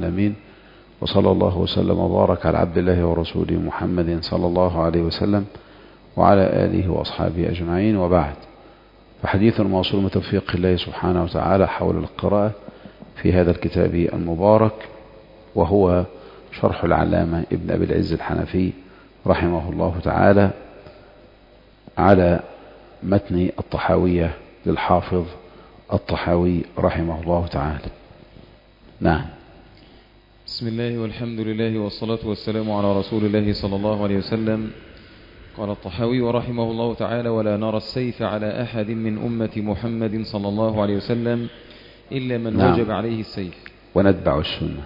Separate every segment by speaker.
Speaker 1: العالمين، وصلى الله وسلم وبارك على عبد الله ورسوله محمد صلى الله عليه وسلم وعلى آله وأصحابه أجمعين، وبعد. فحديث موصول من توفيق الله سبحانه وتعالى حول القراءة في هذا الكتاب المبارك، وهو شرح العلامة ابن أبي العز الحنفي رحمه الله تعالى على متن الطحاوية للحافظ الطحاوي رحمه الله تعالى. نعم.
Speaker 2: بسم الله والحمد لله والصلاة والسلام على رسول الله صلى الله عليه وسلم. قال الطحاوي رحمه الله تعالى: ولا نرى السيف على أحد من أمة محمد صلى الله عليه وسلم إلا من وجب عليه السيف،
Speaker 1: ونتبع السنة.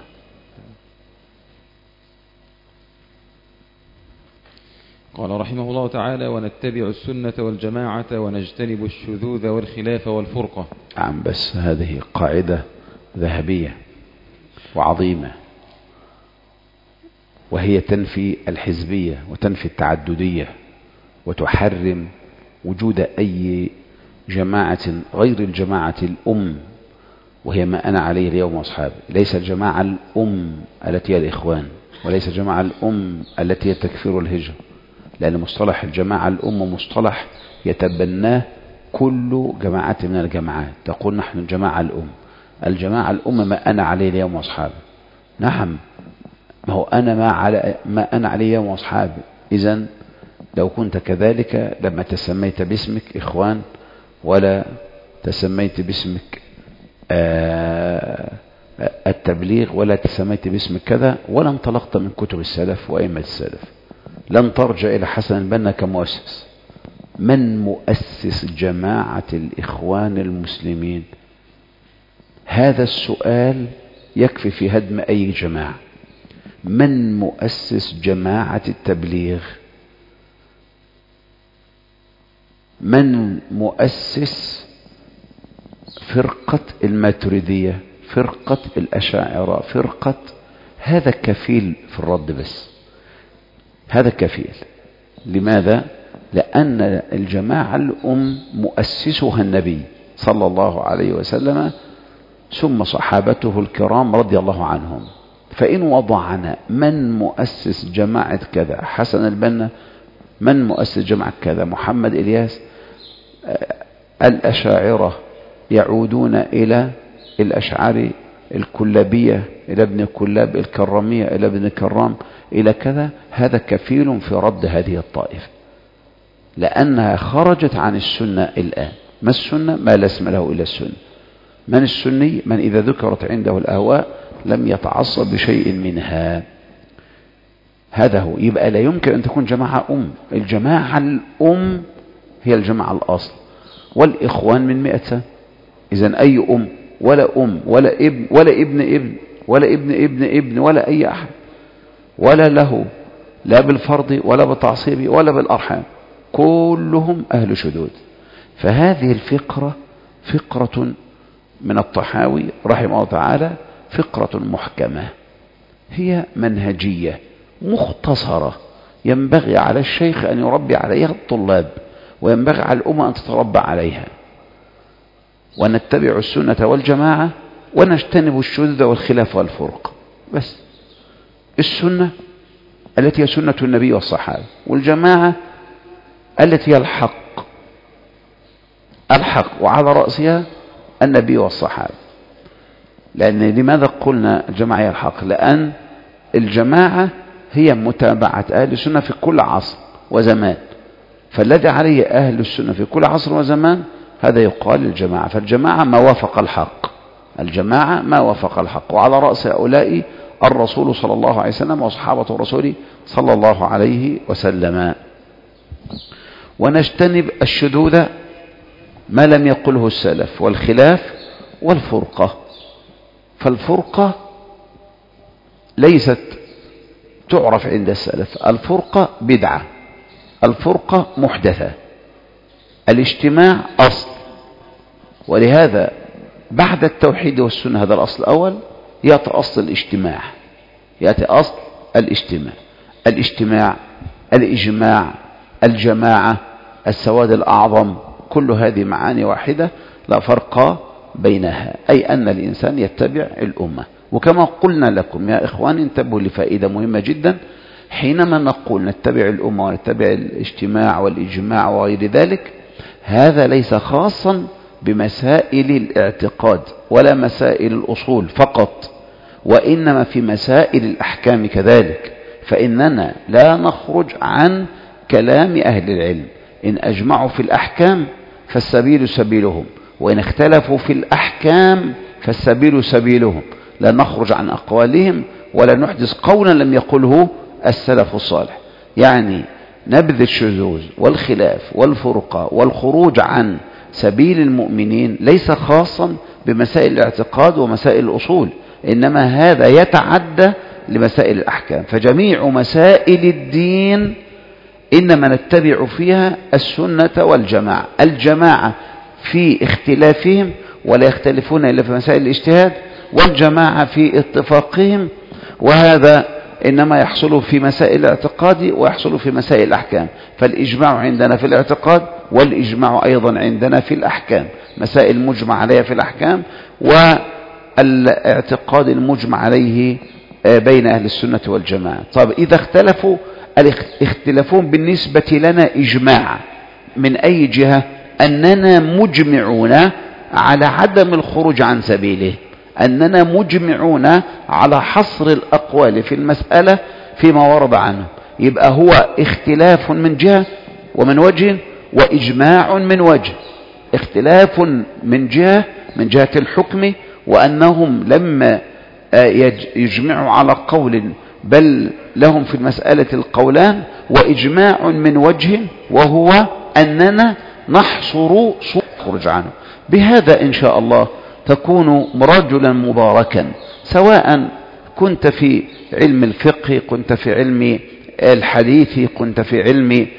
Speaker 2: قال رحمه الله تعالى: ونتبع السنة والجماعة ونجتنب الشذوذ والخلاف والفرقة.
Speaker 1: نعم، بس هذه قاعدة ذهبية وعظيمة، وهي تنفي الحزبية وتنفي التعددية وتحرم وجود أي جماعة غير الجماعة الأم، وهي ما أنا عليه اليوم وأصحابي. ليس الجماعة الأم التي هي الإخوان، وليس الجماعة الأم التي هي تكفير الهجرة، لأن مصطلح الجماعة الأم مصطلح يتبناه كل جماعة من الجماعات، تقول نحن الجماعة الأم. الجماعة الأم ما أنا عليه اليوم وأصحابي. نعم، ما هو أنا ما أنا عليه اليوم وأصحابي. إذن لو كنت كذلك لما تسميت باسمك إخوان، ولا تسميت باسمك التبليغ، ولا تسميت باسمك كذا، ولا انطلقت من كتب السلف وأئمة السلف، لن ترجع إلى حسن البنا كمؤسس. من مؤسس جماعة الإخوان المسلمين؟ هذا السؤال يكفي في هدم أي جماعة. من مؤسس جماعة التبليغ؟ من مؤسس فرقة الماتريدية، فرقة الأشاعرة، فرقة؟ هذا كفيل في الرد، بس هذا كفيل. لماذا؟ لأن الجماعة الأم مؤسسها النبي صلى الله عليه وسلم، ثم صحابته الكرام رضي الله عنهم. فإن وضعنا من مؤسس جماعة كذا حسن البنا، من مؤسس جماعة كذا محمد إلياس، الأشاعرة يعودون إلى الأشعري، الكلابية إلى ابن كلاب، الكرامية إلى ابن كرام، إلى كذا، هذا كفيل في رد هذه الطائفة، لأنها خرجت عن السنة الآن. ما السنة؟ ما لا اسم له إلا السنة. من السني؟ من إذا ذكرت عنده الأهواء لم يتعصب بشيء منها. هذا هو. يبقى لا يمكن أن تكون جماعة أم. الجماعة الأم هي الجماعة الأصل، والإخوان من 100 سنة. إذن أي أم ولا أم ولا ابن ولا ابن ابن ولا ابن ابن ابن ولا أي أحد، ولا له لا بالفرض ولا بالتعصيب ولا بالأرحام، كلهم أهل شذوذ. فهذه الفقرة فقرة من الطحاوي رحمه الله تعالى، فقرة محكمة، هي منهجية مختصرة ينبغي على الشيخ أن يربي عليها الطلاب، وينبغي على الأمة أن تتربى عليها. ونتبع السنة والجماعة ونجتنب الشذوذ والخلاف والفرق. بس السنة التي هي سنة النبي والصحابة، والجماعة التي هي الحق وعلى رأسها النبي والصحابة. لأن لماذا قلنا الجماعة هي الحق؟ لأن الجماعة هي متابعة أهل السنة في كل عصر وزمان، فالذي عليه أهل السنة في كل عصر وزمان هذا يقال الجماعة. فالجماعة ما وافق الحق، الجماعة ما وافق الحق، وعلى رأس هؤلاء الرسول صلى الله عليه وسلم وصحابة الرسول صلى الله عليه وسلم. ونجتنب الشذوذ ما لم يقله السلف، والخلاف والفرقة. فالفرقة ليست تعرف عند السلف، الفرقة بدعة، الفرقة محدثة، الاجتماع أصل. ولهذا بعد التوحيد والسنة، هذا الأصل الأول، يأتي أصل الاجتماع، يأتي أصل الاجتماع، الإجماع، الجماعة، السواد الأعظم، كل هذه معاني واحدة لا فرق بينها، أي أن الإنسان يتبع الأمة. وكما قلنا لكم يا إخواني انتبهوا لفائدة مهمة جدا، حينما نقول نتبع الأمة ونتبع الاجتماع والإجماع وغير ذلك، هذا ليس خاصا بمسائل الاعتقاد ولا مسائل الأصول فقط، وإنما في مسائل الأحكام كذلك. فإننا لا نخرج عن كلام أهل العلم، إن أجمعوا في الأحكام فالسبيل سبيلهم، وإن اختلفوا في الأحكام فالسبيل سبيلهم. لا نخرج عن أقوالهم ولا نحدث قولا لم يقله السلف الصالح. يعني نبذ الشذوذ والخلاف والفرقة والخروج عن سبيل المؤمنين ليس خاصا بمسائل الاعتقاد ومسائل الأصول، إنما هذا يتعدى لمسائل الأحكام. فجميع مسائل الدين إنما نتبع فيها السنة والجماعة، الجماعة في اختلافهم ولا يختلفون إلا في مسائل الاجتهاد، والجماعة في اتفاقهم، وهذا إنما يحصل في مسائل الاعتقاد ويحصل في مسائل الأحكام. فالإجماع عندنا في الاعتقاد، والإجماع أيضا عندنا في الأحكام، مسائل مجمع عليها في الأحكام، والاعتقاد المجمع عليه بين أهل السنة والجماعة. طب إذا اختلفوا، الاختلافون بالنسبة لنا إجماع من أي جهة؟ أننا مجمعون على عدم الخروج عن سبيله، أننا مجمعون على حصر الأقوال في المسألة فيما ورد عنه. يبقى هو اختلاف من جهة ومن وجه، وإجماع من وجه. اختلاف من جهة، من جهة الحكم، وأنهم لما يجمعوا على قول بل لهم في المسألة القولان، وإجماع من وجه وهو أننا نحصر خروج عنه. بهذا إن شاء الله تكون رجلا مباركا، سواء كنت في علم الفقه، كنت في علم الحديث، كنت في علم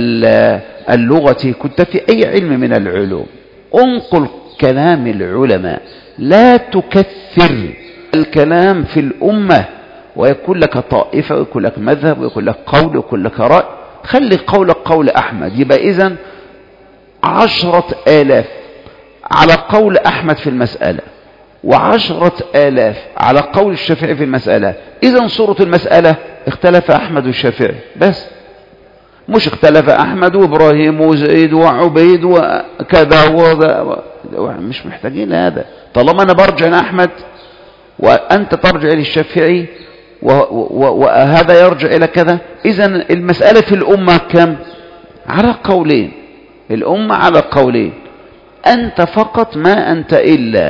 Speaker 1: اللغة، كنت في أي علم من العلوم. انقل كلام العلماء، لا تكثر الكلام في الأمة ويكون لك طائفة ويكون لك مذهب ويكون لك قول ويكون لك رأي. خلي قولك قول أحمد، يبقى إذن 10,000 على قول أحمد في المسألة، و10,000 على قول الشافعي في المسألة. إذن صورة المسألة اختلف أحمد والشافعي بس، مش اختلف أحمد وإبراهيم وزيد وعبيد وكذا وذا، مش محتاجين هذا. طالما أنا برجع لأحمد وأنت ترجع للشافعي وهذا يرجع إلى كذا، إذن المسألة في الأمة كم؟ على قولين، الأمة على قولين. أنت فقط ما أنت إلا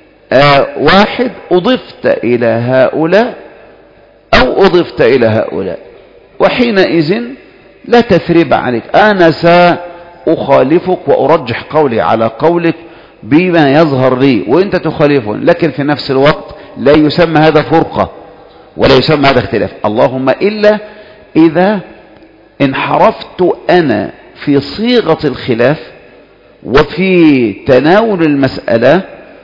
Speaker 1: واحد أضفت إلى هؤلاء أو أضفت إلى هؤلاء، وحينئذ لا تثريب عليك. أنا سأخالفك وأرجح قولي على قولك بما يظهر لي، وإنت تخالفون، لكن في نفس الوقت لا يسمى هذا فرقة ولا يسمى هذا اختلاف. اللهم إلا إذا انحرفت أنا في صيغة الخلاف وفي تناول المسألة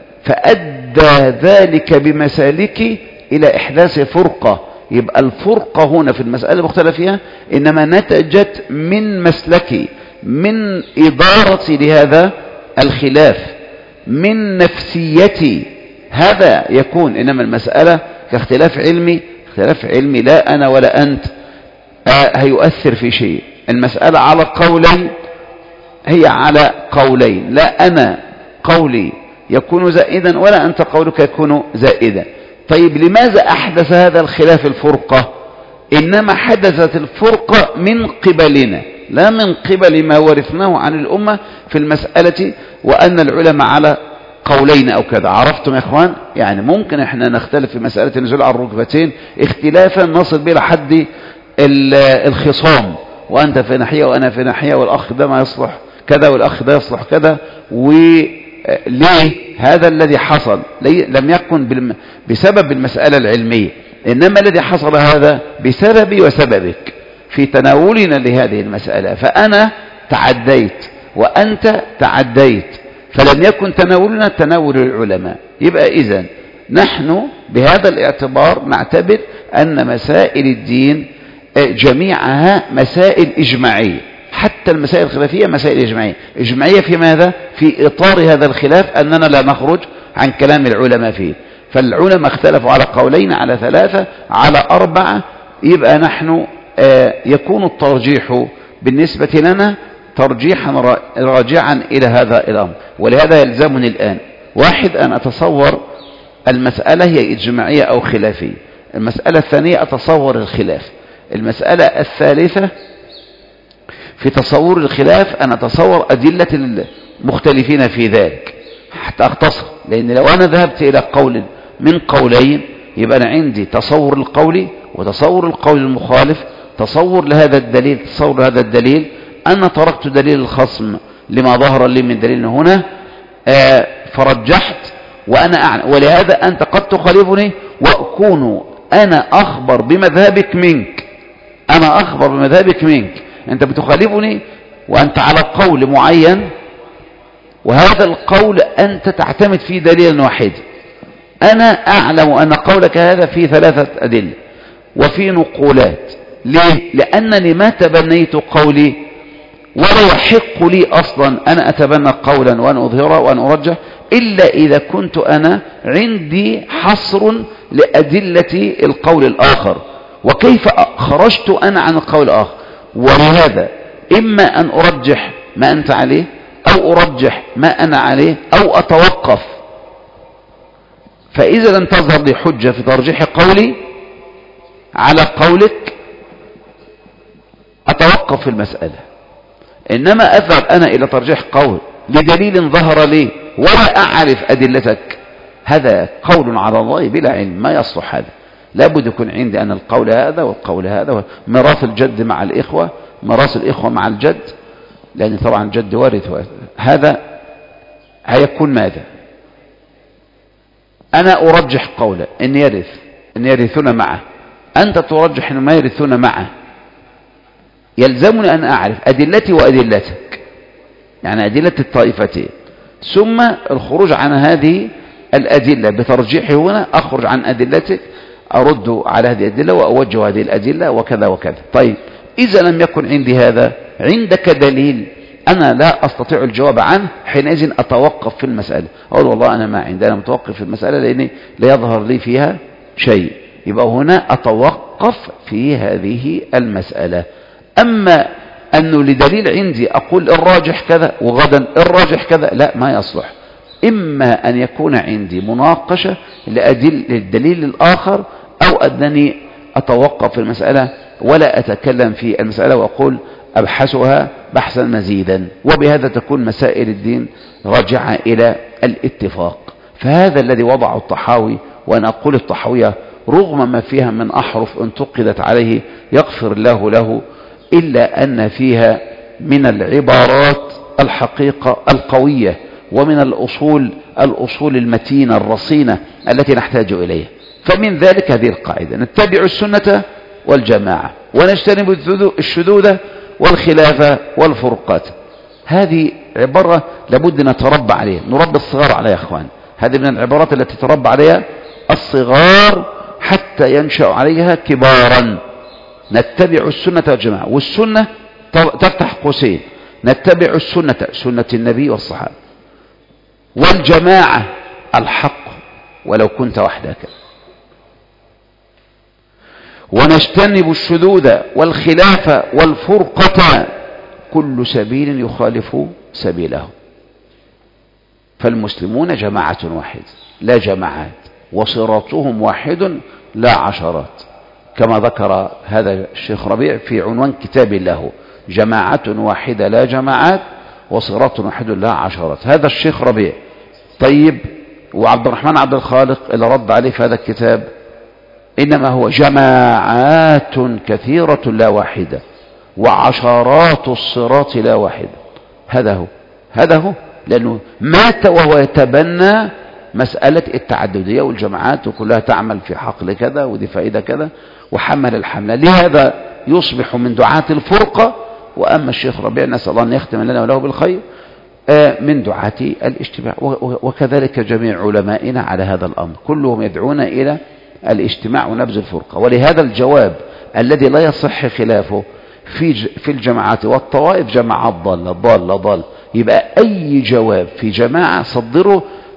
Speaker 1: فأدى ذلك بمسالكي إلى إحداث فرقة. يبقى الفرقة هنا في المسألة المختلف فيها إنما نتجت من مسلكي، من إدارتي لهذا الخلاف، من نفسيتي، هذا يكون. إنما المسألة كاختلاف علمي، اختلاف علمي لا أنا ولا أنت هيؤثر في شيء. المسألة على قولين، هي على قولين، لا أنا قولي يكون زائدا ولا أنت قولك يكون زائدا. طيب لماذا أحدث هذا الخلاف الفرقة؟ إنما حدثت الفرقة من قبلنا لا من قبل ما ورثناه عن الأمة في المسألة، وأن العلماء على قولين أو كذا. عرفتم يا إخوان؟ يعني ممكن إحنا نختلف في مسألة النزول على الركبتين اختلافا نصل به لحد الخصام، وأنت في ناحية وأنا في ناحية، والأخ ده ما يصلح كذا والأخ ده يصلح كذا. وليه هذا الذي حصل؟ لم يكن بسبب المسألة العلمية، إنما الذي حصل هذا بسببي وسببك في تناولنا لهذه المسألة. فأنا تعديت وأنت تعديت، فلم يكن تناولنا تناول العلماء. يبقى إذن نحن بهذا الاعتبار نعتبر أن مسائل الدين جميعها مسائل إجماعية، حتى المسائل الخلافية مسائل إجماعية. إجماعية في ماذا؟ في إطار هذا الخلاف أننا لا نخرج عن كلام العلماء فيه. فالعلماء اختلفوا على قولين، على 3، على 4. يبقى نحن يكون الترجيح بالنسبة لنا ترجيحا راجعا إلى هذا الأمر. ولهذا يلزمني الآن 1 أن أتصور المسألة هي إجماعية أو خلافية. المسألة الثانية أتصور الخلاف. المسألة الثالثة في تصور الخلاف أن أتصور أدلة المختلفين في ذلك حتى أختصر. لأن لو أنا ذهبت إلى قول من قولين يبقى أنا عندي تصور القول وتصور القول المخالف، تصور لهذا الدليل، تصور لهذا الدليل. أنا تركت دليل الخصم لما ظهر لي من دليل هنا فرجحت وأنا أعلم. ولهذا أنت قد تخالفني وأكون أنا أخبر بمذهبك منك، أنا أخبر بمذهبك منك. أنت بتخالفني وأنت على قول معين، وهذا القول أنت تعتمد فيه دليلا واحد. أنا أعلم أن قولك هذا فيه 3 أدلة وفي نقولات. ليه؟ لأنني ما تبنيت قولي، ولا يحق لي أصلا أنا أتبنى قولا وأن أظهره وأن أرجح إلا إذا كنت أنا عندي حصر لأدلة القول الآخر. وكيف خرجت أنا عن القول الآخر؟ ولهذا إما أن أرجح ما أنت عليه، أو أرجح ما أنا عليه، أو أتوقف. فإذا لم تظهر لي حجة في ترجيح قولي على قولك أتوقف في المسألة. إنما أذهب أنا إلى ترجيح قول لدليل ظهر لي ولا أعرف أدلتك، هذا قول على الله بلا علم، ما يصلح هذا. لابد يكون عندي أنا القول هذا والقول هذا. ميراث الجد مع الإخوة، ميراث الإخوة مع الجد، لأن طبعا الجد وارث. هذا هيكون ماذا؟ أنا أرجح قولا إن يرثون معه، أنت ترجح إن ما يرثون معه. يلزمني أن أعرف أدلتي وأدلتك، يعني أدلة الطائفتين، ثم الخروج عن هذه الأدلة بترجيحي هنا، أخرج عن أدلتك، أرد على هذه الأدلة وأوجه هذه الأدلة وكذا وكذا. طيب إذا لم يكن عندي هذا، عندك دليل أنا لا أستطيع الجواب عنه، حينئذ أتوقف في المسألة. أقول والله أنا ما عندي، أنا متوقف في المسألة لأني لا يظهر لي فيها شيء. يبقى هنا أتوقف في هذه المسألة. أما أنه لدليل عندي أقول الراجح كذا وغدا الراجح كذا، لا، ما يصلح. إما أن يكون عندي مناقشة للدليل الآخر، أو أنني أتوقف في المسألة ولا أتكلم في المسألة وأقول أبحثها بحثا مزيدا. وبهذا تكون مسائل الدين راجعة إلى الاتفاق. فهذا الذي وضعه الطحاوي، وأنا أقول الطحاوية رغم ما فيها من أحرف انتقدت عليه يغفر الله له، إلا أن فيها من العبارات الحقيقة القوية، ومن الأصول المتينة الرصينة التي نحتاج إليها. فمن ذلك هذه القاعدة: نتبع السنة والجماعة ونجتنب الشذوذ والخلافة والفرقات. هذه عبارة لابد نتربى عليها، نربي الصغار عليها يا أخوان. هذه من العبارات التي تربى عليها الصغار حتى ينشأ عليها كبارا. نتبع السنة والجماعة، والسنة تفتح قوسين، نتبع السنة، سنة النبي والصحابة، والجماعة الحق ولو كنت وحدك، ونجتنب الشذوذ والخلاف والفرقة كل سبيل يخالف سبيله. فالمسلمون جماعة واحدة لا جماعات، وصراطهم واحد لا عشرات، كما ذكر هذا الشيخ ربيع في عنوان كتاب له: جماعة واحدة لا جماعات وصراط واحد لا عشرات. هذا الشيخ ربيع. طيب، وعبد الرحمن عبد الخالق اللي رد عليه في هذا الكتاب إنما هو جماعات كثيرة لا واحدة وعشرات الصراط لا واحدة. هذا هو لأنه مات وهو يتبنى مسألة التعددية والجماعات وكلها تعمل في حقل كذا ودي فائدة كذا، وحمل الحملة. لهذا يصبح من دعاة الفرقة. وأما الشيخ ربيع نسأل الله أن يختم لنا وله بالخير من دعاة الاجتماع، وكذلك جميع علمائنا على هذا الأمر، كلهم يدعون إلى الاجتماع ونبذ الفرقة. ولهذا الجواب الذي لا يصح خلافه في الجماعات والطوائف: جماعات ضالة. يبقى أي جواب في جماعة صدره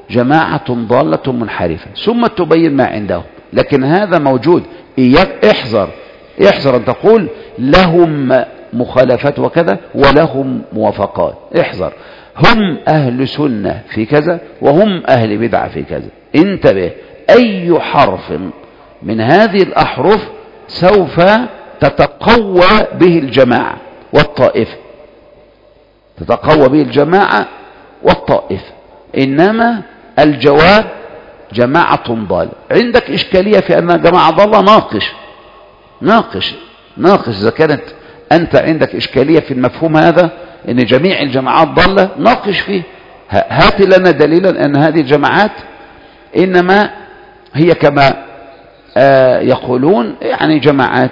Speaker 1: جماعة ضالة منحرفة، ثم تبين ما عندهم. لكن هذا موجود، إياك احذر أن تقول لهم مخالفات وكذا ولهم موافقات. احذر، هم أهل سنة في كذا وهم أهل بدعة في كذا. انتبه، أي حرف من هذه الأحرف سوف تتقوى به الجماعة والطائفة، تتقوى به الجماعة والطائفة. إنما الجواب جماعة ضالة. عندك إشكالية في أن جماعة ضالة، ناقش إذا كانت أنت عندك إشكالية في المفهوم هذا أن جميع الجماعات ضالة، ناقش فيه. هات لنا دليلا أن هذه الجماعات إنما هي كما يقولون يعني جماعات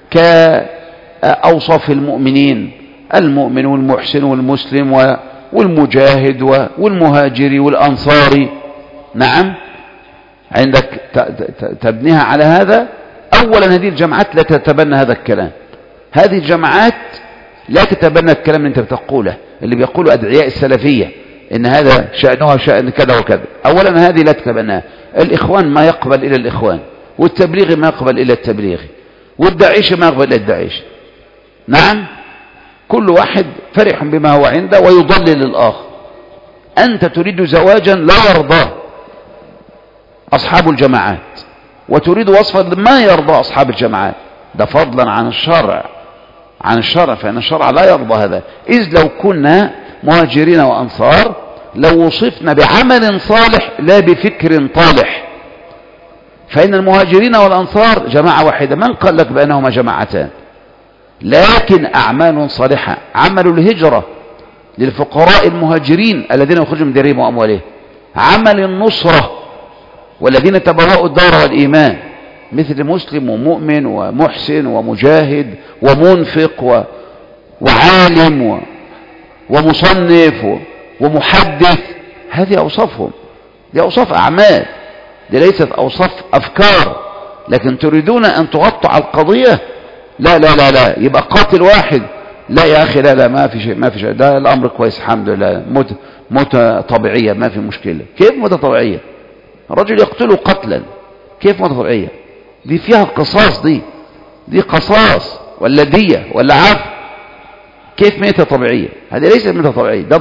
Speaker 1: كأوصاف المؤمنين، المؤمن والمحسن والمسلم والمجاهد والمهاجر والأنصاري. نعم، عندك تبنيها على هذا. أولا هذه الجماعات لا تتبنى هذا الكلام، هذه الجماعات لا تتبنى الكلام اللي انت بتقوله، اللي بيقولوا أدعياء السلفية إن هذا شأنها شأن كذا وكذا. أولا هذه لا تتبناها. الإخوان ما يقبل إلى الإخوان، والتبليغ ما يقبل إلى التبليغ، والداعش ما يقبل إلى الداعش. نعم، كل واحد فرح بما هو عنده ويضلل الآخر. أنت تريد زواجا لا يرضاه أصحاب الجماعات، وتريد وصفا ما يرضى أصحاب الجماعات، ده فضلا عن الشرع، فإن الشرع لا يرضى هذا. إذ لو كنا مهاجرين وأنصار لو وصفنا بعمل صالح لا بفكر طالح، فإن المهاجرين والأنصار جماعة واحدة، من قال لك بأنهما جماعتان؟ لكن أعمال صالحة، عمل الهجرة للفقراء المهاجرين الذين يخرجون من ديارهم وأموالهم، عمل النصرة والذين تبوأوا الدار والإيمان، مثل مسلم ومؤمن ومحسن ومجاهد ومنفق وعالم ومصنف ومحدث. هذه أوصافهم، دي أوصاف أعمال، دي ليست أوصاف أفكار. لكن تريدون أن تغطوا على القضية. لا لا لا لا، يبقى قاتل واحد. لا يا أخي، لا لا، ما في شيء، ده الأمر كويس الحمد لله، موت طبيعية، ما في مشكلة. كيف موت طبيعية؟ الرجل يقتله قتلا، كيف موت طبيعية؟ دي فيها قصاص، دي قصاص ولا دية ولا عفو. كيف ميتة طبيعية؟ هذه ليست ميتة طبيعية، ده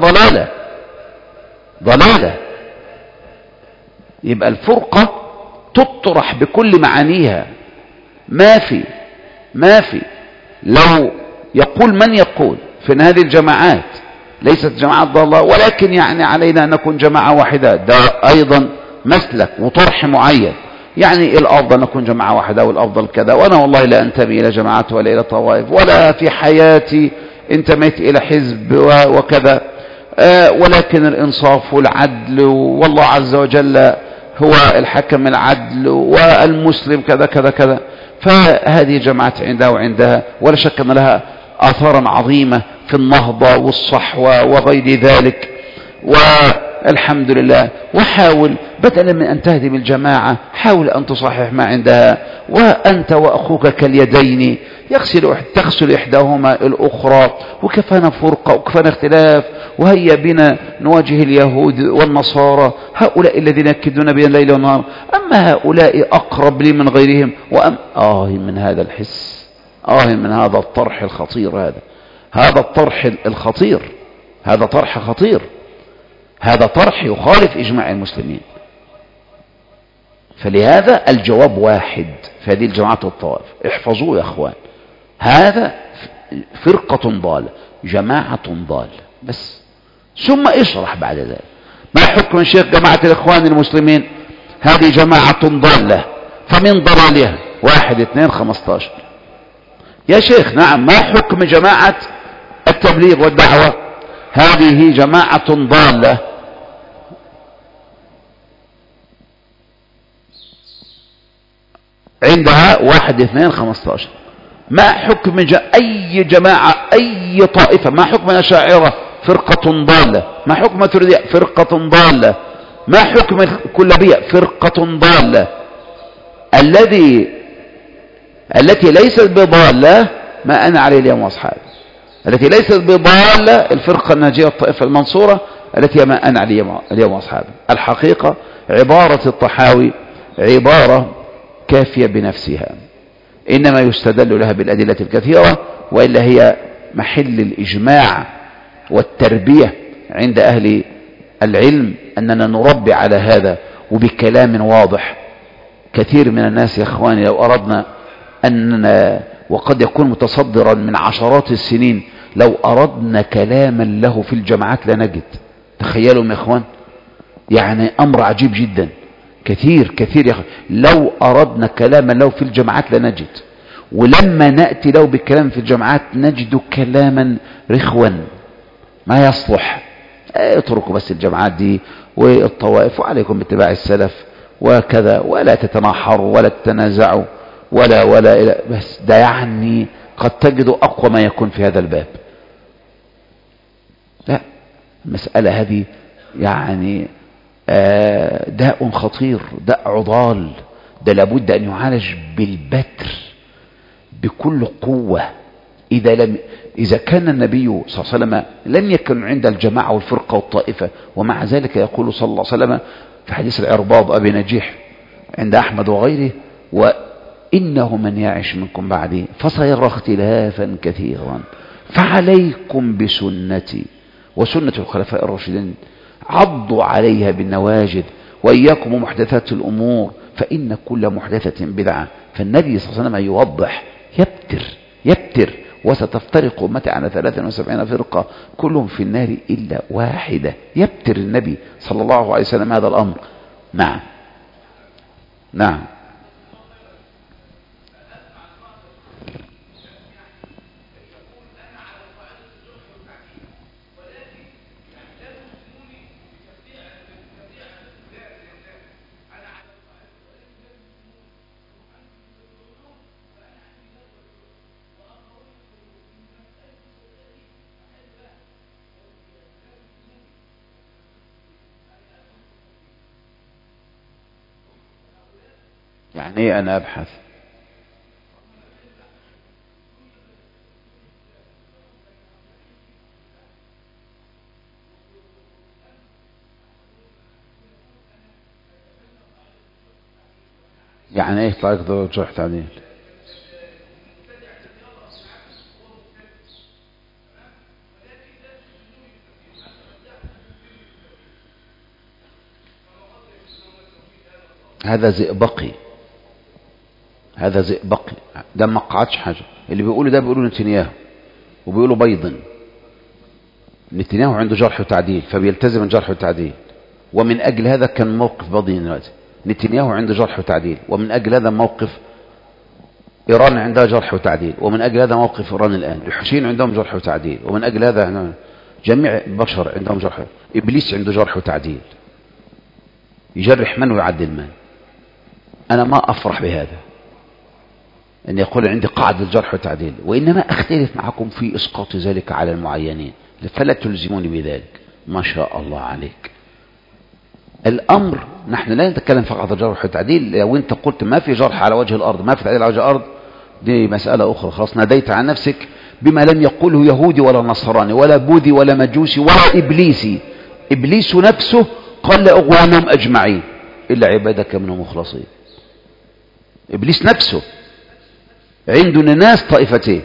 Speaker 1: ضلالة. يبقى الفرقة تطرح بكل معانيها. ما في لو يقول من يقول في ان هذه الجماعات ليست جماعات ضالة، ولكن يعني علينا ان نكون جماعة واحدة، ده ايضا مسلك وطرح معين. يعني الافضل نكون جماعة واحدة والافضل كذا، وانا والله لا انتمي الى جماعات ولا الى طوائف، ولا في حياتي انتميت الى حزب وكذا، ولكن الانصاف والعدل والله عز وجل هو الحكم العدل والمسلم كذا كذا كذا. فهذه جماعات عندها وعندها، ولا شك أن لها آثارا عظيمة في النهضة والصحوة وغير ذلك، والحمد لله. وحاول بدلا من أن تهدم الجماعة، حاول أن تصحح ما عندها، وأنت وأخوك كاليدين تغسل إحداهما الأخرى، وكفانا فرقة وكفانا اختلاف، وهيا بنا نواجه اليهود والنصارى، هؤلاء الذين يكدون بين الليل والنهار، أما هؤلاء أقرب لي من غيرهم. من هذا الحس، من هذا الطرح الخطير، هذا الطرح الخطير، هذا طرح خطير، هذا طرح يخالف إجماع المسلمين. فلهذا الجواب واحد في هذه الجماعات والطوائف، احفظوه يا أخوان، هذا فرقة ضالة، جماعة ضالة بس. ثم اشرح بعد ذلك ما حكم الشيخ جماعة الإخوان المسلمين؟ هذه جماعة ضالة، فمن ضلالها 1 2 15. يا شيخ نعم، ما حكم جماعة التبليغ والدعوة؟ هذه جماعة ضالة. عندها 1 2 15. ما حكم أي جماعة، أي طائفة؟ ما حكم الأشاعرة؟ فرقة ضالة. ما حكم الماتريدية؟ فرقة ضالة. ما حكم الكلابية؟ فرقة ضالة. التي ليست بضالة ما أنا عليه اليوم وأصحابي، التي ليست بضالة الفرقة الناجية الطائفة المنصورة التي ما أنا عليه اليوم أصحابي. الحقيقة عبارة الطحاوي عبارة كافية بنفسها، إنما يستدل لها بالأدلة الكثيرة، وإلا هي محل الإجماع والتربية عند أهل العلم أننا نربي على هذا وبكلام واضح. كثير من الناس يا إخواني لو أردنا أننا، وقد يكون متصدرا من عشرات السنين، لو أردنا كلاما له في الجامعات لا نجد. تخيلوا يا إخوان، يعني أمر عجيب جدا. كثير يا أخوان لو أردنا كلاما له في الجامعات لا نجد، ولما نأتي له بالكلام في الجامعات نجد كلاما رخوا ما يصلح. اتركوا بس الجامعات دي والطوائف، وعليكم باتباع السلف وكذا، ولا تتناحروا ولا تتنازعوا ولا بس ده يعني قد تجدوا أقوى ما يكون في هذا الباب. لا، المسألة هذه يعني داء خطير، داء عضال، ده لابد أن يعالج بالبتر بكل قوة. إذا كان النبي صلى الله عليه وسلم لم يكن عند الجماعة والفرقة والطائفة، ومع ذلك يقول صلى الله عليه وسلم في حديث العرباض أبي نجيح عند أحمد وغيره: وإنه من يعش منكم بعدي فسيرى اختلافا كثيرا فعليكم بسنتي وسنة الخلفاء الراشدين عضوا عليها بالنواجذ وإياكم ومحدثات الأمور فإن كل محدثة بدعة. فالنبي صلى الله عليه وسلم يوضح، يبتر وستفترق أمتي على 73 فرقة كلهم في النار إلا واحدة. يبتر النبي صلى الله عليه وسلم هذا الأمر. نعم يعني ايه انا ابحث؟ يعني ايه طريق جرح تعديل؟ هذا زئبقي، ده ما قعدش حاجة. اللي بيقولوا ده بيقولوا نتنياهو وبيقولوا بيضن. نتنياهو عنده جرح وتعديل فبيلتزم الجرح والتعديل، ومن أجل هذا كان موقف بيضين دلوقتي. نتنياهو عنده جرح وتعديل، ومن أجل هذا موقف إيران عندها جرح وتعديل، ومن أجل هذا موقف إيران الآن. الحوثيين عندهم جرح وتعديل، ومن أجل هذا جميع البشر عندهم جرح. إبليس عنده جرح وتعديل، يجرح من ويعدل من. أنا ما أفرح بهذا أن يقول عندي قاعدة الجرح والتعديل، وإنما أختلف معكم في إسقاط ذلك على المعينين، فلا تلزموني بذلك. ما شاء الله عليك. الأمر نحن لا نتكلم فقط عن الجرح والتعديل. لو أنت قلت ما في جرح على وجه الأرض، ما في تعديل على وجه الأرض، دي مسألة أخرى خلاص. ناديت عن نفسك بما لم يقوله يهودي ولا نصراني ولا بوذي ولا مجوسي ولا إبليسي. إبليس نفسه قال لأغوانهم أجمعين إلا عبادك منهم مخلصين. إبليس نفسه عندنا ناس طائفتين،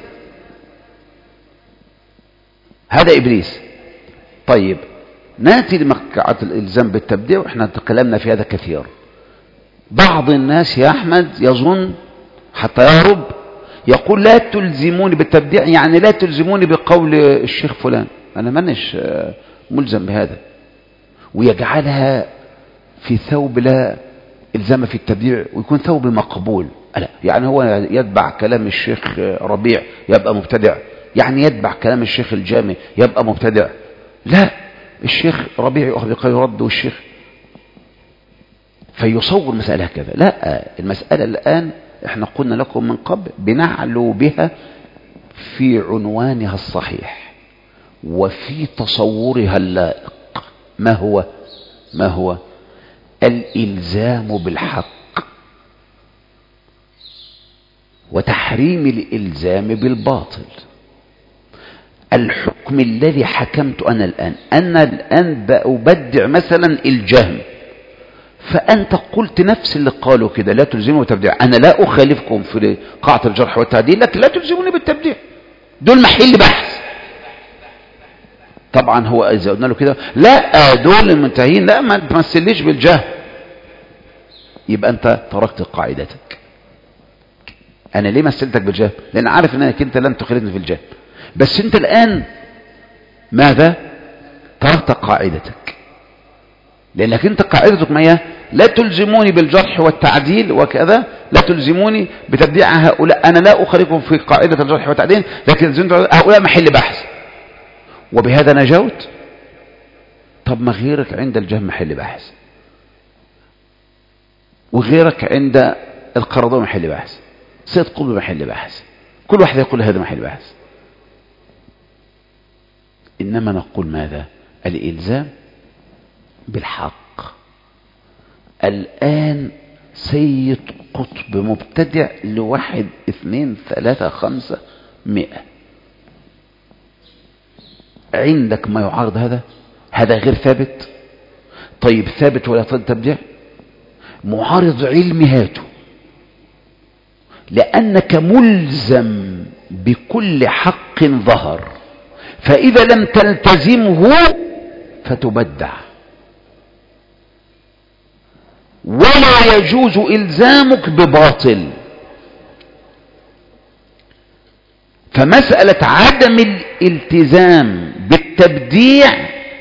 Speaker 1: هذا إبليس. طيب ناتي لمقعة الإلزام بالتبديع، وإحنا تكلمنا في هذا كثير. بعض الناس يا أحمد يظن حتى يهرب يقول لا تلزموني بالتبديع، يعني لا تلزموني بقول الشيخ فلان، أنا مانيش ملزم بهذا، ويجعلها في ثوب لا إلزام في التبديع، ويكون ثوب مقبول. لا، يعني هو يتبع كلام الشيخ ربيع يبقى مبتدع، يعني يتبع كلام الشيخ الجامي يبقى مبتدع. لا، الشيخ ربيع يؤخذ يرد والشيخ فيصور مسألة هكذا. لا، المسألة الآن احنا قلنا لكم من قبل بنعلو بها في عنوانها الصحيح وفي تصورها اللائق. ما هو الإلزام بالحق وتحريم الإلزام بالباطل، الحكم الحكم الذي حكمت أنا الآن بأبدع مثلا الجهم، فأنت قلت نفس اللي قالوا كده، لا تلزموا بالتبديع. أنا لا أخالفكم في قاعة الجرح والتعديل، لكن لا تلزموني بالتبديع، دول محل بحث. طبعا هو إذا قلنا له كده لا دول المنتهين، لا ما تمثليش بالجهم، يبقى أنت تركت قاعدتك. أنا ليه مثلتك بالجهم؟ لأن عارف أنك أنت لن تخالفني في الجهم، بس أنت الآن ماذا؟ تركت قاعدتك، لأنك أنت قاعدتك ما هي؟ لا تلزموني بالجرح والتعديل وكذا، لا تلزموني بتبديع هؤلاء، أنا لا أخالفكم في قاعدة الجرح والتعديل، لكن هؤلاء محل بحث، وبهذا نجوت. طب ما غيرك عند الجهم محل بحث، وغيرك عند القرضاوي محل بحث، سيد قطب محل بحث، كل واحد يقول هذا محل بحث. إنما نقول ماذا؟ الإلزام بالحق. الآن سيد قطب مبتدع لواحد 2 3 5 100، عندك ما يعارض هذا غير ثابت. طيب ثابت ولا تبدع؟ معارض علمي هاته، لأنك ملزم بكل حق ظهر، فإذا لم تلتزمه فتبدع، ولا يجوز إلزامك بباطل. فمسألة عدم الالتزام بالتبديع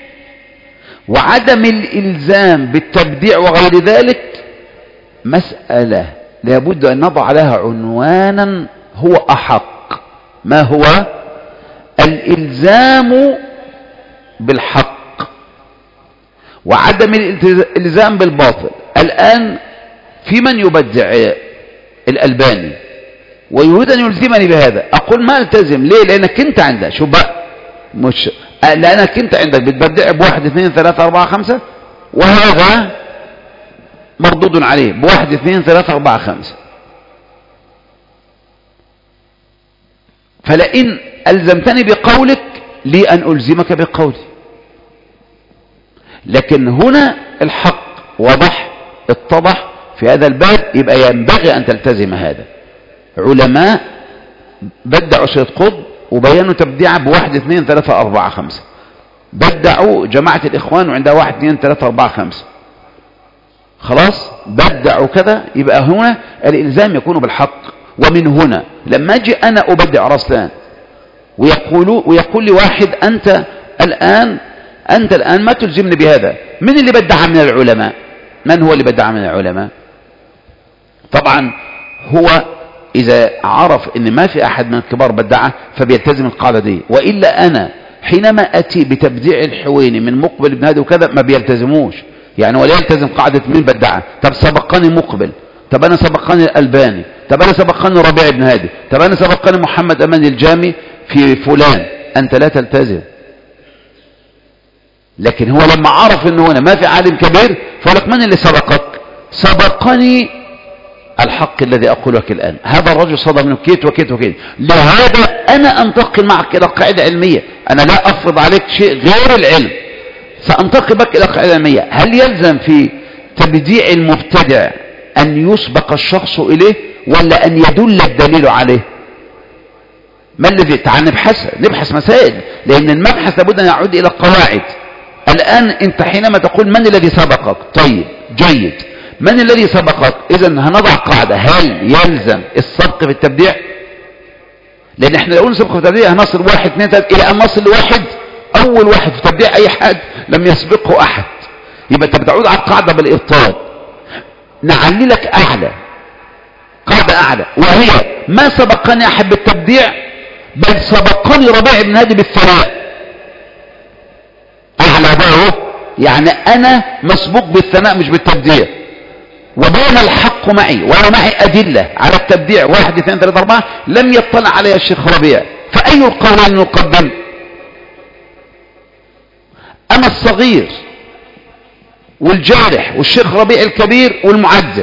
Speaker 1: وعدم الإلزام بالتبديع وغير ذلك مسألة لابد أن نضع لها عنوانا هو أحق. ما هو؟ الإلزام بالحق وعدم الإلزام بالباطل. الآن في من يبدع الألباني ويريد أن يلزمني بهذا، أقول ما التزم. ليه؟ لأنك أنت عندك شو بقى، مش لأنك أنت عندك بتبدع بواحد 2 3 4 5، وهذا مردود عليه بواحد 2 3 4 5. فلئن ألزمتني بقولك لي أن ألزمك بقولي. لكن هنا الحق وضح اتضح في هذا الباب، يبقى ينبغي أن تلتزم هذا. علماء بدعوا سيد قطب وبينوا تبديعه بواحد 2 3 4 5، بدعوا جماعة الإخوان وعندها 1 2 3 4 5، خلاص بدعوا كذا. يبقى هنا الإلزام يكون بالحق. ومن هنا لما أجي أنا أبدع رسلان ويقول لي واحد أنت الآن ما تلزمني بهذا، من اللي بدع من العلماء؟ من هو اللي بدع من العلماء؟ طبعا هو إذا عرف إن ما في أحد من الكبار بدعه فبيلتزم القاعدة دي، وإلا أنا حينما أتي بتبديع الحويني من مقبل ابن هادي وكذا ما بيلتزموش، يعني ولا يلتزم قاعدة من بدعه. طب سبقني مقبل، طب أنا سبقني الألباني، طب أنا سبقني ربيع ابن هادي، طب أنا سبقني محمد أمان الجامي في فلان، أنت لا تلتزم. لكن هو لما عرف إنه هنا ما في عالم كبير فقالك من اللي سبقك؟ سبقني الحق الذي أقول لك الآن، هذا الرجل صدر منه كيت وكيت وكيت، لهذا أنا أنتقل معك إلى قاعدة علمية، أنا لا أفرض عليك شيء غير العلم، سأنتقل بك إلى قاعدة علمية. هل يلزم في تبديع المبتدع أن يسبق الشخص إليه ولا أن يدل الدليل عليه؟ ما الذي تعال نبحث مسائل، لأن المبحث لابد أن يعود إلى القواعد. الآن أنت حينما تقول من الذي سبقك، طيب جيد، من الذي سبقك؟ إذا هنضع قاعدة، هل يلزم السبق في التبديع؟ لأن احنا لو نسبق في التبديع هنصل 1 2 3 إلى أن نصل لواحد، أول واحد في تبديع أي حد لم يسبقه أحد، يبقى أنت بتعود على القاعدة بالإبطال. نعللك أعلى، قاعدة أعلى، وهي ما سبقني أحد بالتبديع بل سبقني ربيع بن هادي بالثناء. أعلى بقى، يعني أنا مسبوق بالثناء مش بالتبديع، وبين الحق معي وأنا معي أدلة على التبديع 1 2 3 4 لم يطلع عليها الشيخ ربيع، فأي القولين نقدم؟ أنا الصغير والجارح والشيخ ربيع الكبير والمعذب،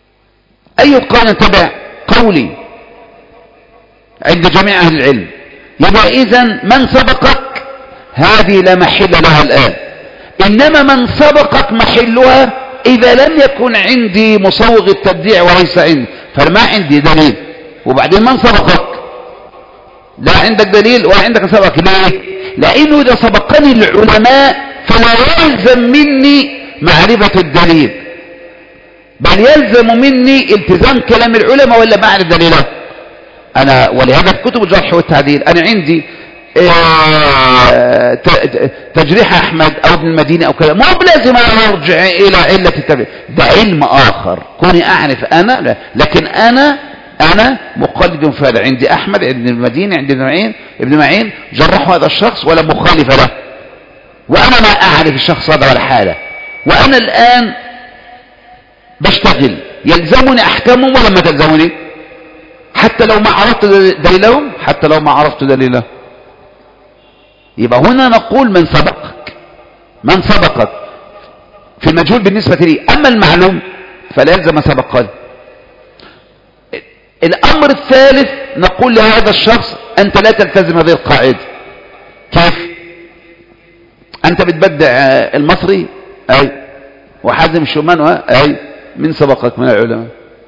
Speaker 1: أي القول نتبع؟ قولي عند جميع أهل العلم. يبقى إذن من سبقك هذه لا محل لها الآن، إنما من سبقك محلها إذا لم يكن عندي مصوغ التبديع وليس عندي، فما عندي دليل. وبعدين من سبقك؟ لا عندك دليل ولا عندك سبق. ليه؟ لأنه إذا سبقني العلماء فلا يلزم مني معرفة الدليل، بل يلزم مني التزام كلام العلماء ولا معرفة دليله. أنا ولهذا في كتب الجرح والتعديل أنا عندي تجريح أحمد أو ابن المديني أو كذا، مو بلازم أنا أرجع إلى علة التبديع، ده علم آخر كوني أعرف أنا لا. لكن أنا مقلد في هذا، عندي أحمد، عندي المديني، عندي ابن معين جرحوا هذا الشخص ولا مخالف له، وأنا ما أعرف الشخص هذا ولا حاله، وأنا الآن بشتغل، يلزمني أحكامهم ولا ما تلزمني؟ حتى لو ما عرفت دليلهم، حتى لو ما عرفت دليله. يبقى هنا نقول من سبقك في المجهول بالنسبة لي، أما المعلوم فلا يلزم سبقني. الأمر الثالث نقول لهذا الشخص أنت لا تلتزم هذه القاعدة. كيف؟ أنت بتبدع المصري أي، وحازم الشومان أي، من سبقك من العلماء؟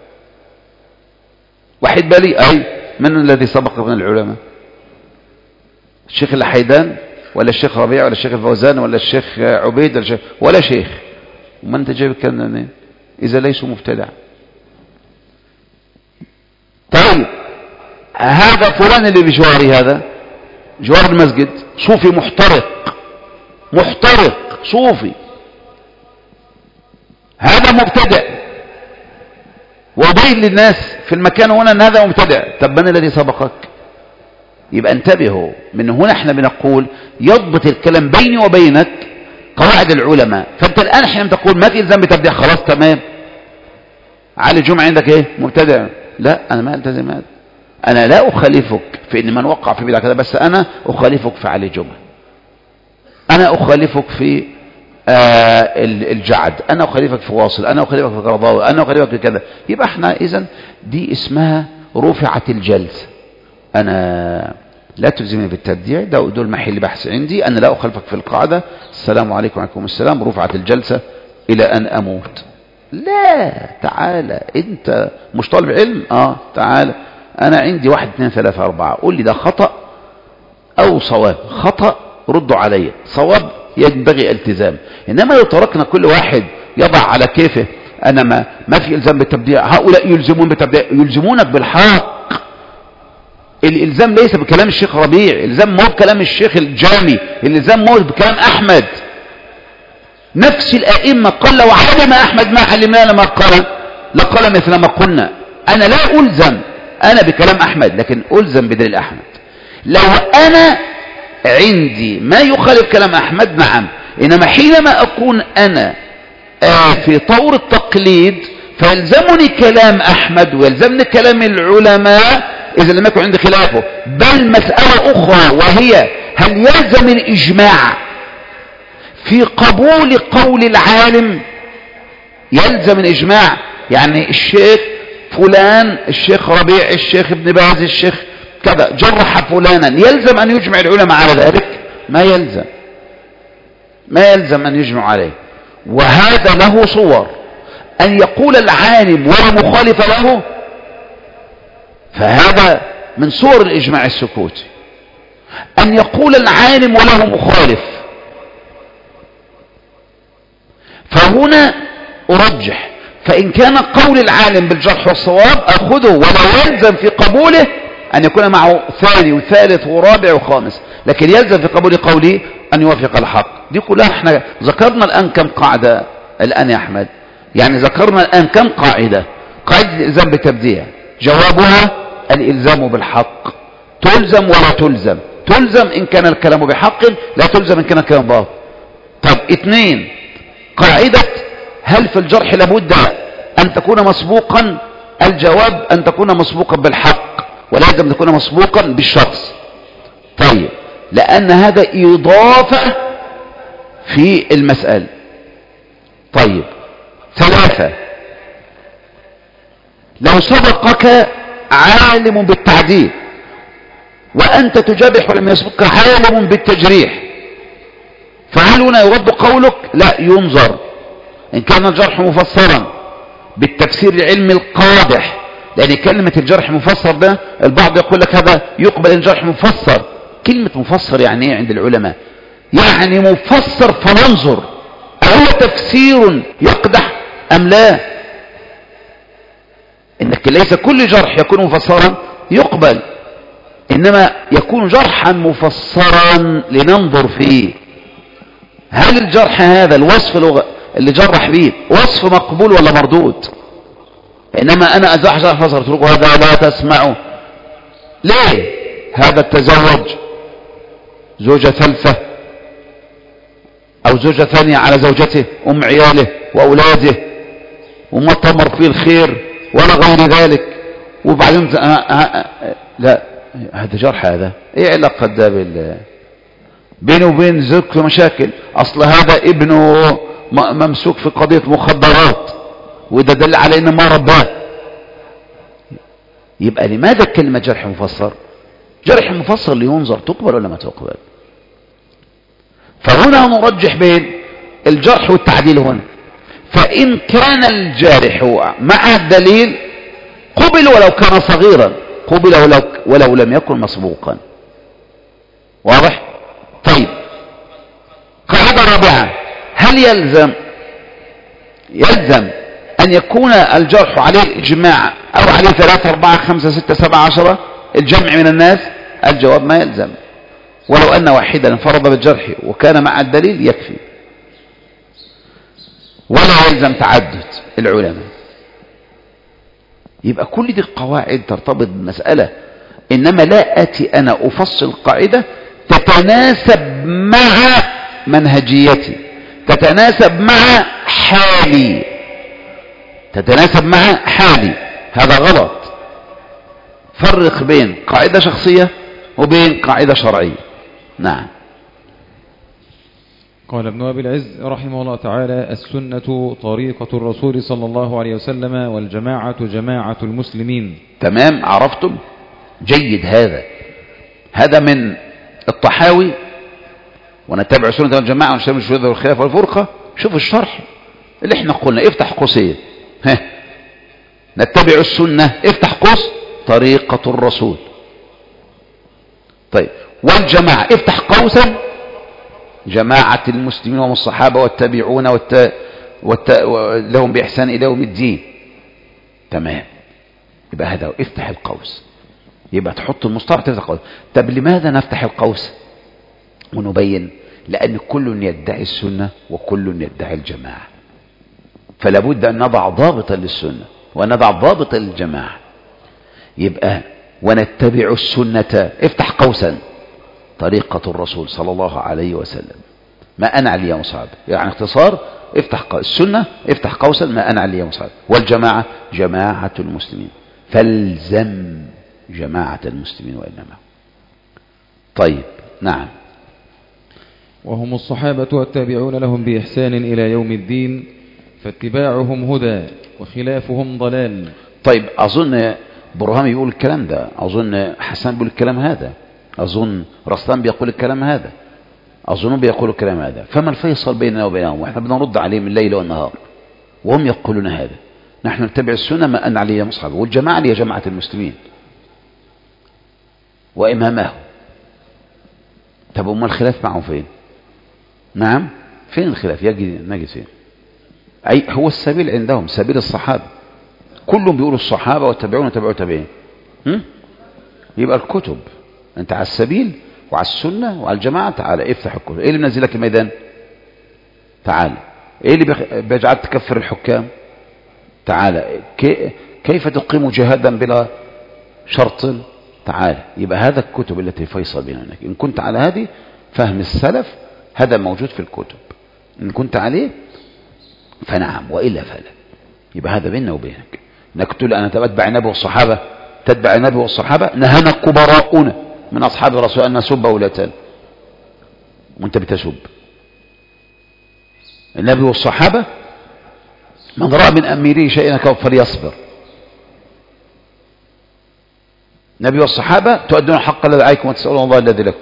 Speaker 1: وحيد بالي أي، من الذي سبقك من العلماء؟ الشيخ الحيدان ولا الشيخ ربيع ولا الشيخ الفوزان ولا الشيخ عبيد ولا شيخ؟ وما أنت جايب الكلام منين إذا ليسوا مبتدع؟ طيب هذا فلان اللي بجواري، هذا جوار المسجد صوفي محترق صوفي، هذا مبتدع وبين للناس في المكان هنا ان هذا مبتدع. طب من الذي سبقك؟ يبقى انتبهوا، من هنا احنا بنقول يضبط الكلام بيني وبينك قواعد العلماء. فانت الان حينما تقول ما في الزام بتبديع، خلاص تمام، علي جمعة عندك ايه؟ مبتدع. لا انا ما التزم هذا، انا لا اخالفك في ان من وقع في بدعة كذا، بس انا اخالفك في علي جمعة، انا اخالفك في الجعد، انا اخالفك في واصل، انا اخالفك في قرضاوي، انا اخالفك في كذا. يبقى احنا اذن دي اسمها رفعت الجلسة. انا لا تلزمني بالتبديع، دول محل بحث عندي، انا لا اخالفك في القاعدة، السلام عليكم وعليكم السلام، رفعت الجلسة الى ان اموت. لا تعالى انت مش طالب علم، تعالى انا عندي 1 2 3 4، قول لي ده خطأ او صواب. خطأ ردوا علي، صواب ينبغي التزام. انما لو تركنا كل واحد يضع على كيفه، انا ما في الزام بالتبديع، هؤلاء يلزمون بالتبديع، يلزمونك بالحق. الالزام ليس بكلام الشيخ ربيع، الالزام مو بكلام الشيخ الجامي، الالزام مو بكلام احمد. نفس الائمه قال لو علم احمد ما علمنا لما قال لقال مثل ما قلنا. انا لا الزم انا بكلام احمد، لكن الزم بدليل احمد. لو انا عندي ما يخالف كلام احمد نعم، انما حينما اكون انا في طور التقليد فيلزمني كلام احمد ويلزمني كلام العلماء اذا لم يكن عندي خلافه. بل مسألة اخرى وهي هل يلزم الاجماع في قبول قول العالم؟ يلزم الاجماع، يعني الشيخ فلان، الشيخ ربيع، الشيخ ابن باز، الشيخ كذا جرح فلانا، يلزم ان يجمع العلماء على ذلك؟ ما يلزم ان يجمع عليه. وهذا له صور، ان يقول العالم ولا مخالف له، فهذا من صور الاجماع السكوتي. ان يقول العالم وله مخالف، فهنا ارجح، فان كان قول العالم بالجرح والصواب اخذه، ولا يلزم في قبوله ان يكون معه ثاني وثالث ورابع وخامس، لكن يلزم في قبول قولي ان يوافق الحق. دي كلها احنا ذكرنا الان كم قاعدة الان يا احمد، يعني ذكرنا الان كم قاعدة الالزام بتبديع. جوابها الالزام بالحق، تلزم ولا تلزم. تلزم ان كان الكلام بحق، لا تلزم ان كان الكلام باطل. طب 2 قاعدة هل في الجرح لابد ان تكون مسبوقا؟ الجواب ان تكون مسبوقا بالحق، ولازم تكون مسبوقا بالشخص. طيب لان هذا اضافة في المسألة. طيب 3 لو سبقك عالم بالتعديل وأنت تجرح ولم يسبقك عالم بالتجريح، فهل هنا يرد قولك؟ لا، ينظر إن كان الجرح مفسرا بالتفسير العلمي القادح، لأن كلمة الجرح مفسر ده البعض يقول لك هذا يقبل الجرح مفسر. كلمة مفسر يعني ايه عند العلماء؟ يعني مفسر فننظر أهو تفسير يقدح أم لا. إنك ليس كل جرح يكون مفسرا يقبل، إنما يكون جرحا مفسرا لننظر فيه. هل الجرح هذا الوصف اللي جرح به وصف مقبول ولا مردود؟ إنما أنا أزاح جرح فسر اتركه هذا لا تسمعه. ليه؟ هذا التزوج زوجة ثالثة أو زوجة ثانية على زوجته، أم عياله وأولاده، وما تمر فيه الخير ولا غير ذلك، وبعدين لا، هذا جرح. هذا ايه علاقة ده بينه وبين زوجته مشاكل؟ اصل هذا ابنه ممسوك في قضية مخدرات وده دل على ان ما رباه. يبقى لماذا كلمة جرح مفسر؟ جرح مفسر لينظر تقبل ولا ما تقبل. فهنا نرجح بين الجرح والتعديل. هنا فإن كان الجارح مع الدليل قبل ولو كان صغيرا، قبل ولو لم يكن مسبوقا. واضح؟ طيب، قاعدة رابعة: هل يلزم أن يكون الجرح عليه الإجماع أو عليه 3 4 5 6 7 10 الجمع من الناس؟ الجواب: ما يلزم، ولو أن واحدا انفرد بالجرح وكان مع الدليل يكفي، ولا يلزم تعدد العلماء. يبقى كل دي القواعد ترتبط بالمسألة، إنما لا أتي أنا أفصل قاعدة تتناسب مع منهجيتي، تتناسب مع حالي، تتناسب مع حالي. هذا غلط. فرق بين قاعدة شخصية وبين قاعدة شرعية. نعم.
Speaker 2: قال ابن أبي العز رحمه الله تعالى: السنة طريقة الرسول صلى الله عليه وسلم، والجماعة جماعة المسلمين.
Speaker 1: تمام، عرفتم؟ جيد. هذا من الطحاوي: ونتبع سنة الجماعة ونجتنب الشذوذ والخلاف والفرقة. شوف الشرح اللي احنا قلنا، افتح قوسين، نتبع السنة، افتح قوس، طريقة الرسول. طيب، والجماعة افتح قوسا، جماعة المسلمين وهم الصحابة والتابعون لهم بإحسان إلى يوم الدين. تمام، يبقى هذا افتح القوس، يبقى تحط المصطلح تفتح القوس. طب لماذا نفتح القوس ونبين؟ لأن كل يدعي السنة وكل يدعي الجماعة، فلا بد أن نضع ضابطا للسنة ونضع ضابطا للجماعة. يبقى ونتبع السنة، افتح قوسا، طريقة الرسول صلى الله عليه وسلم، ما أنا عليه وصحبه. يعني اختصار، افتح السنة، افتح قوسا، ما أنا عليه وصحبه. والجماعة جماعة المسلمين، فالزم جماعة المسلمين وإنما. طيب، نعم.
Speaker 2: وهم الصحابة والتابعون لهم بإحسان إلى يوم الدين، فاتباعهم هدى وخلافهم ضلال.
Speaker 1: طيب، أظن برهامي يقول الكلام ده، أظن حسان بيقول الكلام هذا، أظن رسلان بيقول الكلام هذا، أظن بيقول الكلام هذا. فما الفيصل بيننا وبينهم؟ وإحنا بدنا نرد عليهم الليل والنهار وهم يقولون هذا. نحن نتبع السنة ما أن عليه مصحبه، والجماعة هي جماعة المسلمين وإمامه. طب وما الخلاف معه فين؟ نعم، فين الخلاف؟ نجد فين؟ أي هو السبيل عندهم سبيل الصحابة، كلهم بيقولوا الصحابة والتابعون وتبعوا التابعين. يبقى الكتب، أنت على السبيل وعلى السنة وعلى الجماعة. تعالى افتح الكتب. إيه اللي منزلك الميدان؟ تعالى. إيه اللي بيجعل تكفر الحكام؟ تعالى. كيف تقيم جهادا بلا شرط؟ تعالى. يبقى هذا الكتب التي فيصل بينك. إن كنت على هذه فهم السلف، هذا موجود في الكتب. إن كنت عليه فنعم، وإلا فلا. يبقى هذا بيننا وبينك. انك تقول انا تتبع النبي والصحابه، تتبع النبي والصحابه. نهانا كبراؤنا من اصحاب الرسول ان نسب ولاة، وانت بتسب النبي والصحابه. من راى من اميره شيئا فليصبر. النبي والصحابة تؤدون الحق الذي عليكم وتسألون الله الذي لكم.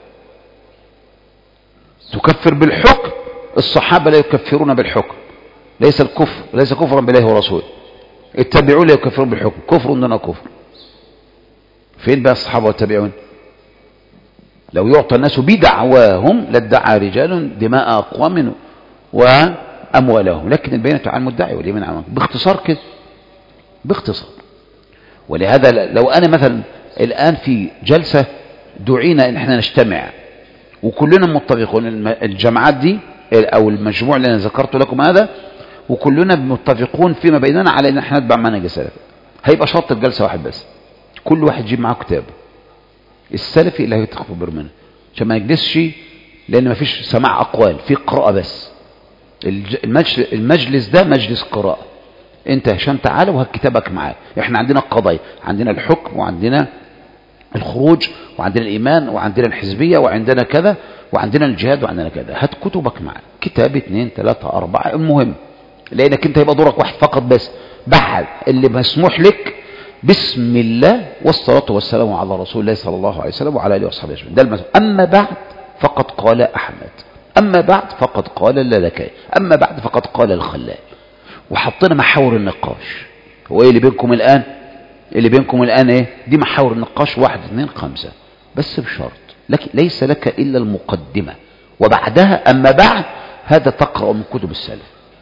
Speaker 1: تكفر بالحكم، الصحابة لا يكفرون بالحكم، ليس الكفر ليس كفرا بالله ورسوله. التابعون لا يكفرون بالحكم، كفر دون كفر. فين بقى الصحابة والتابعون؟ لو يعطى الناس بدعواهم لادعى رجال دماء أقوام وأموالهم، لكن البينة على المدعي واليمين على المنكر. باختصار كده، باختصار. ولهذا لو أنا مثلا الآن في جلسة دعينا إن احنا نجتمع وكلنا متفقون، الجماعات دي أو المجموع اللي أنا ذكرت لكم هذا، وكلنا متفقون فيما بيننا على إن احنا نتبع منهج السلف، هيبقى شرط الجلسة واحد بس، كل واحد يجيب معاه كتابه السلفي اللي هيتخبر منه، عشان ما يجلسش، لأن ما فيش سماع أقوال، في قراءة بس. المجلس ده مجلس قراءة. انت هشام تعالى وهات كتابك معاك. احنا عندنا القضايا، عندنا الحكم وعندنا الخروج وعندنا الإيمان وعندنا الحزبية وعندنا كذا وعندنا الجهاد وعندنا كذا. هات كتبك معاك، كتاب 2 3 4 المهم، لأنك انت هيبقى دورك واحد فقط بس، بحث اللي مسموح لك بسم الله والصلاة والسلام على رسول الله صلى الله عليه وسلم وعلى آله وصحبه أجمعين. ده المسموح. أما بعد فقد قال أحمد، أما بعد فقد قال اللالكائي، أما بعد فقد قال الخلال. وحطينا محاور النقاش. هو ايه اللي بينكم الآن؟ اللي بينكم الآن ايه؟ دي محاور النقاش 1 2 5 بس بشرط، لكن ليس لك إلا المقدمة، وبعدها أما بعد هذا تقرأ من كتب السلف.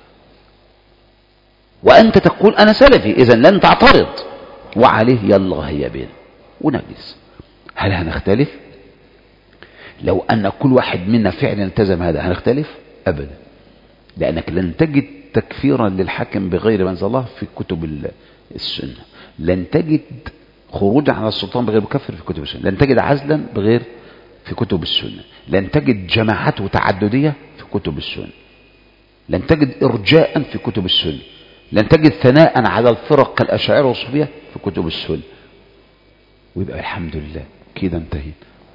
Speaker 1: وأنت تقول أنا سلفي، إذن لن تعترض، وعليه يلا هيا بينا ونجلس. هل هنختلف؟ لو أن كل واحد منا فعلا التزم هذا هنختلف؟ أبدا، لأنك لن تجد تكفيرا للحاكم بغير ما أنزل الله في كتب السنة، لن تجد خروجا على السلطان بغير مكفر في كتب السنة، لن تجد عزلا بغير في كتب السنة، لن تجد جماعات وتعددية في كتب السنة، لن تجد إرجاء في كتب السنة، لن تجد ثناء على الفرق كالأشاعرة والصوفية في كتب السنة. ويبقى الحمد لله كده انتهينا.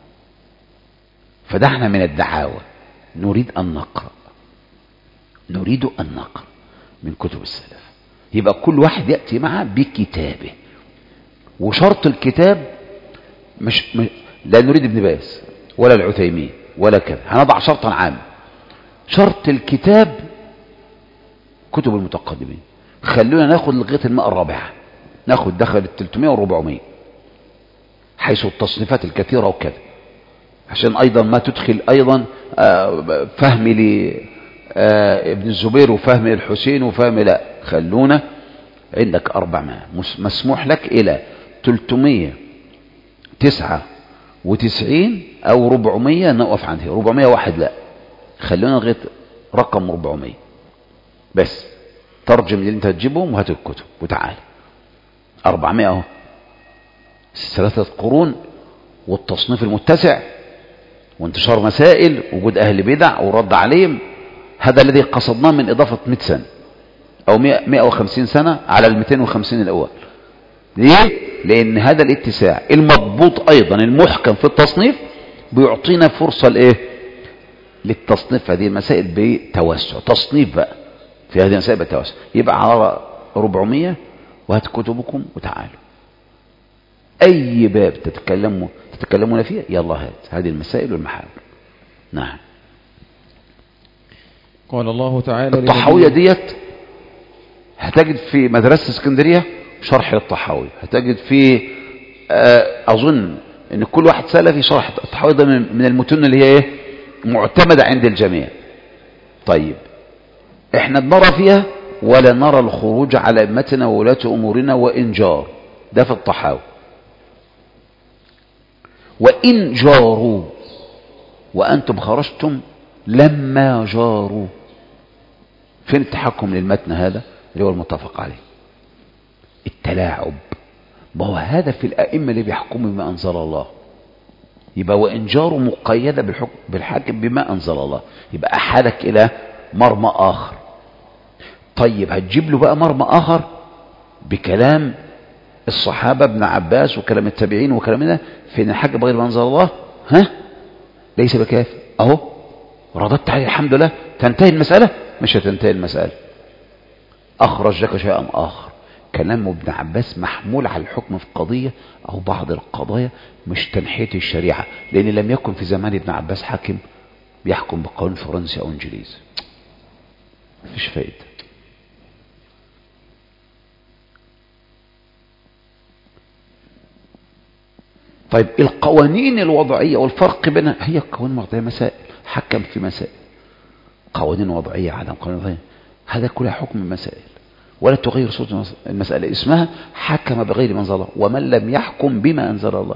Speaker 1: فدعنا من الدعاوى، نريد أن نقرأ، نريد أن نقرأ من كتب السلف. يبقى كل واحد يأتي معه بكتابه، وشرط الكتاب مش لا نريد ابن باز ولا العثيمين ولا كذا، هنضع شرطا عاما. شرط الكتاب كتب المتقدمين. خلونا ناخد لغاية المئة الرابعة، ناخد دخل 300 و400 حيث التصنيفات الكثيرة وكذا، عشان أيضا ما تدخل أيضا فهمي ابن الزبير وفهمي الحسين وفهمي، لا، خلونا عندك 400 مسموح لك إلى 399 أو 400 نقف عنده، 401 لا، خلونا لغاية رقم 400 بس. ترجم اللي انت تجيبهم وهات الكتب وتعال. 400 اهو، 3 قرون والتصنيف المتسع وانتشار مسائل وجود أهل بدع ورد عليهم. هذا الذي قصدناه من إضافة 100 سنة أو 150 سنة على 250 الأول. ليه؟ لأن هذا الاتساع المضبوط أيضا المحكم في التصنيف بيعطينا فرصة لإيه؟ للتصنيف هذه المسائل بتوسع، تصنيف بقى في هذه المسائل بالتوسع. يبقى على 400 وهات كتبكم وتعالوا. أي باب تتكلمون فيه يلا هات هذه المسائل والمحاور. نعم.
Speaker 2: قال الله تعالى
Speaker 1: الطحاوية ديت هتجد في مدرسة اسكندرية شرح للطحاوية، هتجد في أظن إن كل واحد سلفي شرح الطحاوية. ده من المتون اللي هي إيه؟ معتمدة عند الجميع. طيب احنا بنرى فيها ولا نرى الخروج على أئمتنا وولاة أمورنا وإن جار، ده في الطحاوي. وإن جاروا وأنتم خرجتم لما جاروا، فين التحكم للمتن هذا اللي هو المتفق عليه؟ التلاعب. ما هو هذا في الأئمة اللي بيحكموا بما أنزل الله. يبقى وإن جاروا مقيدة بالحاكم بما أنزل الله، يبقى أحالك إلى مرمى آخر. طيب هتجيب له بقى مرمى آخر بكلام الصحابة ابن عباس وكلام التابعين وكلام ده، فإن الحاكم بغير ما أنزل الله ليس بكافي. أهو رددت عليه الحمد لله، تنتهي المسألة؟ مش هتنتهي المسألة. أخرج لك شيئا آخر كلام ابن عباس محمول على الحكم في قضية أو بعض القضايا، مش تنحية الشريعة، لأن لم يكن في زمان ابن عباس حاكم بيحكم بقانون فرنسي أو إنجليزي. مفيش فائدة. طيب القوانين الوضعية والفرق بينها، هي قوانين وضعية مسائل، حكم في مسائل، قوانين وضعية عدم قوانين وضعية، هذا كلها حكم مسائل ولا تغير صورة المسألة، اسمها حكم بغير ما أنزل الله ومن لم يحكم بما أنزل الله.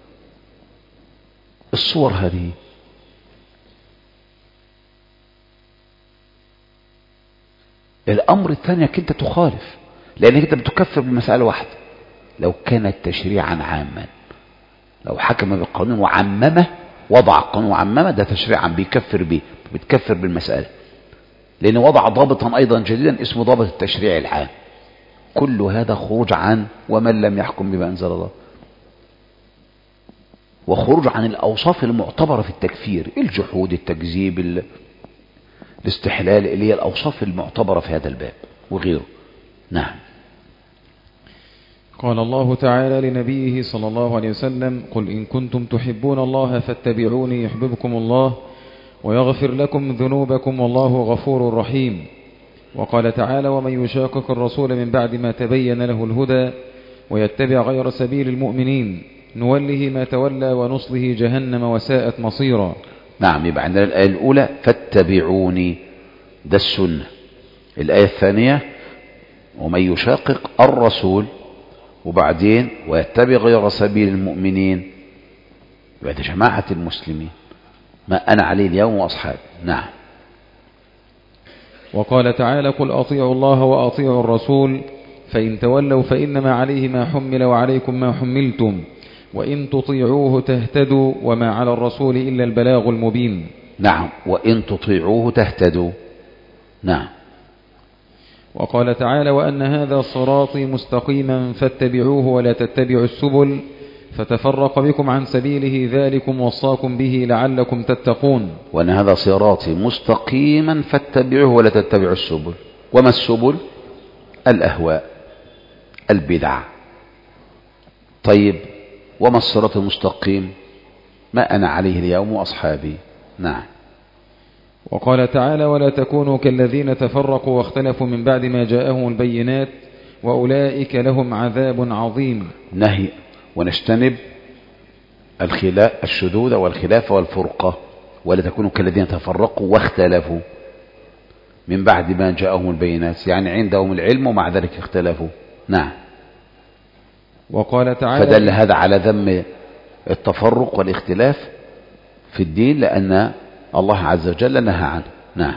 Speaker 1: الصور هذه الأمر الثاني أنت تخالف، لأنك أنت بتكفر بالمسألة واحدة. لو كانت تشريعا عاما، لو حكم بالقانون وعممه، وضع قانون وعممه، ده تشريعا بيكفر به، بتكفر بالمسألة، لأن وضع ضابطا أيضا جديدا اسمه ضابط التشريع العام. كل هذا خروج عن ومن لم يحكم بما أنزل الله، وخروج عن الأوصاف المعتبرة في التكفير، الجحود، التكذيب، الاستحلال، اللي هي الأوصاف المعتبرة في هذا الباب وغيره. نعم.
Speaker 2: قال الله تعالى لنبيه صلى الله عليه وسلم: قل إن كنتم تحبون الله فاتبعوني يحببكم الله ويغفر لكم ذنوبكم والله غفور رحيم. وقال تعالى: ومن يشاقق الرسول من بعد ما تبين له الهدى ويتبع غير سبيل المؤمنين نوله ما تولى ونصله جهنم وساءت مصيرا.
Speaker 1: نعم. يبقى عندنا الآية الأولى فاتبعوني، ده السنة. الآية الثانية ومن يشاقق الرسول، وبعدين ويتبع غير سبيل المؤمنين، يبقى جماعة المسلمين، ما أنا عليه اليوم وأصحابي. نعم.
Speaker 2: وقال تعالى: قل أطيعوا الله وأطيعوا الرسول فإن تولوا فإنما عليه ما حمل وعليكم ما حملتم وإن تطيعوه تهتدوا وما على الرسول إلا البلاغ المبين.
Speaker 1: نعم. وإن تطيعوه تهتدوا. نعم.
Speaker 2: وقال تعالى: وأن هذا صراطي مستقيما فاتبعوه ولا تتبعوا السبل فتفرق بكم عن سبيله ذلكم وصاكم به لعلكم تتقون.
Speaker 1: وأن هذا صراطي مستقيما فاتبعوه ولا تتبعوا السبل. وما السبل؟ الأهواء، البدع. طيب وما الصراط المستقيم؟ ما أنا عليه اليوم وأصحابي. نعم.
Speaker 2: وقال تعالى: ولا تكونوا كالذين تفرقوا واختلفوا من بعد ما جاءهم البينات وأولئك لهم عذاب عظيم.
Speaker 1: نهي ونجتنب الشذوذ والخلاف والفرقة. ولا تكونوا كالذين تفرقوا واختلفوا من بعد ما جاءهم البينات، يعني عندهم العلم ومع ذلك اختلفوا. نعم.
Speaker 2: وقال تعالى:
Speaker 1: فدل هذا على ذم التفرق والاختلاف في الدين، لأن الله عز وجل نهى عنه. نعم.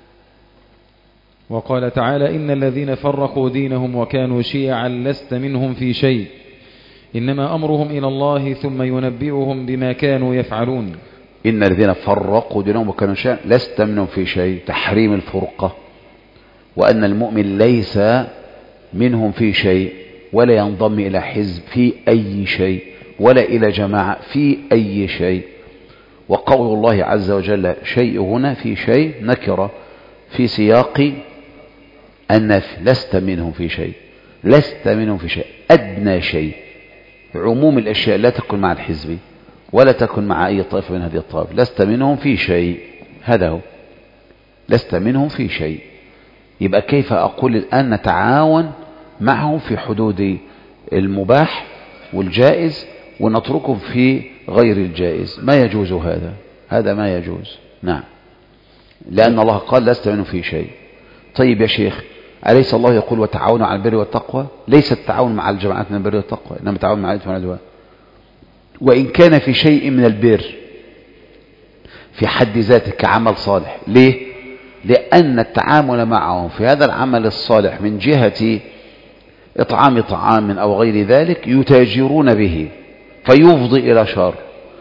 Speaker 2: وقال تعالى: إن الذين فرقوا دينهم وكانوا شيعا لست منهم في شيء إنما أمرهم إلى الله ثم ينبئهم بما كانوا يفعلون.
Speaker 1: إن الذين فرقوا دينهم وكانوا شيعا لست منهم في شيء، تحريم الفرقة، وأن المؤمن ليس منهم في شيء، ولا ينضم إلى حزب في أي شيء، ولا إلى جماعة في أي شيء. وقول الله عز وجل شيء هنا في شيء نكرة في سياق النفي، لست منهم في شيء، لست منهم في شيء، أدنى شيء. عموم الأشياء لا تكن مع الحزب ولا تكن مع أي طائفة من هذه الطائف. لست منهم في شيء، هذا هو، لست منهم في شيء. يبقى كيف أقول الآن نتعاون معهم في حدود المباح والجائز ونتركهم في غير الجائز؟ ما يجوز هذا ما يجوز. نعم. لأن الله قال لست منهم في شيء. طيب يا شيخ، أليس الله يقول وتعاونوا على البر والتقوى؟ ليس التعاون مع الجماعات من البر والتقوى، إنما التعاون مع الإثم والعدوان. وإن كان في شيء من البر في حد ذاته كعمل صالح. ليه؟ لأن التعامل معهم في هذا العمل الصالح من جهة إطعام طعام أو غير ذلك يتاجرون به فيفضي إلى شر.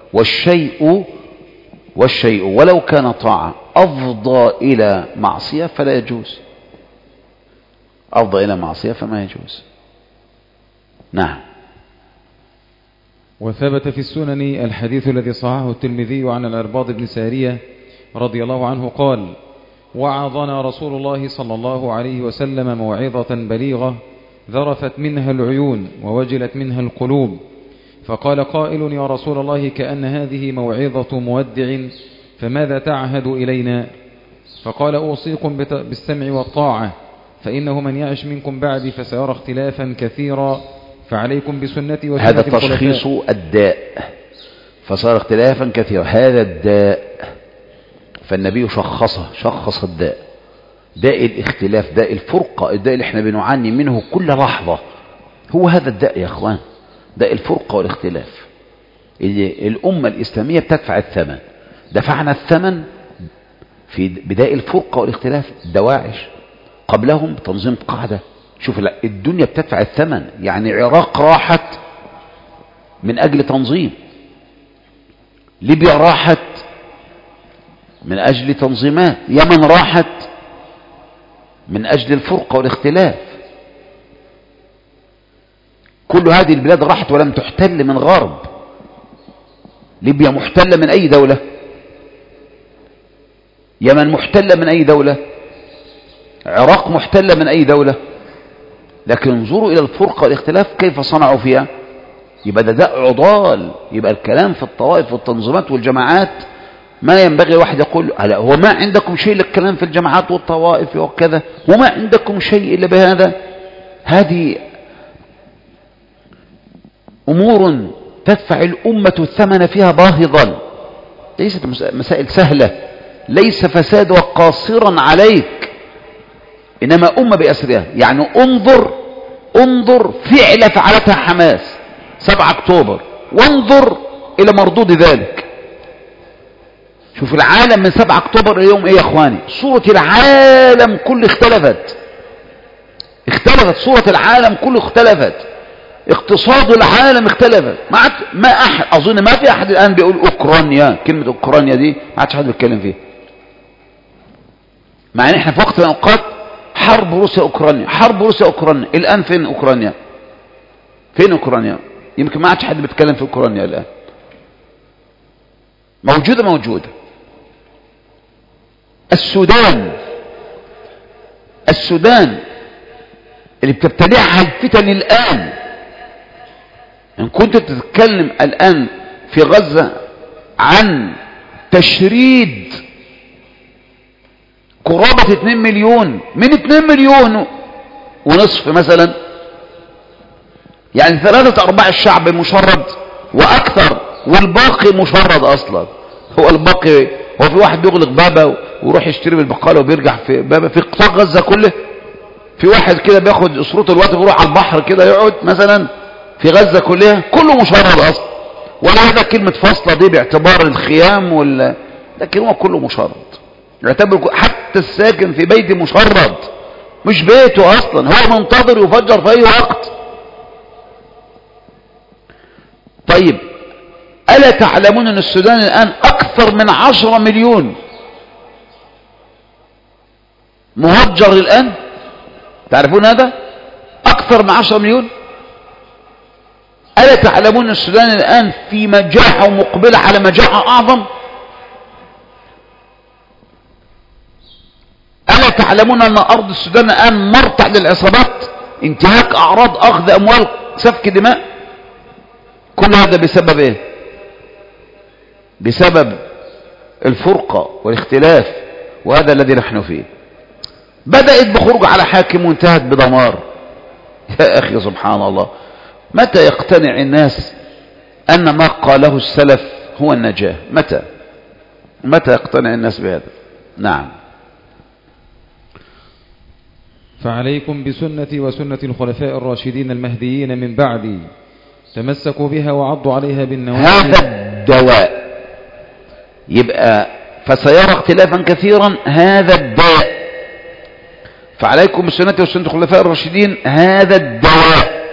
Speaker 1: والشيء ولو كان طاعة أفضى إلى معصية فلا يجوز، أفضى إلى معصية فما يجوز. نعم.
Speaker 2: وثبت في السنن الحديث الذي صححه الترمذي عن العرباض بن سارية رضي الله عنه قال: وعظنا رسول الله صلى الله عليه وسلم موعظة بليغة ذرفت منها العيون ووجلت منها القلوب. فقال قائل: يا رسول الله، كأن هذه موعظة مودع، فماذا تعهد إلينا؟ فقال: أوصيكم بالسمع والطاعة، فإنه من يعش منكم بعدي فسيرى اختلافا كثيرا، فعليكم بسنتي وسنة
Speaker 1: هذا تشخيص الداء، فصار اختلافا كثيرا، هذا الداء. فالنبي شخص الداء، داء الاختلاف، داء الفرقة، الداء اللي احنا بنعاني منه كل لحظة، هو هذا الداء يا اخوان، داء الفرقة والاختلاف. الأمة الإسلامية بتدفع الثمن، دفعنا الثمن في بداء الفرقة والاختلاف. دواعش قبلهم تنظيم قاعدة، شوف الدنيا بتدفع الثمن، يعني العراق راحت من أجل تنظيم، ليبيا راحت من أجل تنظيمات، يمن راحت من أجل الفرقة والاختلاف. كل هذه البلاد راحت ولم تحتل من غرب. ليبيا محتلة من أي دولة؟ يمن محتلة من أي دولة؟ عراق محتلة من أي دولة؟ لكن انظروا إلى الفرقة والاختلاف كيف صنعوا فيها. يبقى ده عضال. يبقى الكلام في الطوائف والتنظيمات والجماعات ما ينبغي الواحد يقول ألا هو ما عندكم شيء للكلام في الجماعات والطوائف وكذا، وما عندكم شيء إلا بهذا. هذه أمور تدفع الأمة الثمن فيها باهظا، ليست مسائل سهلة، ليس فسادها قاصرا عليك، إنما أمة بأسرها. يعني انظر فعل فعلتها حماس 7 أكتوبر، وانظر إلى مردود ذلك. شوف العالم من 7 أكتوبر اليوم ايه يا اخواني؟ صورة العالم كله اختلفت، صورة العالم كله اختلفت، اقتصاد العالم اختلفت. ما احد، اظن ما في احد الان بيقول اوكرانيا، كلمة اوكرانيا دي ما عادش حد بيتكلم فيها، مع ان احنا في وقت من الاوقات حرب روسيا اوكرانيا. الان فين اوكرانيا؟ يمكن ما عادش حد بيتكلم في اوكرانيا الان. موجودة. السودان اللي بتبتلعها الفتن الآن. إن كنت تتكلم الآن في غزة عن تشريد قرابة 2 مليون، من 2 مليون ونصف مثلا، يعني 3/4 الشعب مشرد وأكثر، والباقي مشرد أصلا. هو الباقي، هو في واحد بيغلق بابه ويروح يشتري بالبقالة وبيرجع في بابه في قطاع غزة كله؟ في واحد كده بياخد اسرته الوقت ويروح على البحر كده يقعد مثلا في غزة كلها؟ كله مشرد أصلا. ولا هذا كلمة فاصلة دي باعتبار الخيام لكن هو كله مشرد. يعتبر حتى الساكن في بيت مشرد، مش بيته أصلا، هو منتظر يفجر في أي وقت. طيب، ألا تعلمون أن السودان الآن أكثر من 10 مليون مهجر الآن؟ تعرفون هذا؟ أكثر من 10 مليون. ألا تعلمون أن السودان الآن في مجاعة ومقبلة على مجاعة أعظم؟ ألا تعلمون أن أرض السودان الآن مرتع للعصابات، انتهاك أعراض، أخذ أموال، سفك دماء؟ كل هذا بسبب إيه؟ بسبب الفرقة والاختلاف، وهذا الذي نحن فيه. بدأت بخروج على حاكم وانتهت بدمار. يا أخي سبحان الله، متى يقتنع الناس أن ما قاله السلف هو النجاة؟ متى يقتنع الناس بهذا؟ نعم.
Speaker 2: فعليكم بسنتي وسنة الخلفاء الراشدين المهديين من بعدي، تمسكوا بها وعضوا عليها بالنواجذ.
Speaker 1: هذا الدواء. يبقى فسيرى اختلافا كثيرا، هذا الداء. فعليكم بسنتي وسنة الخلفاء الراشدين، هذا الدواء.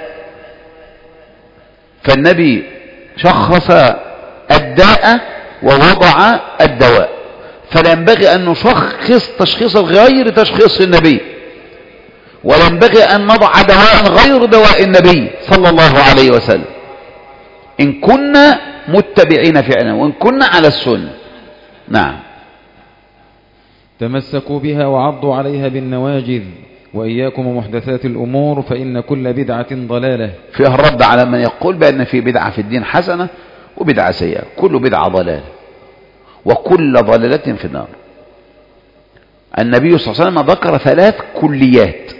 Speaker 1: فالنبي شخص الداء ووضع الدواء، فلا ينبغي أن نشخص تشخيصا غير تشخيص النبي، ولا ينبغي أن نضع دواء غير دواء النبي صلى الله عليه وسلم، إن كنا متبعين فعلا وإن كنا على السنة. نعم.
Speaker 2: تمسكوا بها وعضوا عليها بالنواجذ، وإياكم ومحدثات الأمور فإن كل بدعة ضلالة.
Speaker 1: فيها الرد على من يقول بأن في بدعة في الدين حسنة وبدعة سيئة. كل بدعة ضلالة وكل ضلالة في النار. النبي صلى الله عليه وسلم ذكر 3 كليات.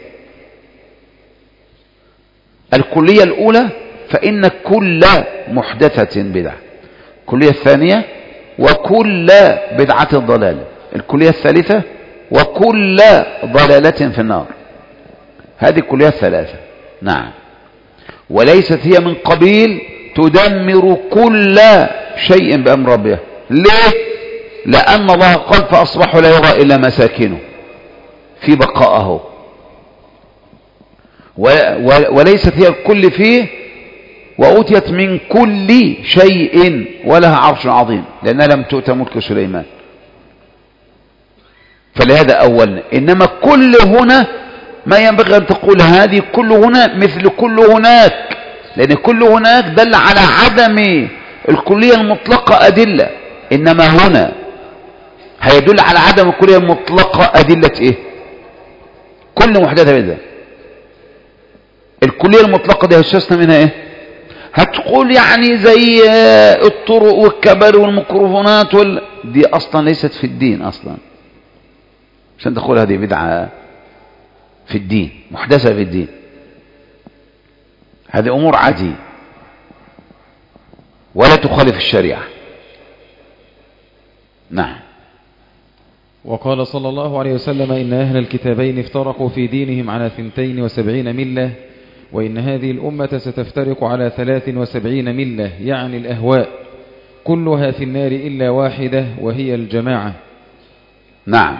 Speaker 1: الكلية الأولى فإن كل محدثة بدعة. الكلية الثانية وكل بدعة ضلالة. الكلية الثالثة وكل ضلالة في النار. هذه كليات 3. نعم. وليست هي من قبيل تدمر كل شيء بأمر ربها. ليه؟ لأن الله قال فأصبحوا لا يرى إلا مساكنه في بقائه. وليست هي الكل فيه وأوتيت من كل شيء ولها عرش عظيم لأنها لم تؤت ملك سليمان. فلهذا أولا. إنما كل هنا ما ينبغي أن تقول هذه كل هنا مثل كل هناك، لأن كل هناك دل على عدم الكلية المطلقة أدلة، إنما هنا هيدل على عدم الكلية المطلقة أدلة إيه؟ كل محدثة بدعة. الكلية المطلقة دي هششنا منها إيه؟ هتقول يعني زي الطرق والكبار والميكروفونات دي أصلا ليست في الدين أصلا، عشان تقول هذه بدعة في الدين محدثة في الدين. هذه أمور عادية ولا تخالف الشريعة. نعم.
Speaker 2: وقال صلى الله عليه وسلم إن أهل الكتابين افترقوا في دينهم على 72 ملة، وإن هذه الأمة ستفترق على 73 ملة، يعني الأهواء، كلها في النار إلا واحدة وهي الجماعة.
Speaker 1: نعم.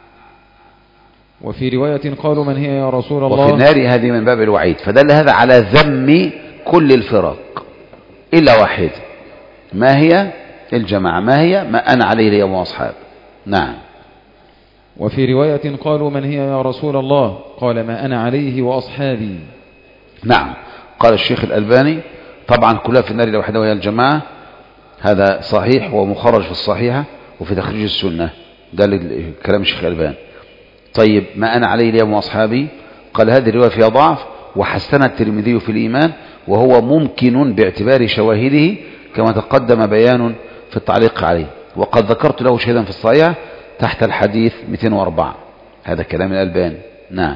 Speaker 2: وفي رواية قالوا من هي يا رسول الله؟
Speaker 1: وفي النار هذه من باب الوعيد، فدل هذا على ذم كل الفرق إلا واحدة. ما هي؟ الجماعة. ما هي؟ ما أنا عليه اليوم وأصحاب. نعم.
Speaker 2: وفي رواية قالوا من هي يا رسول الله؟ قال ما أنا عليه وأصحابي.
Speaker 1: نعم. قال الشيخ الألباني طبعا كلها في النار إلا واحدة وهي الجماعة. هذا صحيح ومخرج في الصحيحة وفي تخريج السنة، ده كلام الشيخ الألباني. طيب ما أنا عليه اليوم وأصحابي، قال هذه الرواية فيها ضعف وحسنها الترمذي في الإيمان، وهو ممكن باعتبار شواهده كما تقدم بيان في التعليق عليه، وقد ذكرت له شيئا في الصحيح تحت الحديث 204. هذا كلام الألباني. نعم.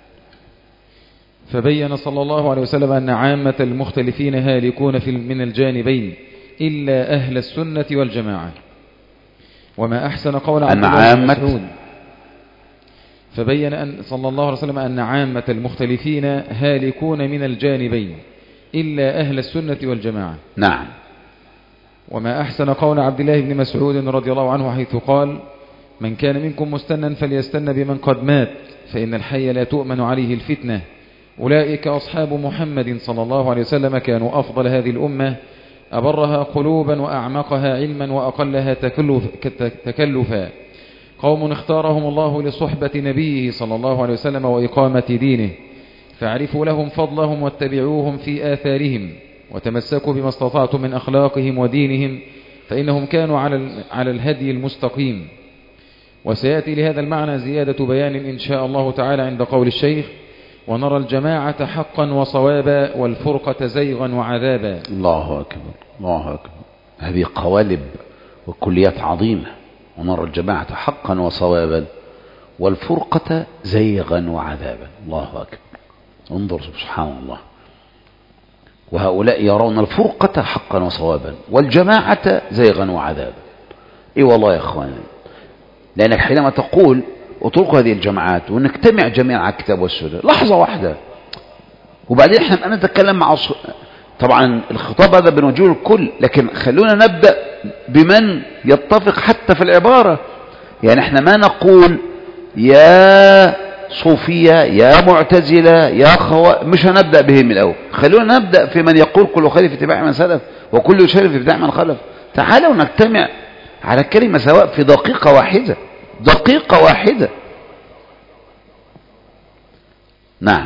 Speaker 2: فبين صلى الله عليه وسلم أن عامة المختلفين هالكون من الجانبين إلا أهل السنة والجماعة. وما أحسن قول عبد الله بن مسعود. فبين أن صلى الله عليه وسلم أن عامة المختلفين هالكون من الجانبين إلا أهل السنة والجماعة.
Speaker 1: نعم.
Speaker 2: وما أحسن قول عبد الله بن مسعود رضي الله عنه حيث قال من كان منكم مستنا فليستن بمن قد مات فإن الحي لا تؤمن عليه الفتنة. أولئك أصحاب محمد صلى الله عليه وسلم كانوا أفضل هذه الأمة، أبرها قلوبا وأعمقها علما وأقلها تكلفا، قوم اختارهم الله لصحبة نبيه صلى الله عليه وسلم وإقامة دينه، فاعرفوا لهم فضلهم واتبعوهم في آثارهم وتمسكوا بما استطعتم من أخلاقهم ودينهم فإنهم كانوا على الهدي المستقيم. وسيأتي لهذا المعنى زيادة بيان إن شاء الله تعالى عند قول الشيخ ونرى الجماعة حقا وصوابا والفرقة زيغا وعذابا.
Speaker 1: الله أكبر الله أكبر. هذه قوالب وكليات عظيمة. ونرى الجماعة حقا وصوابا والفرقة زيغا وعذابا. الله أكبر. انظر سبحان الله. وهؤلاء يرون الفرقة حقا وصوابا والجماعة زيغا وعذابا. اي والله يا اخواني، لأنك حينما تقول اتركوا هذه الجماعات ونجتمع جميعا على الكتاب والسنة لحظة واحدة، وبعدين احنا نتكلم مع طبعا الخطاب هذا بنوجه الكل، لكن خلونا نبدأ بمن يتفق حتى في العبارة. يعني احنا ما نقول يا صوفية يا معتزلة يا مش هنبدأ بهم من الأول. خلونا نبدأ في من يقول كل خير في اتباع من سلف وكل شر في اتباع من خلف. تعالوا نجتمع على كلمة سواء في دقيقة واحدة. دقيقة واحدة. نعم.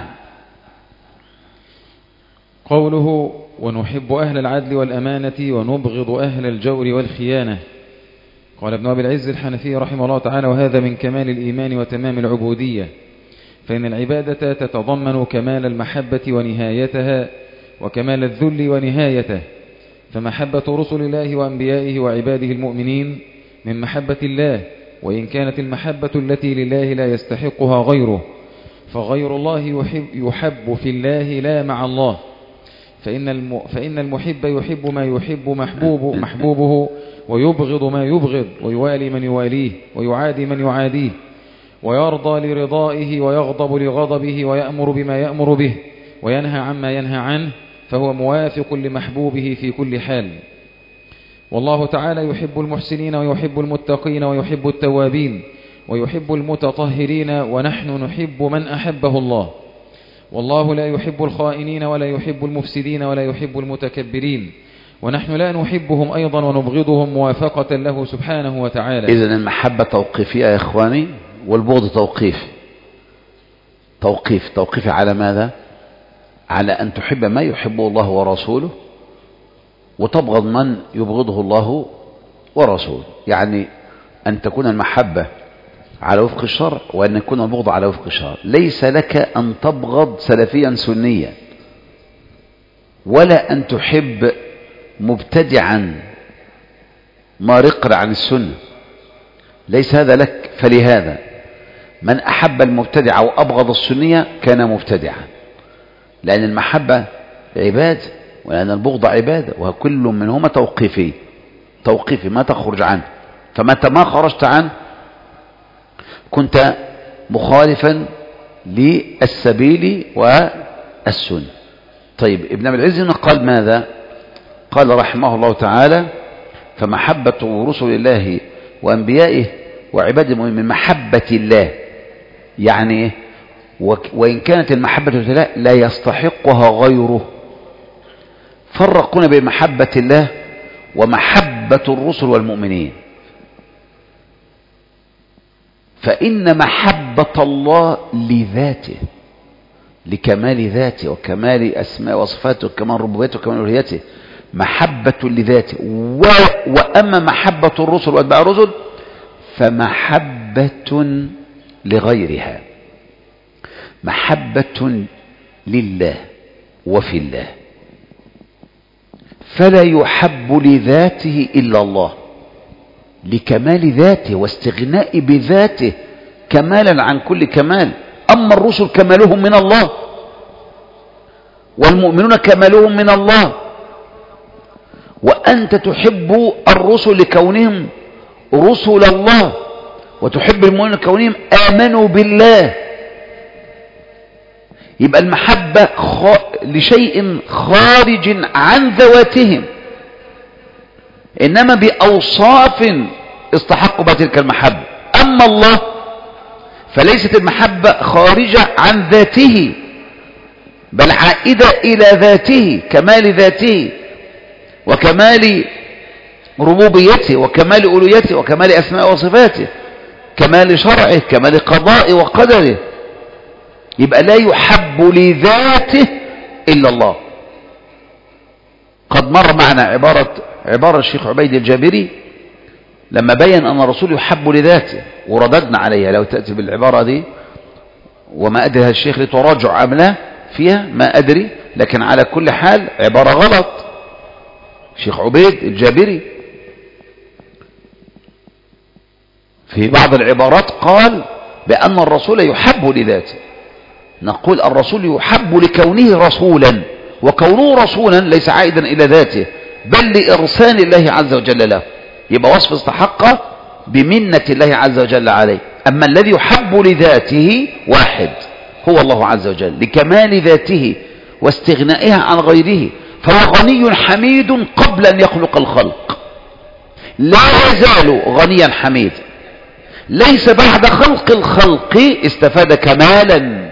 Speaker 2: قوله ونحب أهل العدل والأمانة ونبغض أهل الجور والخيانة. قال ابن أبي العز الحنفي رحمه الله تعالى وهذا من كمال الإيمان وتمام العبودية، فإن العبادة تتضمن كمال المحبة ونهايتها، وكمال الذل ونهايته. فمحبة رسل الله وأنبيائه وعباده المؤمنين من محبة الله، وإن كانت المحبة التي لله لا يستحقها غيره، فغير الله يحب في الله لا مع الله. فإن المحب يحب ما يحب محبوبه، ويبغض ما يبغض، ويوالي من يواليه، ويعادي من يعاديه، ويرضى لرضائه، ويغضب لغضبه، ويأمر بما يأمر به، وينهى عما ينهى عنه، فهو موافق لمحبوبه في كل حال. والله تعالى يحب المحسنين، ويحب المتقين، ويحب التوابين، ويحب المتطهرين، ونحن نحب من أحبه الله. والله لا يحب الخائنين، ولا يحب المفسدين، ولا يحب المتكبرين، ونحن لا نحبهم أيضا ونبغضهم موافقة له سبحانه وتعالى.
Speaker 1: إذن المحبة توقيفية يا إخواني، والبغض توقيفي على ماذا؟ على أن تحب ما يحبه الله ورسوله، وتبغض من يبغضه الله ورسوله. يعني أن تكون المحبة على وفق الشرع، وأن يكون البغض على وفق الشرع. ليس لك أن تبغض سلفيا سنيا، ولا أن تحب مبتدعا مارقا عن السنة، ليس هذا لك. فلهذا من أحب المبتدع وأبغض السنية كان مبتدعا، لأن المحبة عبادة، ولأن البغض عبادة، وكل منهما توقيفي ما تخرج عنه. فمتى ما خرجت عنه كنت مخالفا للسبيل والسنة. طيب، ابن أبي العز قال ماذا؟ قال رحمه الله تعالى: فمحبة رسل الله وأنبيائه وعباده من محبة الله. يعني وإن كانت المحبة لله لا يستحقها غيره. فرقنا بين محبة الله ومحبة الرسل والمؤمنين. فإن محبة الله لذاته، لكمال ذاته وكمال أسماء وصفاته وكمال ربوبيته وكمال ألوهيته، محبة لذاته. وأما محبة الرسل وأتباع الرسل فمحبة لغيرها، محبة لله وفي الله. فلا يحب لذاته إلا الله، لكمال ذاته واستغناء بذاته كمالا عن كل كمال. أما الرسل كمالهم من الله، والمؤمنون كمالهم من الله. وأنت تحب الرسل لكونهم رسل الله، وتحب المؤمنين لكونهم آمنوا بالله. يبقى المحبة لشيء خارج عن ذواتهم، إنما بأوصاف استحقوا بها تلك المحبة. أما الله فليست المحبة خارجة عن ذاته، بل عائدة إلى ذاته، كمال ذاته وكمال ربوبيته وكمال ألوهيته وكمال أسماء وصفاته، كمال شرعه، كمال قضائه وقدره. يبقى لا يحب لذاته إلا الله. قد مر معنا عبارة الشيخ عبيد الجابري لما بين أن الرسول يحب لذاته، ورددنا عليها. لو تأتي بالعبارة دي، وما أدري هذا الشيخ لتراجع أم لا فيها، ما أدري، لكن على كل حال عبارة غلط. الشيخ عبيد الجابري في بعض العبارات قال بأن الرسول يحب لذاته. نقول الرسول يحب لكونه رسولا، وكونه رسولا ليس عائدا إلى ذاته، بل لإرسال الله عز وجل له. يبقى وصف استحق بمنة الله عز وجل عليه. أما الذي يحب لذاته واحد هو الله عز وجل، لكمال ذاته واستغنائها عن غيره. فهو غني حميد قبل أن يخلق الخلق، لا يزال غنيا حميدا. ليس بعد خلق الخلق استفاد كمالا،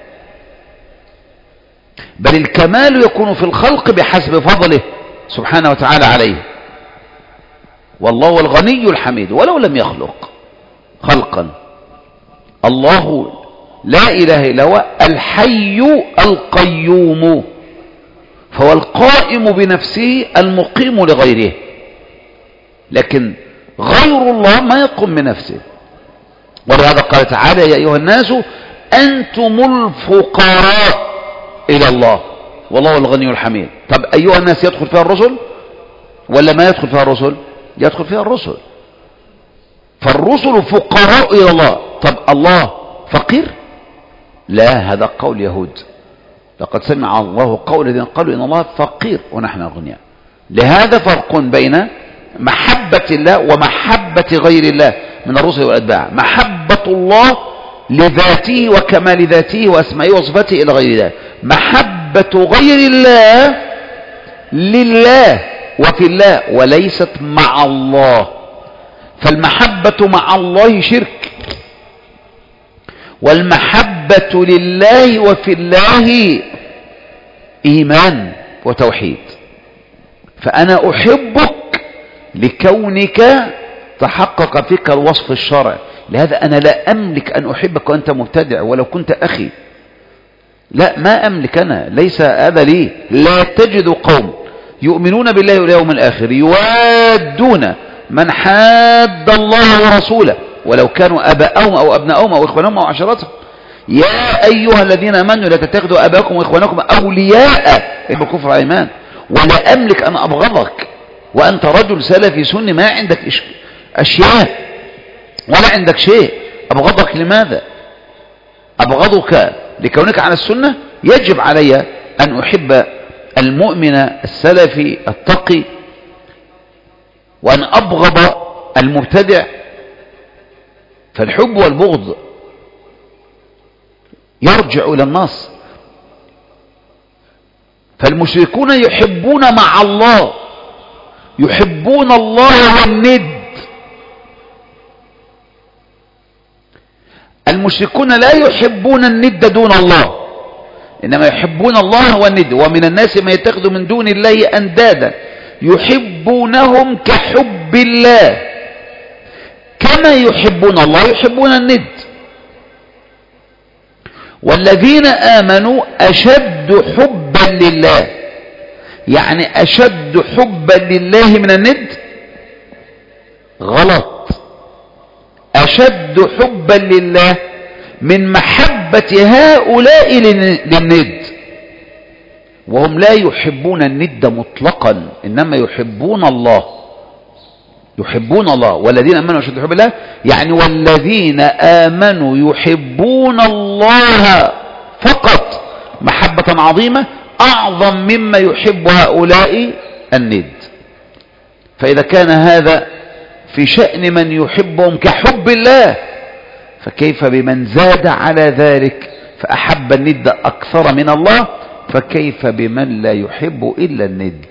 Speaker 1: بل الكمال يكون في الخلق بحسب فضله سبحانه وتعالى عليه. والله الغني الحميد ولو لم يخلق خلقا. الله لا إله إلا هو الحي القيوم، فهو القائم بنفسه المقيم لغيره. لكن غير الله ما يقوم بنفسه. ولهذا قال تعالى: يا أيها الناس أنتم الفقراء إلى الله والله الغني الحميد. طب أيها الناس يدخل فيها الرسل ولا ما يدخل فيها الرسل؟ يدخل فيها الرسل. فالرسل فقراء إلى الله. طب الله فقير؟ لا، هذا قول يهود. لقد سمع الله قول الذين قالوا إن الله فقير ونحن أغنياء. لهذا فرق بين محبة الله ومحبة غير الله من الرسل والأتباع. محبة الله لذاته وكمال ذاته وأسمائه وصفاته إلى غير الله. محبة غير الله لله وفي الله وليست مع الله. فالمحبة مع الله شرك، والمحبة لله وفي الله إيمان وتوحيد. فأنا أحبك لكونك تحقق فيك الوصف الشرعي. لهذا أنا لا أملك أن أحبك وأنت مبتدع ولو كنت أخي. لا، ما أملك أنا، ليس هذا لي. لا تجد قوم يؤمنون بالله واليوم الآخر يوادون من حاد الله ورسوله ولو كانوا آباءهم أو أبناءهم أو إخوانهم أو عشيرتهم. يا أيها الذين آمنوا لا تتخذوا آباءكم وإخوانكم أولياء بالكفر والإيمان. ولا أملك أن أبغضك وأنت رجل سلفي سني ما عندك أشياء ولا عندك شيء. أبغضك لماذا؟ أبغضك لكونك على السنة. يجب علي أن أحب المؤمن السلفي التقي وأن أبغض المبتدع. فالحب والبغض يرجع إلى النص. فالمشركون يحبون مع الله، يحبون الله والند. المشركون لا يحبون الند دون الله، إنما يحبون الله والند. ومن الناس من يتخذ من دون الله أندادا يحبونهم كحب الله، كما يحبون الله يحبون الند. والذين آمنوا أشد حبا لله، يعني أشد حبا لله من الند. غلط. أشد حبا لله من محبة هؤلاء للند، وهم لا يحبون الند مطلقا، إنما يحبون الله. يحبون الله. والذين آمنوا أشد حبا لله، يعني والذين آمنوا يحبون الله فقط محبة عظيمة أعظم مما يحب هؤلاء الند. فإذا كان هذا في شأن من يحبهم كحب الله، فكيف بمن زاد على ذلك فأحب الند أكثر من الله؟ فكيف بمن لا يحب إلا الند؟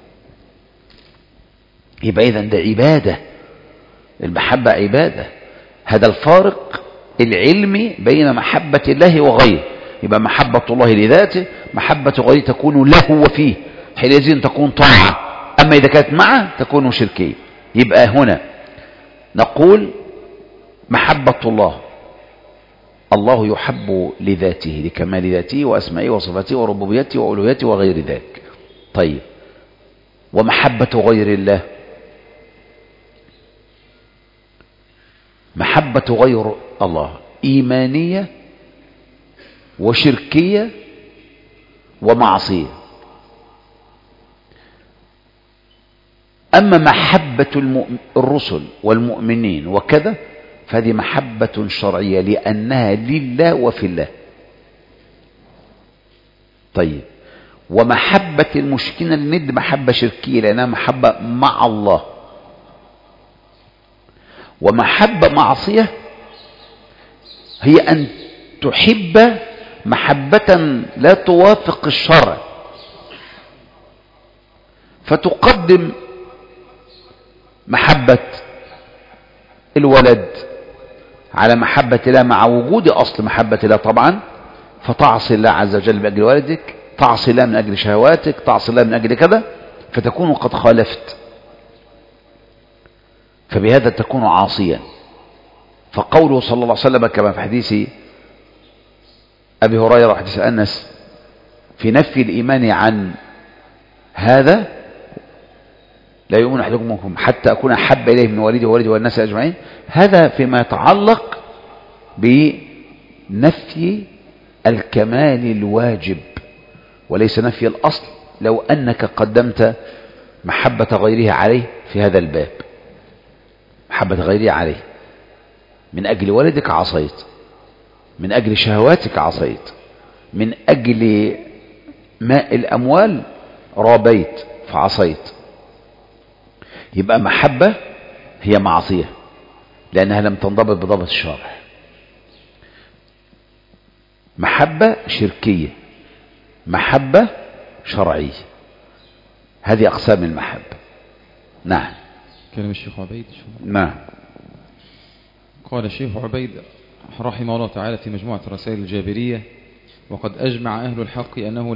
Speaker 1: يبقى إذن ده عبادة. المحبة عبادة. هذا الفارق العلمي بين محبة الله وغيره. يبقى محبة الله لذاته، محبة غيره تكون له وفيه، حينئذ تكون طاعة. أما إذا كانت معه تكون شركية. يبقى هنا نقول محبة الله، الله يحب لذاته لكمال ذاته وأسمائه وصفاته وربوبيته وألوهيته وغير ذلك. طيب، ومحبة غير الله، محبة غير الله إيمانية وشركية ومعصية. أما محبة الرسل والمؤمنين وكذا فهذه محبة شرعية لأنها لله وفي الله. طيب، ومحبة المشركين الند محبة شركية لأنها محبة مع الله. ومحبة معصية هي أن تحب محبة لا توافق الشرع، فتقدم محبة الولد على محبة الله مع وجود أصل محبة الله طبعا، فتعصي الله عز وجل من أجل والدك، تعصي الله من أجل شهواتك، تعصي الله من أجل كذا، فتكون قد خالفت، فبهذا تكون عاصيا. فقوله صلى الله عليه وسلم كما في حديث أبي هريرة وحديث أنس في نفي الإيمان عن هذا: لا يؤمن أحدكم حتى أكون أحب إليه من والده ووالده والناس أجمعين. هذا فيما يتعلق نفي الكمال الواجب وليس نفي الأصل، لو أنك قدمت محبة غيره عليه في هذا الباب، محبة غيره عليه من أجل والدك عصيت، من أجل شهواتك عصيت، من أجل ماء الأموال رابيت فعصيت، يبقى محبة هي معصية لأنها لم تنضبط بضبط الشرع. محبة شركية، محبة شرعية، هذه أقسام المحبة. نعم.
Speaker 2: كلام الشيخ عبيد.
Speaker 1: نعم.
Speaker 2: قال الشيخ عبيد رحمه الله تعالى في مجموعة رسائل الجابرية: وقد أجمع أهل الحق أنه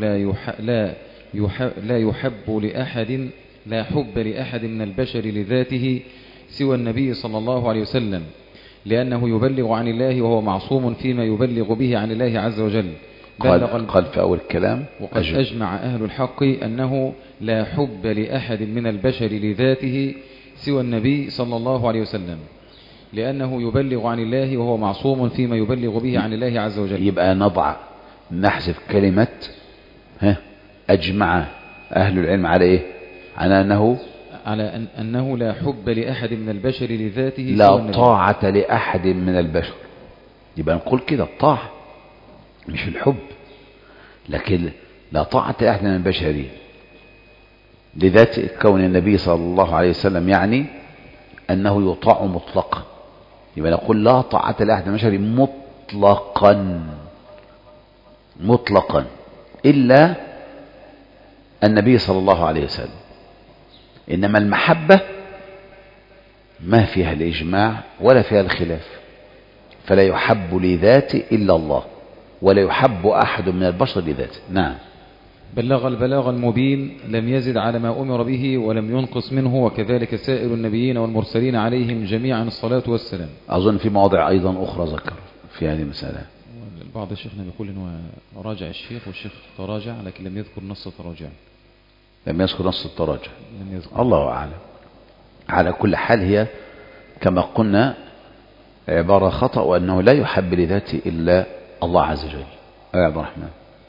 Speaker 2: لا يحب لأحد، لا حب لأحد من البشر لذاته سوى النبي صلى الله عليه وسلم، لأنه يبلغ عن الله وهو معصوم فيما يبلغ به عن الله عز وجل.
Speaker 1: قال في أول الكلام:
Speaker 2: وقد أجمع أهل الحق أنه لا حب لأحد من البشر لذاته سوى النبي صلى الله عليه وسلم، لأنه يبلغ عن الله وهو معصوم فيما يبلغ به عن الله عز وجل.
Speaker 1: يبقى نحذف كلمة أجمع أهل العلم على إيه؟ على
Speaker 2: أنه لا حب لأحد من البشر لذاته،
Speaker 1: لا طاعة لأحد من البشر. يبقى نقول كده الطاعة مش الحب، لكن لا طاعة لأحد من البشر لذات كون النبي صلى الله عليه وسلم، يعني أنه يطاع مطلقا. يبقى نقول لا طاعة لأحد من البشر مطلقا إلا النبي صلى الله عليه وسلم. إنما المحبة ما فيها الإجماع ولا فيها الخلاف، فلا يحب لذاته إلا الله، ولا يحب أحد من البشر لذاته. نعم.
Speaker 2: بلغ البلاغ المبين، لم يزد على ما أمر به ولم ينقص منه، وكذلك سائر النبيين والمرسلين عليهم جميعا الصلاة والسلام.
Speaker 1: أظن في مواضع أيضا أخرى ذكر في هذه المسألة.
Speaker 2: بعض الشيخنا يقول إنه راجع الشيخ والشيخ تراجع، لكن لم يذكر نص تراجع.
Speaker 1: لم يذكر نص التراجع. الله أعلم. على كل حال هي كما قلنا عبارة خطأ، وأنه لا يحب لذاته إلا الله عز وجل. يا عبد الرحمن.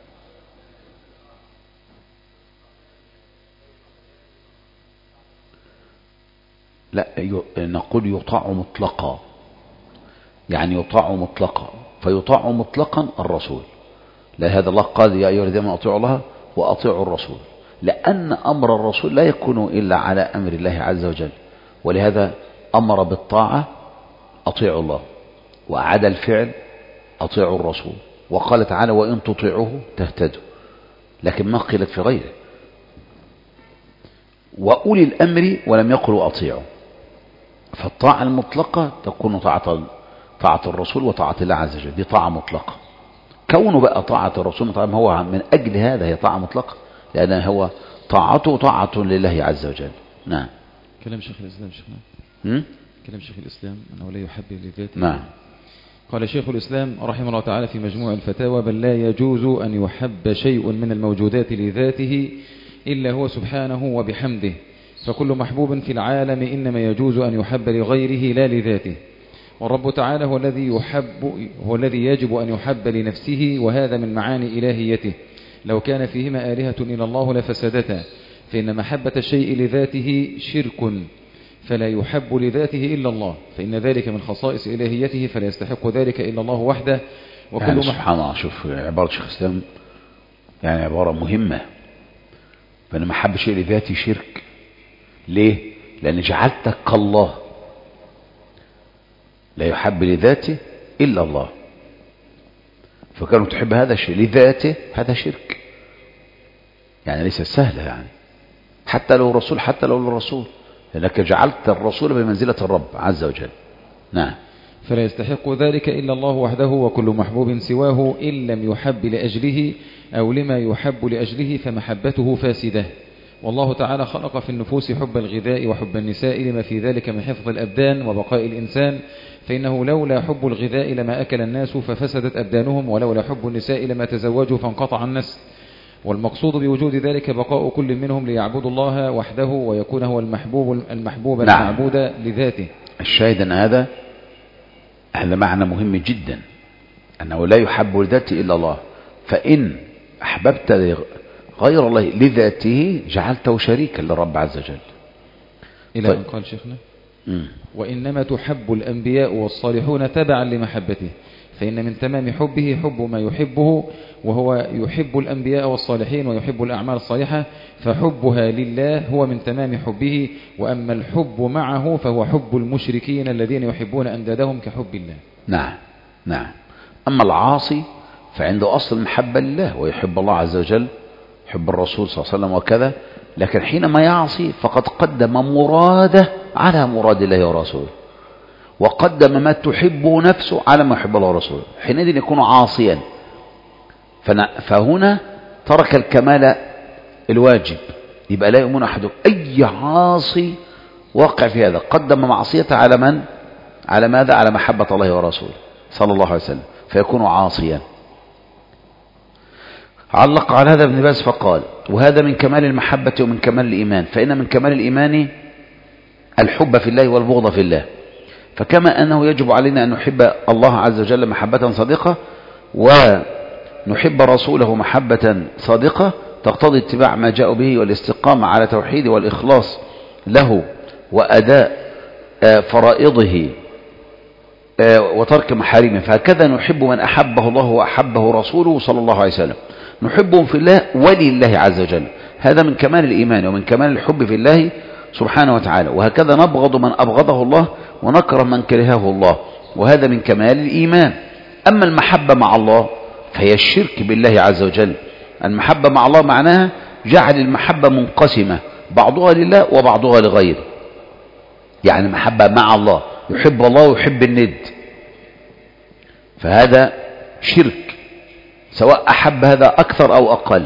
Speaker 1: لا، نقول يطاع مطلقا، يعني يطاع مطلقا، فيطاع مطلقا الرسول. لهذا الله قال: يا أيها الذين آمنوا أطيعوا الله وأطيعوا الرسول، لأن أمر الرسول لا يكون إلا على أمر الله عز وجل، ولهذا أمر بالطاعة أطيعوا الله، وأعاد الفعل أطيعوا الرسول، وقال تعالى: وإن تطيعوه تهتدوا، لكن ما قيلت في غيره. وأولي الأمر ولم يقلوا أطيعوا. فالطاعة المطلقة تكون طاعة الرسول وطاعة الله عز وجل، دي طاعة مطلقة. كونه بقى طاعة الرسول طبعا هو من أجل هذا هي طاعة مطلقة، لأن هو طاعته طاعة لله عز وجل. نعم.
Speaker 2: كلام شيخ الإسلام شيخنا. كلام شيخ الإسلام أنه لا يحب لذاته.
Speaker 1: نعم.
Speaker 2: قال شيخ الإسلام رحمه الله تعالى في مجموع الفتاوى: بل لا يجوز أن يحب شيء من الموجودات لذاته إلا هو سبحانه وبحمده، فكل محبوب في العالم إنما يجوز أن يحب لغيره لا لذاته، والرب تعالى هو الذي يجب أن يحب لنفسه، وهذا من معاني إلهيته. لو كان فيهما آلهة إلا الله لفسدتا، فإن محبة الشيء لذاته شرك، فلا يحب لذاته إلا الله، فإن ذلك من خصائص إلهيته، فلا يستحق ذلك إلا الله وحده. وكل
Speaker 1: يعني سبحان الله، شوف عبارة شيخ الإسلام يعني عبارة مهمة. فأنا محب شيء لذاتي شرك. ليه؟ لأن جعلتك كالله، لا يحب لذاته إلا الله، فكانوا تحب هذا الشيء لذاته، هذا شرك، يعني ليس سهلة، يعني حتى لو رسول، حتى لو الرسول، لأنك جعلت الرسول بمنزلة الرب عز وجل. نعم.
Speaker 2: فلا يستحق ذلك إلا الله وحده، وكل محبوب سواه إن لم يحب لأجله أو لما يحب لأجله فمحبته فاسدة. والله تعالى خلق في النفوس حب الغذاء وحب النساء لما في ذلك من حفظ الأبدان وبقاء الإنسان، فإنه لولا حب الغذاء لما أكل الناس ففسدت أبدانهم، ولولا حب النساء لما تزوجوا فانقطع النسل. والمقصود بوجود ذلك بقاء كل منهم ليعبدوا الله وحده ويكون هو المحبوب
Speaker 1: نعم.
Speaker 2: المعبود لذاته.
Speaker 1: الشاهد أن هذا معنى مهم جدا، أنه لا يحب لذاته إلا الله، فإن أحببت غير الله لذاته جعلته شريكا للرب عز وجل.
Speaker 2: إلى أن قال شيخنا وإنما تحب الأنبياء والصالحون تبعا لمحبته، فإن من تمام حبه حب ما يحبه، وهو يحب الأنبياء والصالحين ويحب الأعمال الصالحة، فحبها لله هو من تمام حبه. وأما الحب معه فهو حب المشركين الذين يحبون أندادهم كحب الله.
Speaker 1: نعم نعم. أما العاصي فعنده أصل المحبة لله، ويحب الله عز وجل، يحب الرسول صلى الله عليه وسلم وكذا، لكن حينما يعصي فقد قدم مراده على مراد الله ورسوله، وقدم ما تحبه نفسه على ما يحب الله ورسوله، حينئذ يكون عاصيا. فهنا ترك الكمال الواجب، يبقى لا يؤمن أحد. أي عاصي واقع في هذا قدم معصيته على من؟ على ماذا؟ على محبة الله ورسوله صلى الله عليه وسلم، فيكون عاصيا. علق على هذا ابن باز فقال: وهذا من كمال المحبة ومن كمال الإيمان، فإن من كمال الإيمان الحب في الله والبغض في الله. فكما أنه يجب علينا أن نحب الله عز وجل محبة صادقة، ونحب رسوله محبة صادقة تقتضي اتباع ما جاء به والاستقامة على توحيده والإخلاص له وأداء فرائضه وترك محارمه. فهكذا نحب من أحبه الله وأحبه رسوله صلى الله عليه وسلم، نحبهم في الله ولله عز وجل. هذا من كمال الإيمان ومن كمال الحب في الله سبحانه وتعالى. وهكذا نبغض من أبغضه الله ونكره من كرهه الله، وهذا من كمال الإيمان. أما المحبة مع الله فهي الشرك بالله عز وجل. المحبة مع الله معناها جعل المحبة منقسمة، بعضها لله وبعضها لغيره. يعني محبة مع الله، يحب الله ويحب الند، فهذا شرك، سواء أحب هذا أكثر أو أقل.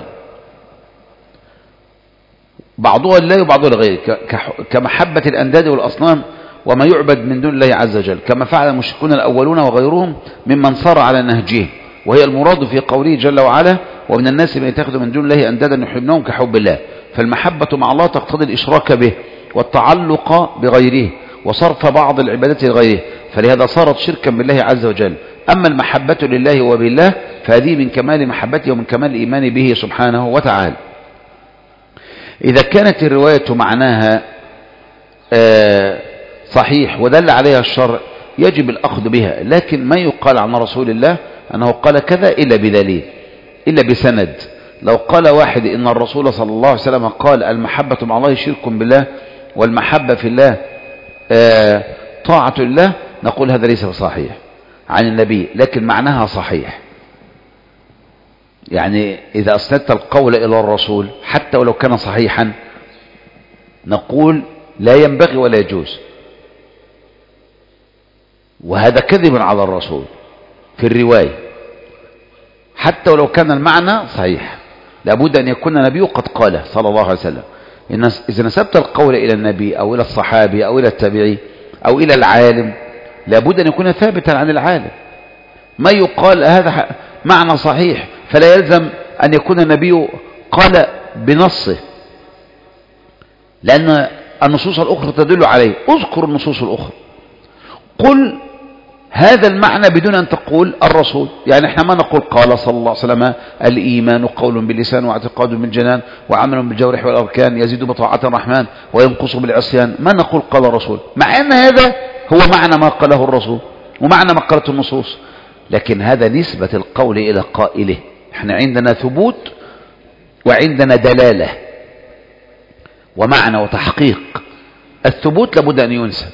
Speaker 1: بعضها لله وبعضها لغيره، كمحبة الأنداد والأصنام وما يعبد من دون الله عز وجل، كما فعل المشركون الأولون وغيرهم ممن صار على نهجهم، وهي المراد في قوله جل وعلا: ومن الناس من يتخذ من دون الله أندادا يحبونهم كحب الله. فالمحبة مع الله تقتضي الإشراك به والتعلق بغيره وصرف بعض العبادات لغيره، فلهذا صارت شركا بالله عز وجل. أما المحبة لله وبالله فهذه من كمال محبته ومن كمال الإيمان به سبحانه وتعالى. إذا كانت الرواية معناها صحيح ودل عليها الشرع يجب الأخذ بها، لكن ما يقال عن رسول الله أنه قال كذا إلا بدليل، إلا بسند. لو قال واحد إن الرسول صلى الله عليه وسلم قال المحبة مع الله شرك بالله والمحبة في الله طاعة الله، نقول هذا ليس صحيح عن النبي، لكن معناها صحيح. يعني إذا أسندت القول إلى الرسول حتى ولو كان صحيحا نقول لا ينبغي ولا يجوز، وهذا كذب على الرسول في الرواية حتى ولو كان المعنى صحيح. لابد أن يكون النبي قد قاله صلى الله عليه وسلم. إذا نسبت القول إلى النبي أو إلى الصحابي أو إلى التابعي أو إلى العالم لابد أن يكون ثابتا عن العالم. ما يقال هذا معنى صحيح فلا يلزم أن يكون النبي قال بنصه، لأن النصوص الأخرى تدل عليه. اذكر النصوص الأخرى، قل هذا المعنى بدون أن تقول الرسول. يعني احنا ما نقول قال صلى الله عليه وسلم الإيمان قول باللسان واعتقاد بالجنان وعمل بالجوارح والأركان يزيد بطاعة الرحمن وينقص بالعصيان. ما نقول قال الرسول، مع أن هذا هو معنى ما قاله الرسول ومعنى ما قالته النصوص، لكن هذا نسبة القول إلى قائله. احنا عندنا ثبوت وعندنا دلالة ومعنى وتحقيق. الثبوت لابد أن ينسب،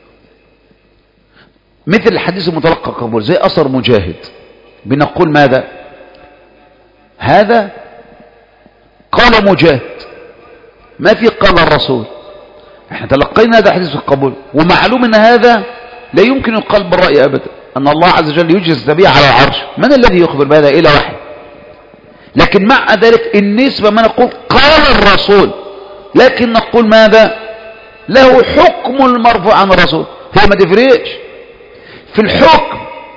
Speaker 1: مثل الحديث المتلقى قبول، زي أثر مجاهد، بنقول ماذا؟ هذا قال مجاهد، ما في قال الرسول. احنا تلقينا هذا حديث القبول، ومعلوم ان هذا لا يمكن يقال بالرأي أبدا، أن الله عز وجل يجلس النبي على العرش. من الذي يخبر بهذا إلى وحي؟ لكن مع ذلك النسبة ما نقول قال الرسول، لكن نقول ماذا؟ له حكم المرفوع عن الرسول. هي ما تفرقش في الحكم،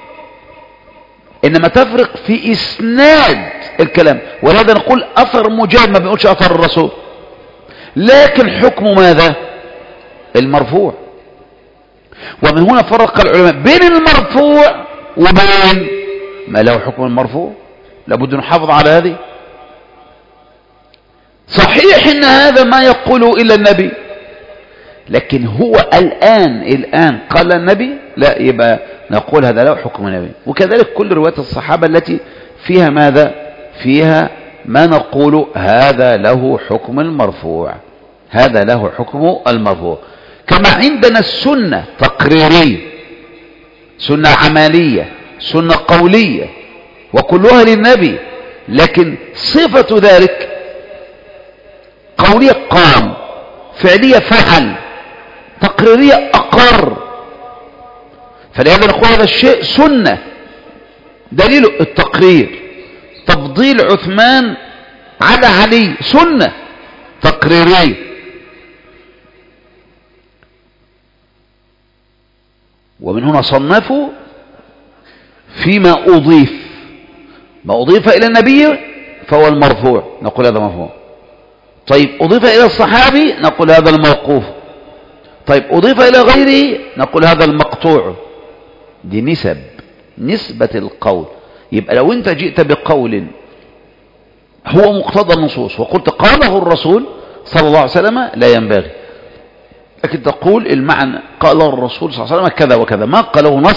Speaker 1: إنما تفرق في إسناد الكلام. ولهذا نقول أثر مجاهد، ما بنقولش أثر الرسول، لكن حكمه ماذا؟ المرفوع. ومن هنا فرق العلماء بين المرفوع وبين ما له حكم المرفوع، لابد أن نحافظ على هذه. صحيح إن هذا ما يقوله إلا النبي، لكن هو الآن قال النبي، لا، يبقى نقول هذا له حكم النبي. وكذلك كل روايات الصحابة التي فيها ماذا؟ فيها ما نقول هذا له حكم المرفوع، هذا له حكم المرفوع. كما عندنا السنة تقريرية، سنة عملية، سنة قولية، وكلها للنبي، لكن صفة ذلك قولية قام، فعلية فعل، تقريرية أقر. فلهذا نقول هذا الشيء سنة. دليل التقرير تفضيل عثمان على علي، سنة تقريرية. ومن هنا صنفوا فيما أضيف، ما أضيف إلى النبي فهو المرفوع، نقول هذا مرفوع. طيب أضيف إلى الصحابي نقول هذا الموقوف. طيب أضيف إلى غيره نقول هذا المقطوع. دي نسبة القول. يبقى لو أنت جئت بقول هو مقتضى النصوص وقلت قاله الرسول صلى الله عليه وسلم، لا ينبغي. لكن تقول المعنى قال الرسول صلى الله عليه وسلم كذا وكذا، ما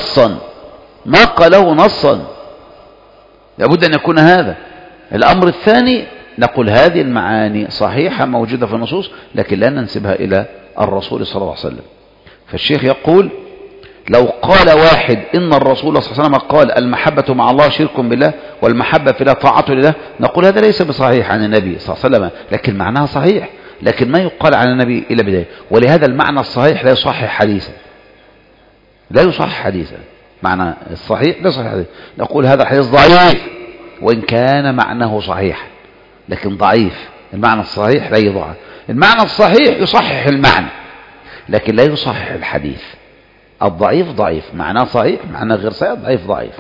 Speaker 1: قاله نصا، لابد أن يكون هذا. الأمر الثاني نقول هذه المعاني صحيحة موجودة في النصوص، لكن لا ننسبها إلى الرسول صلى الله عليه وسلم. فالشيخ يقول لو قال واحد إن الرسول صلى الله عليه وسلم قال المحبة مع الله شرك بالله والمحبة في الله طاعة لله، نقول هذا ليس بصحيح عن النبي صلى الله عليه وسلم، لكن معناها صحيح، لكن ما يقال عن النبي إلا بداية. ولهذا المعنى الصحيح لا يصحح حديثا، لا يصحح حديثا. معنى الصحيح لا يصحح حديثا. نقول هذا حديث ضعيف وإن كان معناه صحيح، لكن ضعيف. المعنى الصحيح لا يضعف. المعنى الصحيح يصحح المعنى، لكن لا يصحح الحديث. الضعيف ضعيف، معناه صحيح، معناه غير صحيح، ضعيف ضعيف.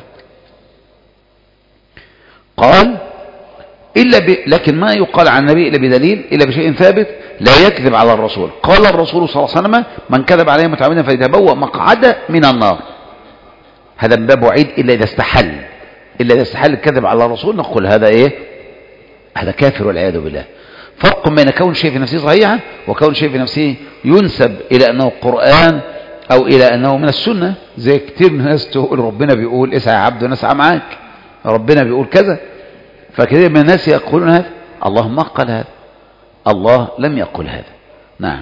Speaker 1: قال لكن ما يقال عن النبي إلا بدليل، إلا بشيء ثابت، لا يكذب على الرسول. قال الرسول صلى الله عليه وسلم من كذب عليه متعمدا فليتبوأ مقعده من النار. هذا من باب وعيد إلا إذا استحل الكذب على الرسول، نقول هذا إيه؟ هذا كافر والعياذ بالله. فرق بين كون شيء في نفسه صحيحا وكون شيء في نفسه ينسب إلى أنه قرآن أو إلى أنه من السنة. زي كتير من الناس تقول ربنا بيقول اسعى يا عبد ونسعى معاك، ربنا بيقول كذا. فكثير من الناس يقولون هذا، الله ما قال هذا، الله لم يقل هذا. نعم.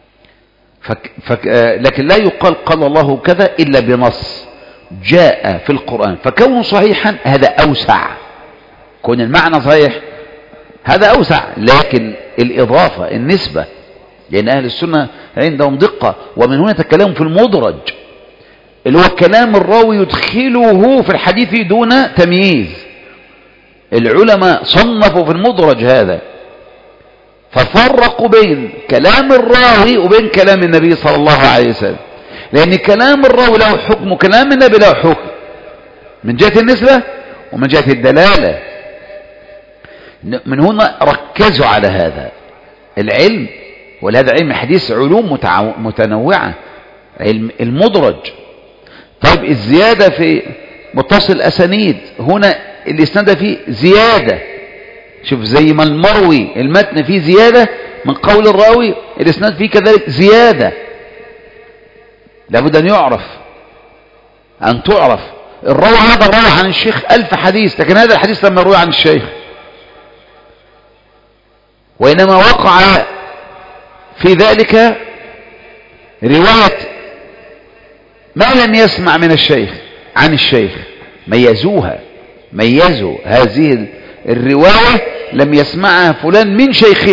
Speaker 1: لكن لا يقال قال الله كذا إلا بنص جاء في القرآن. فكونه صحيحا هذا أوسع، كون المعنى صحيح هذا أوسع، لكن الإضافة النسبة، لأن أهل السنة عندهم دقة. ومن هنا تكلموا في المدرج، اللي هو كلام الراوي يدخله في الحديث دون تمييز. العلماء صنفوا في المدرج هذا، ففرقوا بين كلام الراوي وبين كلام النبي صلى الله عليه وسلم، لأن كلام الراوي له حكم وكلام النبي له حكم، من جهة النسبة ومن جهة الدلالة. من هنا ركزوا على هذا العلم، ولهذا علم الحديث علوم متنوعة. علم المدرج. طيب الزيادة في متصل الأسانيد، هنا الإسناد فيه زيادة، شوف زي ما المروي المتن فيه زيادة من قول الراوي، الإسناد فيه كذلك زيادة. لابد أن تعرف الراوي هذا روى عن الشيخ 1000 حديث، لكن هذا الحديث لما روى عن الشيخ، وإنما وقع في ذلك رواية ما لم يسمع من الشيخ عن الشيخ. ميزوا هذه الرواية لم يسمعها فلان من شيخه،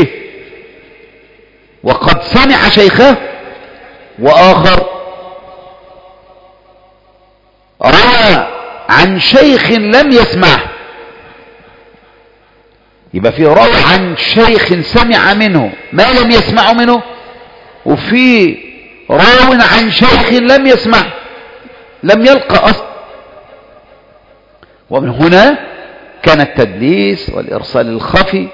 Speaker 1: وقد سمع شيخه، وآخر روى عن شيخ لم يسمعه. يبقى في روى عن شيخ سمع منه ما لم يسمع منه، وفي راو عن شيخ لم يسمع، لم يلقى أصلا. ومن هنا كان التدليس والإرسال الخفي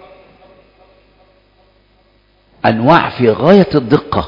Speaker 1: أنواع في غاية الدقة،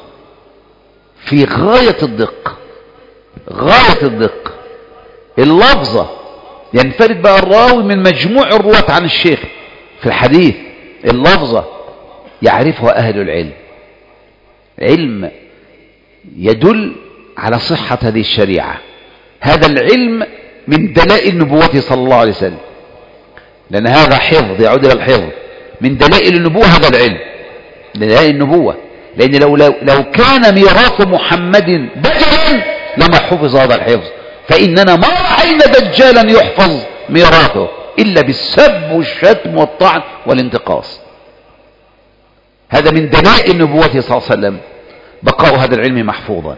Speaker 1: غاية الدقة. اللفظة ينفرد بقى الراوي من مجموع الرواة عن الشيخ في الحديث اللفظة يعرفها أهل العلم، علم يدل على صحة هذه الشريعة. هذا العلم من دلائل نبوته صلى الله عليه وسلم، لأن هذا حفظ يعود إلى الحفظ. من دلائل النبوة هذا العلم، دلائل النبوة، لأن لو كان ميراث محمد دجلا لما حفظ هذا الحفظ، فإننا ما رأينا دجالا يحفظ ميراثه إلا بالسب والشتم والطعن والانتقاص. هذا من دلائل نبوته صلى الله عليه وسلم بقاء هذا العلم محفوظا.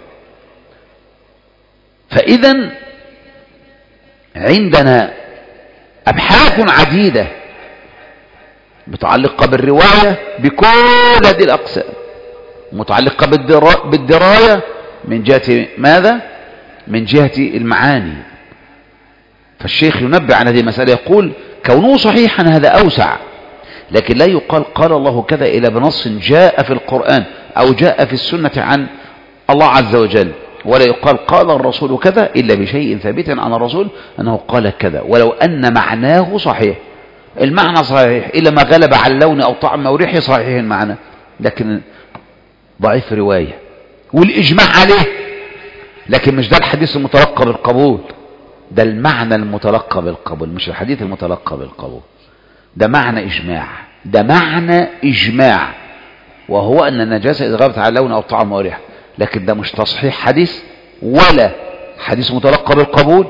Speaker 1: فإذا عندنا أبحاث عديدة متعلقة بالرواية بكل هذه الأقسام، متعلقة بالدراية من جهة ماذا؟ من جهة المعاني. فالشيخ ينبه عن هذه المسألة، يقول كونه صحيحا هذا أوسع، لكن لا يقال قال الله كذا إلا بنص جاء في القرآن أو جاء في السنة عن الله عز وجل، ولا يقال قال الرسول كذا إلا بشيء ثابت عن الرسول أنه قال كذا، ولو أن معناه صحيح. المعنى صحيح إلا ما غلب على اللون أو طعم أو ريحه صحيح المعنى، لكن ضعيف رواية والإجماع عليه. لكن مش ده الحديث المتلقى بالقبول، ده المعنى المتلقى بالقبول، مش الحديث المتلقى بالقبول. ده معنى إجماع، ده معنى إجماع، وهو أن النجاسة إذا غابت على اللون أو طعم أو ريحه. لكن ده مش تصحيح حديث ولا حديث متلقى بالقبول،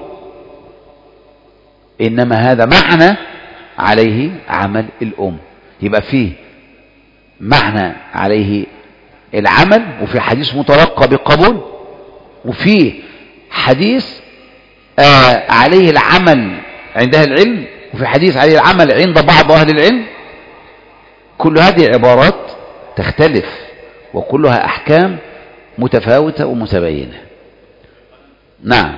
Speaker 1: إنما هذا معنى عليه عمل الأم. يبقى فيه معنى عليه العمل، وفي حديث متلقى بالقبول، وفيه حديث عليه العمل عند أهل العلم، وفي حديث عليه العمل عند بعض أهل العلم. كل هذه عبارات تختلف وكلها أحكام متفاوتة ومتباينة. نعم.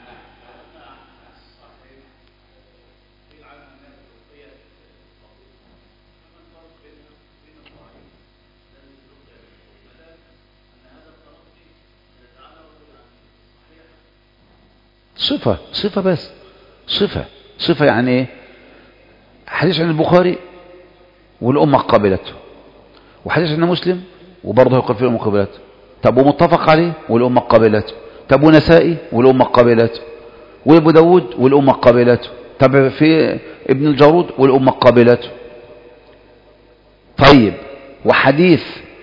Speaker 1: صفة بس، صفة يعني ايه؟ حديث عن البخاري والأمة قبلته، وحديث عن مسلم وبرضه يقول في الأمة قبلته. طب ومتفق عليه والأمة قبلته. طب ونسائي والأمة قبلته، وابو داود والأمة قبلته. طب في ابن الجارود والأمة قبلته. طيب وحديث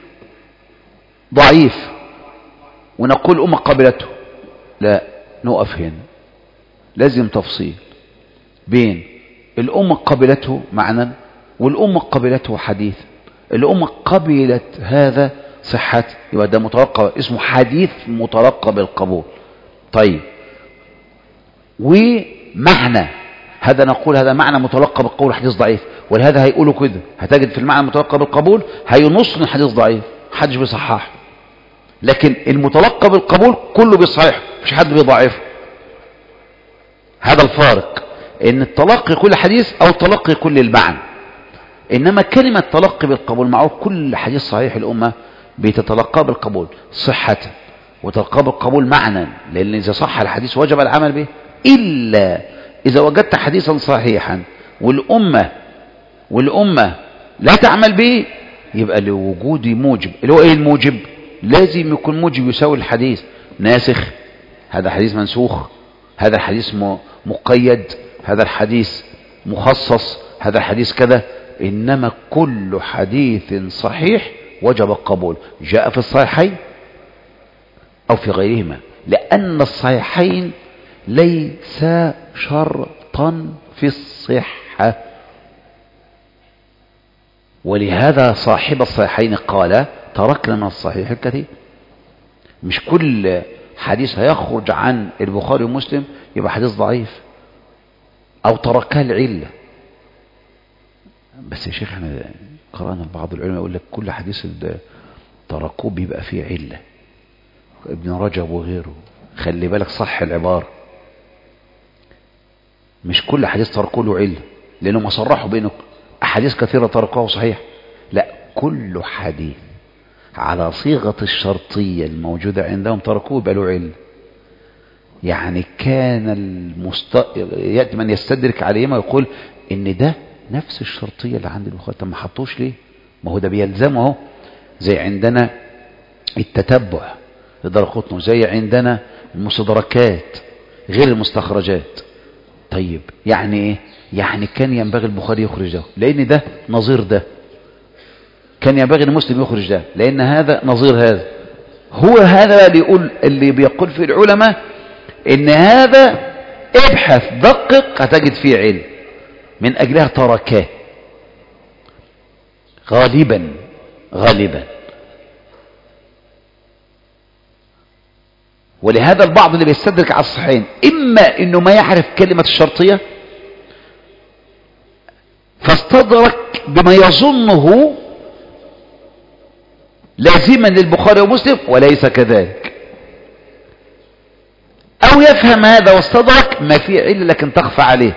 Speaker 1: ضعيف ونقول الأمة قبلته؟ لا، نقف هنا، لازم تفصيل بين الأمة قبلته معنى والأمة قبلته حديث. الأمة قبلت هذا صحة، يبقى ده متلقى، اسمه حديث متلقى بالقبول. طيب ومعنى هذا نقول هذا معنى متلقى بالقبول حديث ضعيف، ولهذا هيقولوا كده، هتجد في المعنى المتلقى بالقبول هينص من حديث ضعيف، محدش بيصححه. لكن المتلقى بالقبول كله بيصححه، مش حد بيضعفه. هذا الفارق، ان التلقي كل حديث او تلقي كل المعنى. انما كلمة تلقي بالقبول معه كل حديث صحيح الامة بتتلقى بالقبول صحة، وتلقى بالقبول معنى، لان اذا صح الحديث وجب العمل به، الا اذا وجدت حديثا صحيحا والامة لا تعمل به، يبقى لوجود موجب. اللي هو ايه الموجب؟ لازم يكون موجب يساوي الحديث. ناسخ، هذا حديث منسوخ، هذا الحديث مقيد، هذا الحديث مخصص، هذا الحديث كذا. إنما كل حديث صحيح وجب القبول، جاء في الصحيحين أو في غيرهما، لأن الصحيحين ليس شرطا في الصحة. ولهذا صاحب الصحيحين قال تركنا من الصحيح الكثير. مش كل حديث هيخرج عن البخاري ومسلم يبقى حديث ضعيف أو تركها العلة. بس يا شيخ احنا قرأنا بعض العلماء يقول لك كل حديث تركوه بيبقى فيه علة، ابن رجب وغيره. خلي بالك صح العبارة، مش كل حديث تركوه له علة، لأنه ما صرحوا بينه أحاديث كثيرة تركوه صحيح. لا، كل حديث على صيغة الشرطية الموجودة عندهم تركوه يبقى له علة. يعني كان يأتي من يستدرك عليهما ويقول ان ده نفس الشرطية اللي عند البخاري، طب ما حطوش ليه؟ ما هو ده بيلزمه اهو. زي عندنا التتبع لدرقطنه، زي عندنا المستدركات غير المستخرجات. طيب يعني ايه؟ يعني كان ينبغي البخاري يخرج ده لان ده نظير ده، كان ينبغي المسلم يخرج ده لان هذا نظير هذا. هو هذا اللي بيقول فيه العلماء ان هذا ابحث دقق هتجد فيه علم، من اجلها تركاه غالبا. ولهذا البعض اللي بيستدرك على الصحيحين اما انه ما يعرف كلمة الشرطية فاستدرك بما يظنه لازما للبخاري ومسلم وليس كذلك، او يفهم هذا واستدرك ما فيه علة لكن تخفى عليه.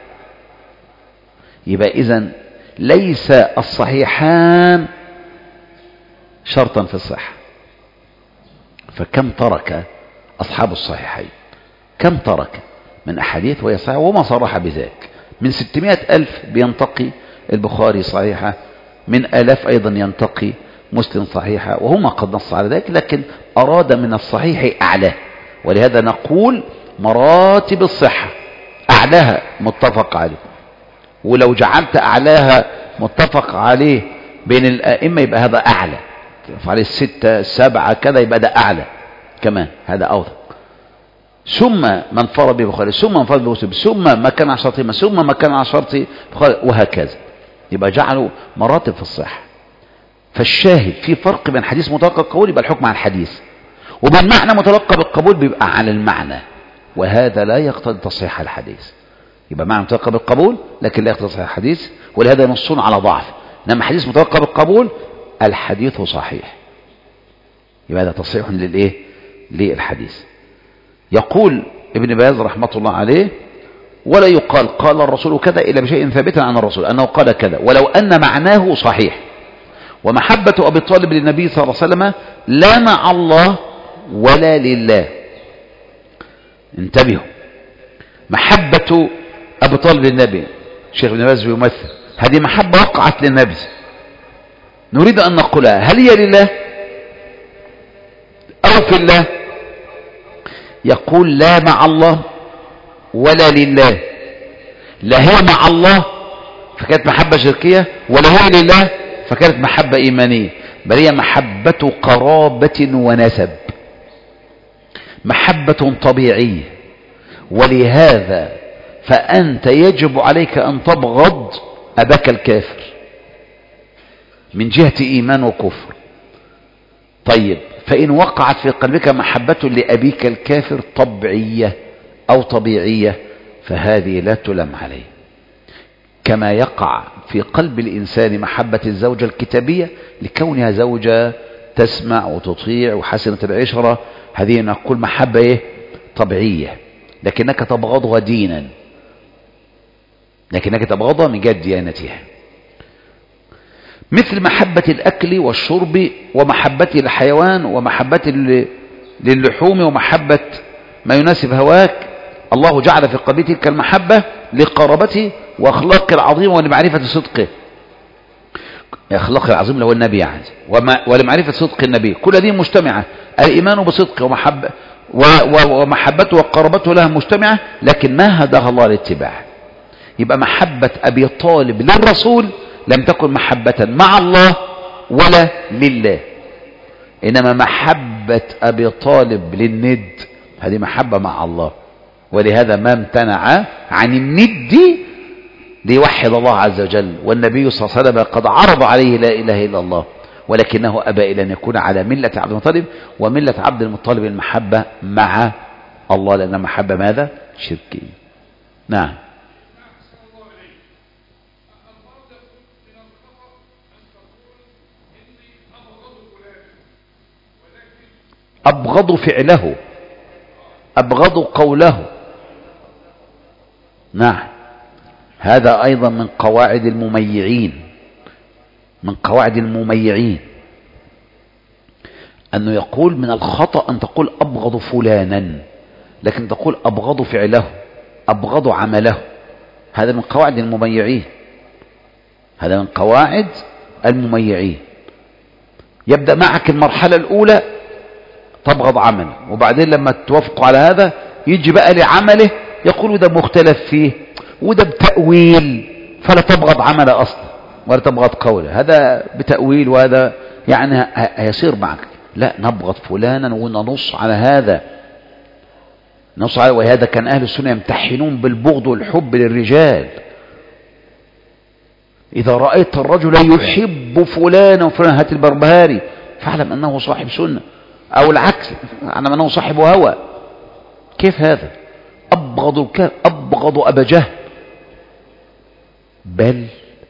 Speaker 1: يبقى اذن ليس الصحيحان شرطا في الصحة. فكم ترك أصحاب الصحيحين، كم ترك من أحاديث وهي صحيحة وما صرح بذلك؟ من 600,000 بينتقي البخاري صحيحة، من آلاف أيضا ينتقي مسلم صحيحة، وهما قد نص على ذلك، لكن أراد من الصحيح أعلاه. ولهذا نقول مراتب الصحة أعلاها متفق عليه، ولو جعلت أعلاها متفق عليه بين الأئمة يبقى هذا أعلى، عليه 6 7 كذا يبقى ده أعلى كمان، هذا أوثق. ثم من فرض ببخاري، ثم من فرض بمسلم، ثم ما كان على شرطهما، ثم ما كان على شرط بخاري، وهكذا. يبقى جعلوا مراتب في الصحة. فالشاهد في فرق بين حديث متلقى بالقبول يبقى الحكم على الحديث، وبين معنى متلقى بالقبول بيبقى على المعنى، وهذا لا يقتضي تصحيح الحديث. يبقى معنى متلقى بالقبول لكن لا يقتضي تصحيح الحديث، ولهذا ينصون على ضعف. انما حديث متلقى بالقبول الحديث صحيح، يبقى هذا تصحيح للايه؟ للحديث. يقول ابن باز رحمة الله عليه: ولا يقال قال الرسول كذا إلا بشيء ثابت عن الرسول أنه قال كذا ولو أن معناه صحيح. ومحبة أبي طالب للنبي صلى الله عليه وسلم لا مع الله ولا لله. انتبهوا، محبة أبي طالب للنبي، الشيخ ابن باز بيمثل هذه محبة وقعت للنبي، نريد أن نقولها هل هي لله أو في الله؟ يقول لا مع الله ولا لله. لا هي مع الله فكانت محبة شركية، ولا هي لله فكانت محبة إيمانية، بل هي محبة قرابة ونسب، محبة طبيعية. ولهذا فأنت يجب عليك أن تبغض أباك الكافر من جهة إيمان وكفر. طيب فإن وقعت في قلبك محبة لأبيك الكافر طبيعية أو طبيعية فهذه لا تلام عليه، كما يقع في قلب الإنسان محبة الزوجة الكتابية لكونها زوجة تسمع وتطيع وحسنة العشرة، هذه نقول محبة إيه؟ طبيعية، لكنك تبغضها دينا، لكنك تبغضها من جهة ديانتها. مثل محبة الأكل والشرب ومحبة الحيوان ومحبة للحوم ومحبة ما يناسب هواك. الله جعل في قلبه تلك المحبة لقرابته وأخلاقه العظيمة ولمعرفة صدقه، أخلاقه العظيم اللي هو النبي يعني، ولمعرفة صدق النبي، كل هذه مجتمعة، الإيمان بصدقه ومحبته وقرابته لها مجتمعة، لكن ما هداها الله للاتباع. يبقى محبة أبي طالب للرسول لم تكن محبة مع الله ولا لله، إنما محبة أبي طالب للند هذه محبة مع الله. ولهذا ما امتنع عن الند ليوحد الله عز وجل، والنبي صلى الله عليه وسلم قد عرض عليه لا إله إلا الله، ولكنه أبى إلى أن يكون على ملة عبد المطلب، وملة عبد المطلب المحبة مع الله، لأن محبة ماذا؟ شركية. نعم. أبغض فعله، أبغض قوله. نعم، هذا أيضا من قواعد المميعين، من قواعد المميعين أنه يقول من الخطأ أن تقول أبغض فلانا، لكن تقول أبغض فعله، أبغض عمله. هذا من قواعد المميعين، هذا من قواعد المميعين. يبدأ معك المرحلة الأولى تبغض عمله، وبعدين لما توافقوا على هذا يجي بقى لعمله يقول ده مختلف فيه وده بتأويل، فلا تبغض عمله أصلا ولا تبغض قوله، هذا بتأويل وهذا يعني هيصير معك. لا، نبغض فلانا وننص على هذا، نص على. وهذا كان أهل السنة يمتحنون بالبغض والحب للرجال. إذا رأيت الرجل يحب فلانا وفلانا، هات البربهاري، فاعلم أنه صاحب سنة، أو العكس اعلم أنه صاحب هوى. كيف هذا؟ أبغض أبا جهل. بل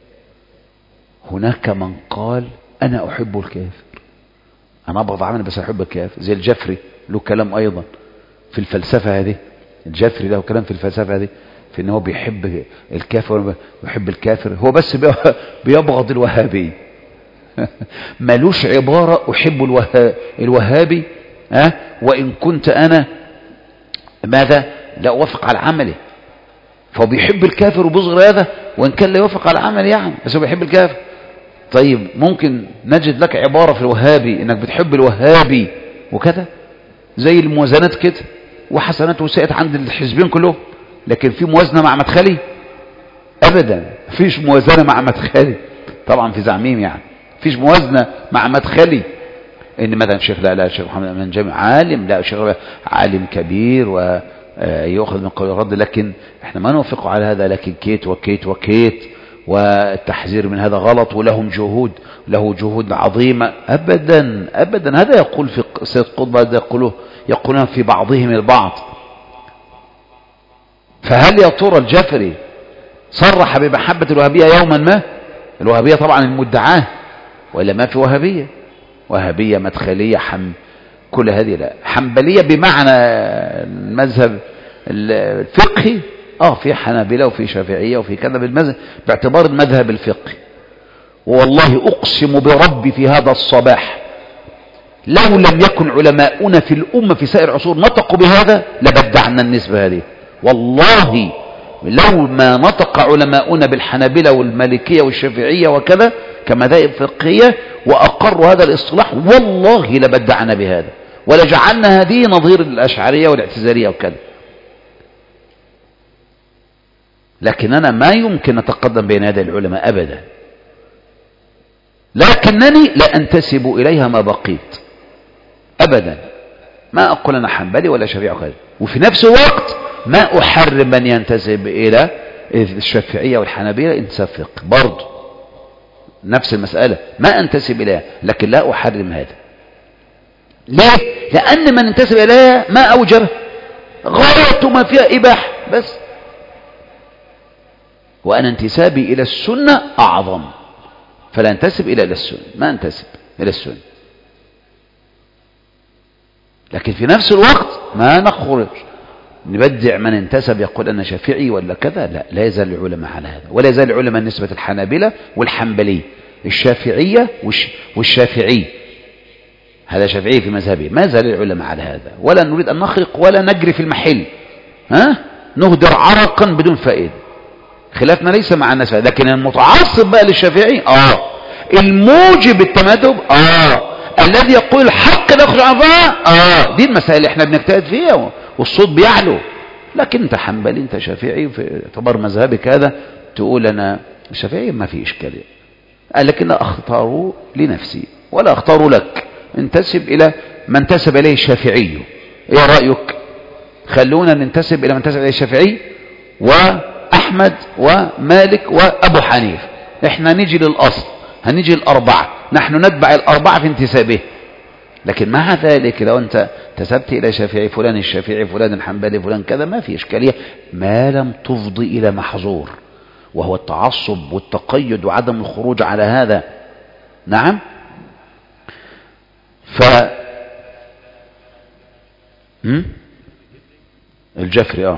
Speaker 1: هناك من قال أنا أحب الكافر، أنا أبغض عمل بس أحب الكافر، زي الجفري له كلام أيضا في الفلسفة هذه. الجفري له كلام في الفلسفة هذه، في أنه بيحب الكافر ويحب الكافر، هو بس بيبغض الوهابي. ملوش عبارة أحب الوهابي وإن كنت أنا ماذا لا أوافق على عمله. فهو بيحب الكافر وبيصغر هذا وإن كان لا يوافق على عمل يعني، بس هو بيحب الكافر. طيب ممكن نجد لك عبارة في الوهابي إنك بتحب الوهابي وكذا، زي الموازنات كده، وحسنات وسيئات عند الحزبين كلهم، لكن في موازنة مع مدخلي؟ أبدا، فيش موازنة مع مدخلي طبعا في زعميم يعني، فيش موازنة مع مدخلي. إن مثلا الشيخ لا الشيخ محمد من جامع عالم، لا الشيخ عالم كبير ويأخذ من قول الرد، لكن احنا ما نوافق على هذا، لكن كيت وكيت وكيت، والتحذير من هذا غلط، ولهم جهود، له جهود عظيمة. أبدا أبدا، هذا يقول في سيد قطب، هذا يقولون في بعضهم البعض. فهل يا ترى الجفري صرح بمحبة الوهابية يوما ما؟ الوهابية طبعا المدعاة، وإلا ما في وهابية، وهابية مدخلية كل هذه لا. حنبلية بمعنى المذهب الفقهي، في حنابلة وفي شافعية وفي كذا بالمذهب باعتبار المذهب الفقهي. والله أقسم بربي في هذا الصباح لو لم يكن علماؤنا في الأمة في سائر العصور نطقوا بهذا لبدعنا النسبة هذه. والله لو ما نطق علماؤنا بالحنابلة والمالكية والشافعية وكذا كمذاهب فقهية وأقروا هذا الاصطلاح، والله لبدعنا بهذا ولجعلنا هذه نظير الأشعرية والاعتزالية وكذا. لكننا ما يمكن نتقدم بين يدي العلماء أبدا، لكنني لا أنتسب إليها ما بقيت أبدا. ما أقول أنا حنبلي ولا شافعي وكذا، وفي نفس الوقت ما أحرم من ينتسب إلى الشافعية والحنابلة انتساب فقه، برضه نفس المسألة ما أنتسب إليها، لكن لا أحرم هذا. ليه؟ لأن من انتسب إليها ما أوجب غاية ما فيها إباحة بس، وأنا انتسابي إلى السنة أعظم، فلا انتسب إلى السنة، ما انتسب إلى السنة. لكن في نفس الوقت ما نخرج نبدع من انتسب يقول أنا شافعي ولا كذا، لا يزال العلماء على هذا، ولا يزال العلماء نسبة الحنابلة والحنبلي، الشافعية والشافعي، هذا شافعي في مذهبه، ما زال العلماء على هذا. ولا نريد أن نخرق ولا نجري في المحل، نهدر عرقا بدون فائدة. خلافنا ليس مع الناس، لكن المتعصب بقى للشافعي الموجب التمدد الذي يقول الحق لا يخرج عن ظاهره دي المسائل اللي احنا بنجتهد فيها والصوت بيعلو. لكن انت حنبلي، انت شافعي، في اعتبار مذهبك هذا تقول انا شافعي، ما في اشكاليه، لكن اختار لنفسي ولا اختار لك. انتسب الى من انتسب اليه الشافعي. ايه رايك؟ خلونا ننتسب الى من انتسب اليه الشافعي واحمد ومالك وابو حنيفه، احنا نيجي للاصل، هنيجي الاربعه، نحن نتبع الاربعه في انتسابه. لكن مع ذلك لو انت انتسبت الى شافعي فلان الشافعي فلان الحنبلي فلان كذا، ما في اشكاليه ما لم تفضي الى محظور، وهو التعصب والتقيد وعدم الخروج على هذا. نعم. الجفري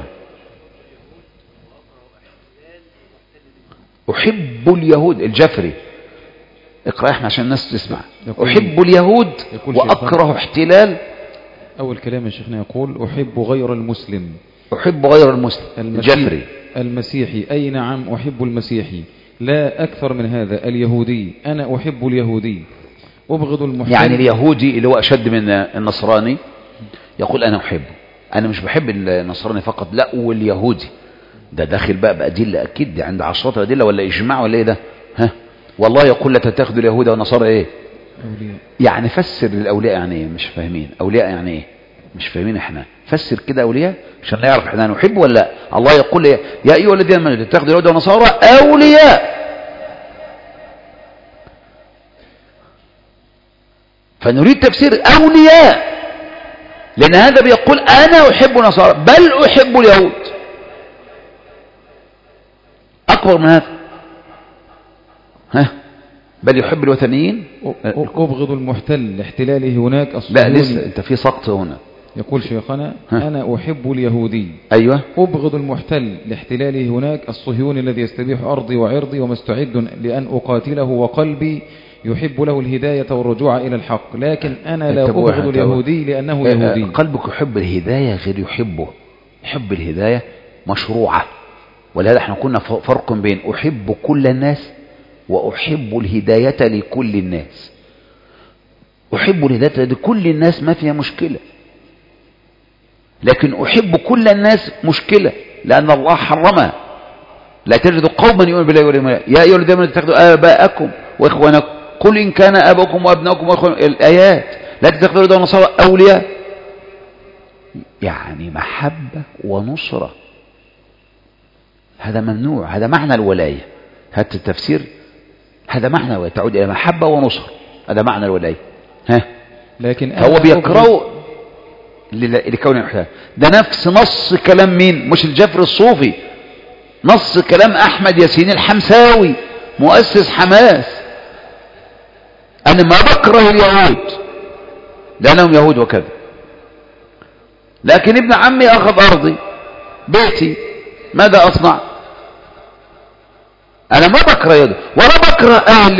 Speaker 1: أحب اليهود، الجفري اقرأ احنا عشان الناس تسمع. أحب اليهود وأكره احتلال
Speaker 2: أول كلام يا شيخنا يقول أحب غير المسلم.
Speaker 1: أحب غير المسلم الجفري
Speaker 2: المسيحي، أي نعم أحب المسيحي، لا أكثر من هذا. اليهودي، أنا أحب اليهودي. أبغض المحتل.
Speaker 1: يعني اليهودي اللي هو أشد من النصراني يقول أنا أحبه. أنا مش بحب النصراني فقط، لا، واليهودي ده داخل بقى بأدلة أكيد، دي عند عشرات أدلة ولا إجماع ولا إيه ده؟ ها، والله يقول لا تتخذوا اليهود والنصارى إيه؟ أولياء. يعني فسر للأولياء يعني إيه؟ مش فاهمين. أولياء يعني إيه؟ مش فاهمين إحنا. فسر كده أولياء عشان لا يعرف إحنا نحب ولا لا. الله يقول يا أيها الذين آمنوا تتخذوا اليهود والنصارى أولياء. فنريد تفسير أولياء، لأن هذا بيقول أنا أحب النصارى بل أحب اليهود. أكبر من هذا. ها، بل يحب الوثنيين.
Speaker 2: أبغض المحتل لاحتلاله هناك
Speaker 1: لا لسه أنت في سقط هنا.
Speaker 2: يقول شيخنا أنا أحب اليهودي.
Speaker 1: أيوة.
Speaker 2: أبغض المحتل لاحتلاله هناك الصهيوني الذي يستبيح أرضي وعرضي ومستعد لأن أقاتله، وقلبي يحب له الهداية والرجوع إلى الحق، لكن أنا لا أبغض اليهودي لأنه يهودي.
Speaker 1: قلبك يحب الهداية غير يحبه. يحب الهداية مشروعة، ولهذا احنا كنا فرق بين أحب كل الناس وأحب الهداية لكل الناس. أحب الهداية لكل الناس ما فيها مشكلة، لكن أحب كل الناس مشكلة، لأن الله حرمها. لا تجد قوما يؤمنون بالله واليوم الآخر يا أيها الذين آمنوا اتخذوا آباءكم وإخوانكم قل إن كان آباؤكم وأبناؤكم وإخوانكم. الآيات لا تتخذوا اليهود والنصارى أولياء، يعني محبة ونصرة. هذا ممنوع. هذا معنى الولاية. هذا التفسير، هذا معنى الولاية، تعود إلى محبة ونصر. هذا معنى الولاية. ها،
Speaker 2: لكن
Speaker 1: هو بيكرهوا لكون المحتاج. ده نفس نص كلام مين؟ مش الجفر الصوفي، نص كلام أحمد ياسين الحمساوي مؤسس حماس. أنا ما بكره اليهود لأنهم يهود وكذا، لكن ابن عمي أخذ أرضي بيتي، ماذا أصنع؟ أنا ما بكره يهود ولا بكره أهل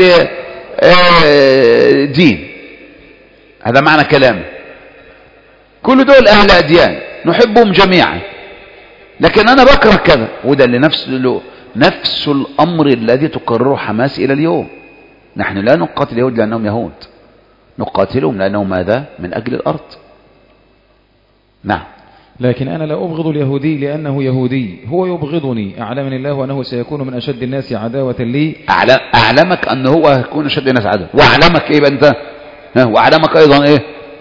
Speaker 1: دين. هذا معنى كلامي. كل دول أهل أديان نحبهم جميعا، لكن أنا بكره كذا. وده اللي نفس الأمر الذي تقرره حماس إلى اليوم. نحن لا نقاتل اليهود لأنهم يهود، نقاتلهم لأنهم ماذا؟ من أجل الأرض. نعم.
Speaker 2: لكن أنا لا أبغض اليهودي لأنه يهودي، هو يبغضني. أعلمني الله أنه سيكون من أشد الناس عداوة لي.
Speaker 1: أعلمك أنه هو يكون أشد الناس عداوة، وأعلمك إيه بقى أنت؟ وأعلمك أيضا إيه؟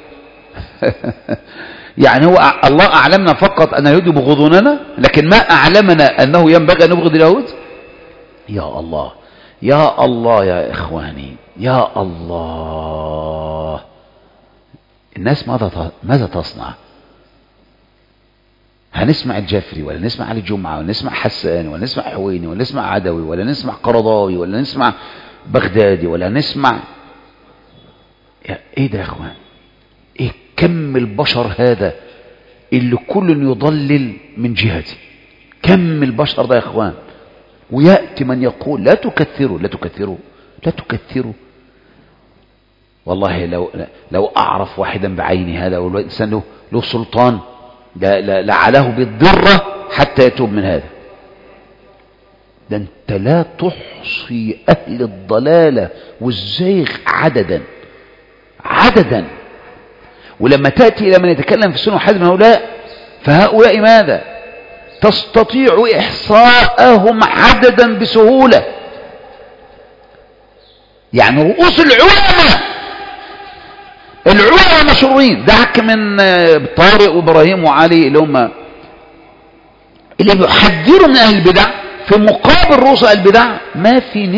Speaker 1: يعني هو الله أعلمنا فقط أن اليهود يبغضوننا، لكن ما أعلمنا أنه ينبغي أن نبغض اليهود. يا الله يا الله يا إخواني، يا الله. الناس ماذا تصنع؟ هنسمع الجفري ولا نسمع علي الجمعة ولا نسمع حسان ولا نسمع حويني ولا نسمع عدوي ولا نسمع قرضاوي ولا نسمع بغدادي ولا نسمع ايه ده يا اخوان؟ ايه كم البشر هذا اللي كل يضلل من جهتي؟ كم البشر ده يا اخوان؟ ويأتي من يقول لا تكثروا لا تكثروا لا تكثروا. والله لو أعرف واحدا بعيني هذا والإنسان له سلطان لعله بالضرة حتى يتوب من هذا. ده أنت لا تحصي أهل الضلالة والزيغ عددا. ولما تأتي إلى من يتكلم في السنة وحد من هؤلاء، فهؤلاء ماذا؟ تستطيع إحصاءهم عددا بسهولة. يعني رؤوس العلماء مشهورين. دعك من طارق وإبراهيم وعلي اللي بيحذروا من أهل البدع، في مقابل رؤوس أهل البدع ما في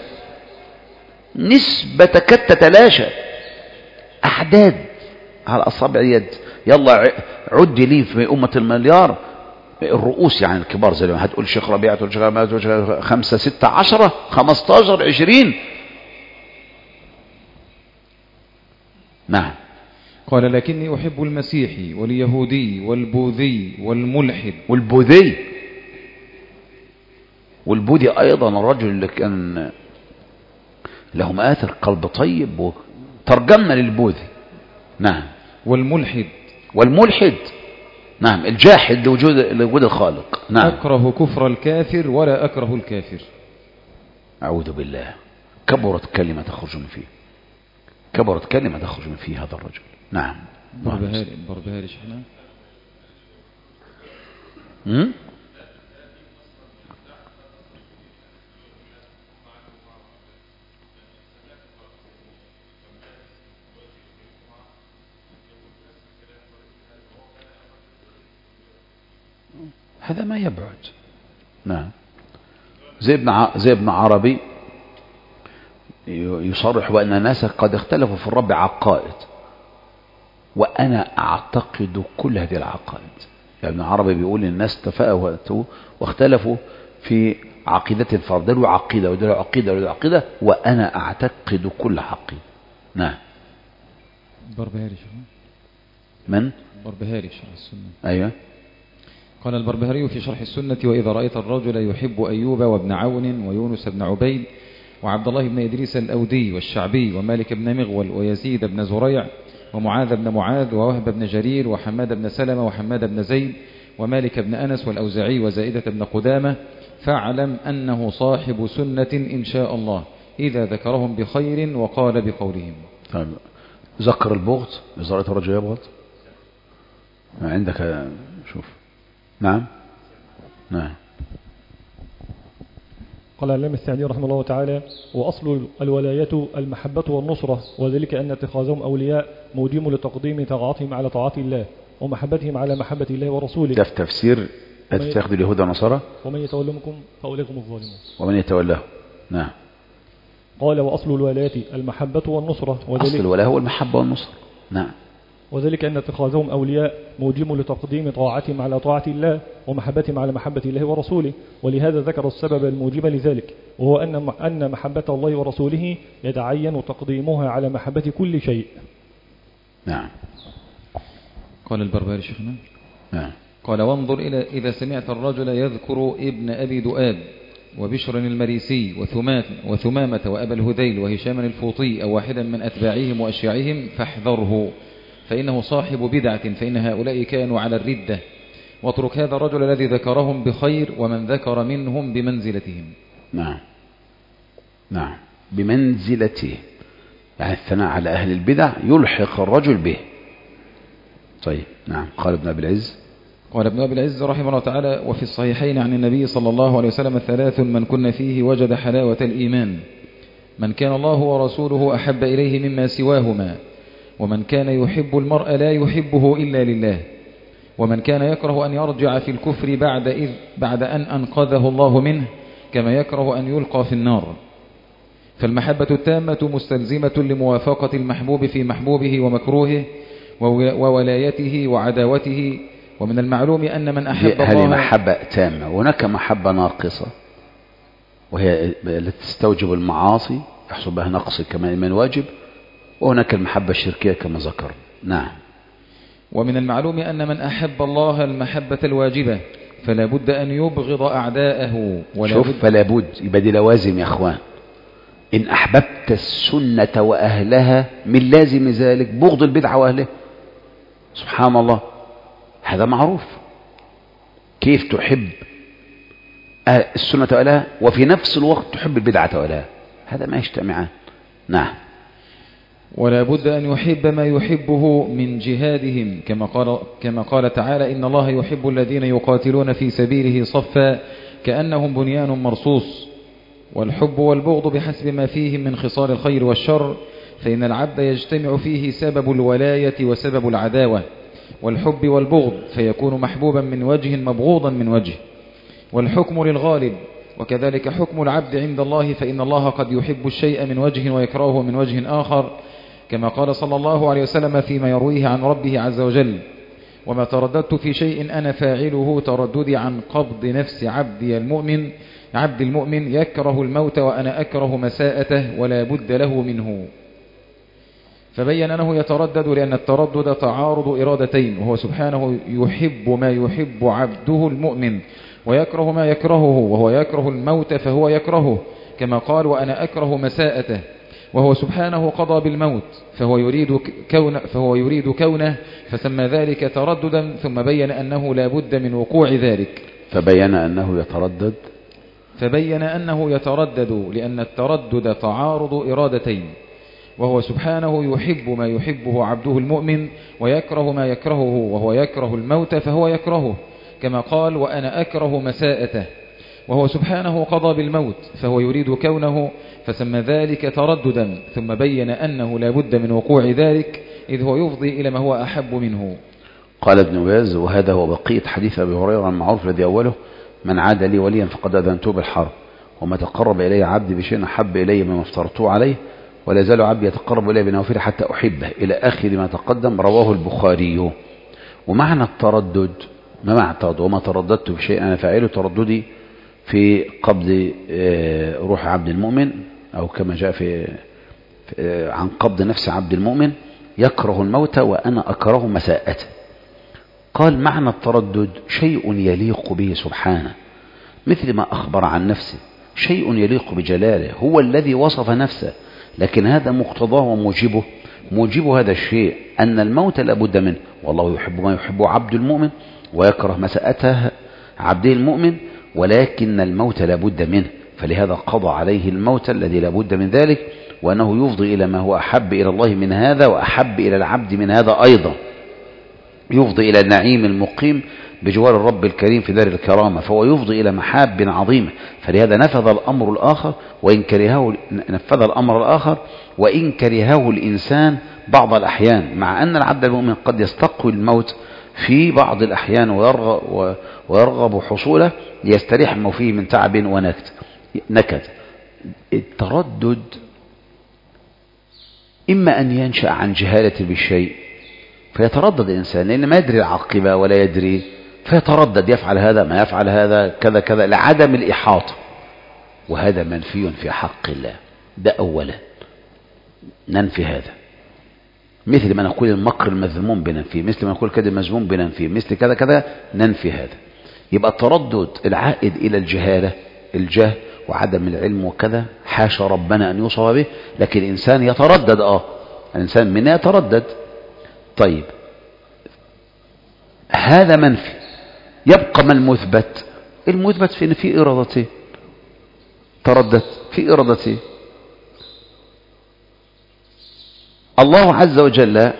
Speaker 1: نسبة تكاد تتلاشى، أعداد على أصابع اليد. يلا عد لي في أمة المليار الرؤوس، يعني الكبار، زي ما هتقول شيخ ربيعة، تقول شيخ ربيعة، تقول شيخ 5 6 10 15 20. نعم.
Speaker 2: قال لكني أحب المسيحي واليهودي والبوذي والملحد.
Speaker 1: والبوذي أيضا الرجل اللي كان له مآثر قلب طيب، وترجمنا للبوذي. نعم.
Speaker 2: والملحد
Speaker 1: والملحد نعم الجاحد لوجود الخالق. نعم.
Speaker 2: أكره كفر الكافر ولا أكره الكافر.
Speaker 1: أعوذ بالله، كبرت كلمة تخرج من فيه، كبرت كلمة تخرج من فيه هذا الرجل. نعم.
Speaker 2: بربهاري شحنة.
Speaker 1: هذا ما يبعد. نعم. زي ابن عربي يصرح بأن الناس قد اختلفوا في الرب عقائد، وأنا أعتقد كل هذه العقائد. يعني ابن عربي بيقول الناس تفاوتوا واختلفوا في عقيدة الفرد، ده له عقيدة وده له عقيدة وده له عقيدة، وأنا أعتقد كل عقيدة. نعم.
Speaker 2: بربهاري
Speaker 1: من؟
Speaker 2: بربهاري في شرح السنة.
Speaker 1: أيوة.
Speaker 2: قال البربهاري في شرح السنة: وإذا رأيت الرجل يحب أيوب وابن عون ويونس بن عبيد وعبد الله بن إدريس الأودي والشعبي ومالك بن مغول ويزيد بن زريع ومعاذ بن معاذ ووهب بن جرير وحماد بن سلمة وحماد بن زيد ومالك بن أنس والأوزعي وزائدة بن قدامة، فاعلم أنه صاحب سنة إن شاء الله إذا ذكرهم بخير وقال بقولهم.
Speaker 1: ذكر البغض، إذا رأيت الرجل يبغض عندك، شوف. نعم. نعم.
Speaker 3: قال العلامة السعدي رحمه الله تعالى: وأصل الولاية المحبة والنصرة، وذلك أن اتخاذهم أولياء موجب لتقديم طاعتهم على طاعات الله ومحبتهم على محبة الله ورسوله.
Speaker 1: ده في تفسير تتخذ اليهود والنصارى.
Speaker 3: ومن يتولمكم فأولئك هم الظالمون.
Speaker 1: ومن يتولاه. نعم.
Speaker 3: قال: وأصل الولاية المحبة والنصرة،
Speaker 1: أصل الولاية هو المحبة والنصرة. نعم.
Speaker 3: وذلك أن اتخاذهم أولياء موجب لتقديم طاعتهم على طاعة الله ومحبتهم على محبة الله ورسوله، ولهذا ذكر السبب الموجب لذلك، وهو أن محبة الله ورسوله يتعين تقديمها على محبة كل شيء.
Speaker 1: نعم.
Speaker 2: قال البربهاري شيخنا.
Speaker 1: نعم.
Speaker 2: قال: وانظر إلى إذا سمعت الرجل يذكر ابن أبي دؤاد وبشر المريسي وثمامة وأبا الهذيل وهشام الفوطي أو واحدا من أتباعهم وأشياعهم فاحذره، فإنه صاحب بدعة، فإن هؤلاء كانوا على الردة، واترك هذا الرجل الذي ذكرهم بخير ومن ذكر منهم بمنزلتهم.
Speaker 1: نعم. نعم. بمنزلته، يعني الثناء على أهل البدع يلحق الرجل به. طيب. نعم. قال ابن أبي العز.
Speaker 2: قال ابن أبي العز رحمه الله تعالى: وفي الصحيحين عن النبي صلى الله عليه وسلم: 3 من كن فيه وجد حلاوة الإيمان: من كان الله ورسوله أحب إليه مما سواهما، ومن كان يحب المرء لا يحبه إلا لله، ومن كان يكره أن يرجع في الكفر بعد أن أنقذه الله منه، كما يكره أن يلقى في النار. فالمحبة التامة مستلزمة لموافقة المحبوب في محبوبه ومكروهه وولايته وعداوته. ومن المعلوم أن من أحب الله،
Speaker 1: هذه محبة تامة، وهناك محبة ناقصة وهي التي تستوجب المعاصي يحصل بها نقص كما من واجب، وهناك المحبة الشركية كما ذكر. نعم.
Speaker 2: ومن المعلوم أن من أحب الله المحبة الواجبة فلا بد أن يبغض أعداءه.
Speaker 1: فلا بد، يبقى دي لوازم يا أخوان. إن أحببت السنة وأهلها من لازم ذلك بغض البدعة وأهلها. سبحان الله، هذا معروف. كيف تحب السنة وأهلها وفي نفس الوقت تحب البدعة وأهلها؟ هذا ما يجتمعان. نعم.
Speaker 2: ولا بد أن يحب ما يحبه من جهادهم، كما قال تعالى: إن الله يحب الذين يقاتلون في سبيله صفا كأنهم بنيان مرصوص. والحب والبغض بحسب ما فيهم من خصال الخير والشر، فإن العبد يجتمع فيه سبب الولاية وسبب العداوة والحب والبغض، فيكون محبوبا من وجه مبغوضا من وجه. والحكم للغالب، وكذلك حكم العبد عند الله، فإن الله قد يحب الشيء من وجه ويكرهه من وجه آخر، كما قال صلى الله عليه وسلم فيما يرويه عن ربه عز وجل: وما ترددت في شيء أنا فاعله ترددي عن قبض نفس عبد المؤمن يكره الموت وأنا أكره مساءته ولا بد له منه. فبين أنه يتردد لأن التردد تعارض إرادتين، وهو سبحانه يحب ما يحب عبده المؤمن ويكره ما يكرهه، وهو يكره الموت فهو يكرهه، كما قال: وأنا أكره مساءته. وهو سبحانه قضى بالموت فهو يريد كونه فسمى ذلك ترددا، ثم بين أنه لا بد من وقوع ذلك.
Speaker 1: فبين أنه يتردد
Speaker 2: لأن التردد تعارض إرادتين، وهو سبحانه يحب ما يحبه عبده المؤمن ويكره ما يكرهه، وهو يكره الموت فهو يكرهه كما قال وأنا أكره مساءته. وهو سبحانه قضى بالموت فهو يريد كونه فسمى ذلك ترددا، ثم بين أنه لا بد من وقوع ذلك إذ هو يفضي إلى ما هو أحب منه.
Speaker 1: قال ابن باز: وهذا هو بقية حديث أبي هريرة المعروف الذي أوله: من عاد لي وليا فقد أذنته بالحرب، وما تقرب إلي عبدي بشيء أحب إلي مما افترضته عليه، ولا يزال عبدي يتقرب إلي بنوافل حتى أحبه، إلى آخر ما تقدم، رواه البخاري. ومعنى التردد، ما معنى التردد؟ وما ترددت بشيء أنا فاعله، ترددي في قبض روح عبد المؤمن، أو كما جاء في عن قبض نفس عبد المؤمن، يكره الموت وأنا أكره مساءته. قال معنى التردد شيء يليق به سبحانه، مثل ما أخبر عن نفسه، شيء يليق بجلاله، هو الذي وصف نفسه، لكن هذا مقتضاه وموجب هذا الشيء أن الموت لابد منه، والله يحب ما يحب عبد المؤمن ويكره مساءته عبده المؤمن، ولكن الموت لابد منه، فلهذا قضى عليه الموت الذي لابد من ذلك، وأنه يفضي إلى ما هو أحب إلى الله من هذا وأحب إلى العبد من هذا أيضا، يفضي إلى النعيم المقيم بجوار الرب الكريم في دار الكرامة، فهو يفضي إلى محاب عظيمة. فلهذا نفذ الأمر الآخر وإن كرهه الإنسان بعض الأحيان، مع أن العبد المؤمن قد يستقوي الموت في بعض الأحيان ويرغب حصوله ليستريح ما فيه من تعب ونكد. التردد إما أن ينشأ عن جهالة بالشيء فيتردد الإنسان لأن ما يدري العاقبة ولا يدري، فيتردد يفعل هذا ما يفعل هذا كذا كذا لعدم الإحاطة، وهذا منفي في حق الله. ده أولا ننفي هذا، مثل ما نقول المكر المذموم بننفيه، مثل ما نقول كذا المذموم بننفيه، مثل كذا كذا ننفي هذا. يبقى التردد العائد إلى الجهل وعدم العلم وكذا، حاشا ربنا أن يوصف به، لكن الإنسان يتردد، الإنسان منا يتردد. طيب هذا منفي، يبقى ما المثبت في إرادته، تردد في إرادته. الله عز وجل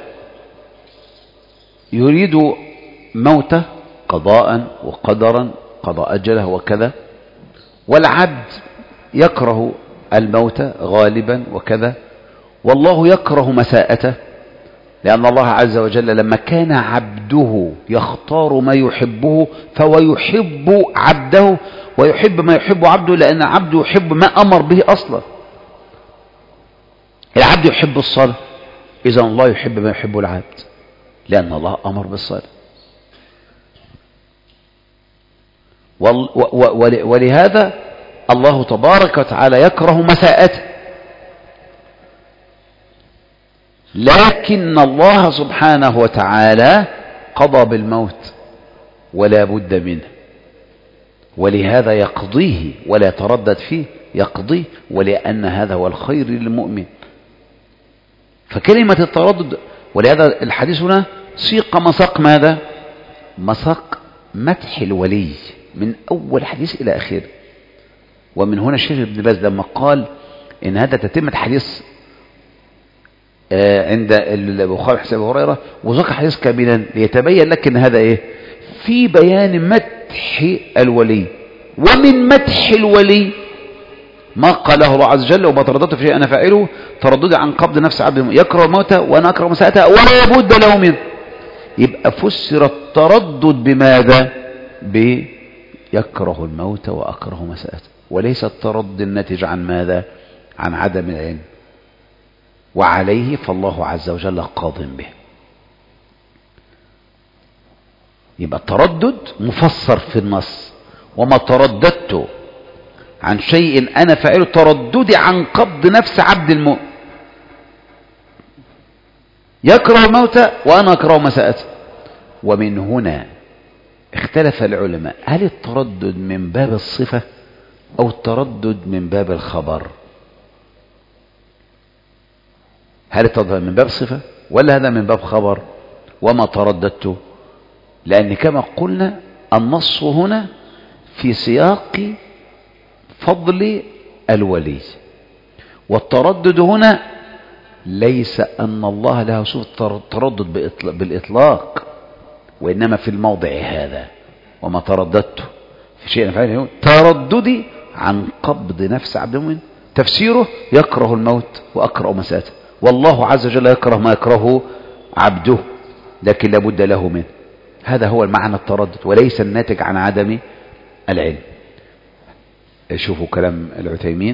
Speaker 1: يريد موته قضاء وقدرا، قضاء أجله وكذا، والعبد يكره الموت غالبا وكذا، والله يكره مساءته، لأن الله عز وجل لما كان عبده يختار ما يحبه فهو يحب عبده ويحب ما يحب عبده، لأن عبده يحب ما أمر به أصلا. العبد يحب الصلاة، إذا الله يحب ما يحب العبد، لأن الله أمر بالصلاة. ولهذا الله تبارك وتعالى يكره مساءته، لكن الله سبحانه وتعالى قضى بالموت ولا بد منه، ولهذا يقضيه ولا يتردد فيه، يقضيه، ولأن هذا هو الخير للمؤمن. فكلمة التردد، ولهذا الحديث هنا سيق مساق ماذا؟ مساق مدح الولي من أول حديث إلى آخره. ومن هنا الشيخ ابن باز لما قال إن هذا تتمة حديث عند البخاري حساب أبي هريرة وذكر حديث كاملا ليتبين لك ان هذا في بيان مدح الولي. ومن مدح الولي ما قاله الله عز وجل: وما ترددت في شيء انا فاعله ترددي عن قبض نفس عبد يكره الموت وانا اكره مساءته ولا بد له منه. يبقى فسر التردد بماذا؟ بيكره الموت واكره مساءته، وليس التردد الناتج عن ماذا؟ عن عدم العلم. وعليه فالله عز وجل قاض به. يبقى التردد مفسر في النص: وما ترددت عن شيء أنا فاعله ترددي عن قبض نفس عبد المؤمن يكره الموت وأنا أكره مساءته. ومن هنا اختلف العلماء: هل التردد من باب الصفة أو التردد من باب الخبر؟ هل التردد من باب صفة ولا هذا من باب خبر؟ وما ترددت، لأن كما قلنا النص هنا في سياق فضل الولي، والتردد هنا ليس أن الله له صفة التردد بالإطلاق، وإنما في الموضع هذا. وما ترددت في شيء فعله ترددي عن قبض نفس عبد المؤمن. تفسيره يكره الموت وأكره مساته، والله عز وجل يكره ما يكرهه عبده، لكن لابد له منه. هذا هو المعنى التردد، وليس الناتج عن عدم العلم. شوفوا كلام العثيمين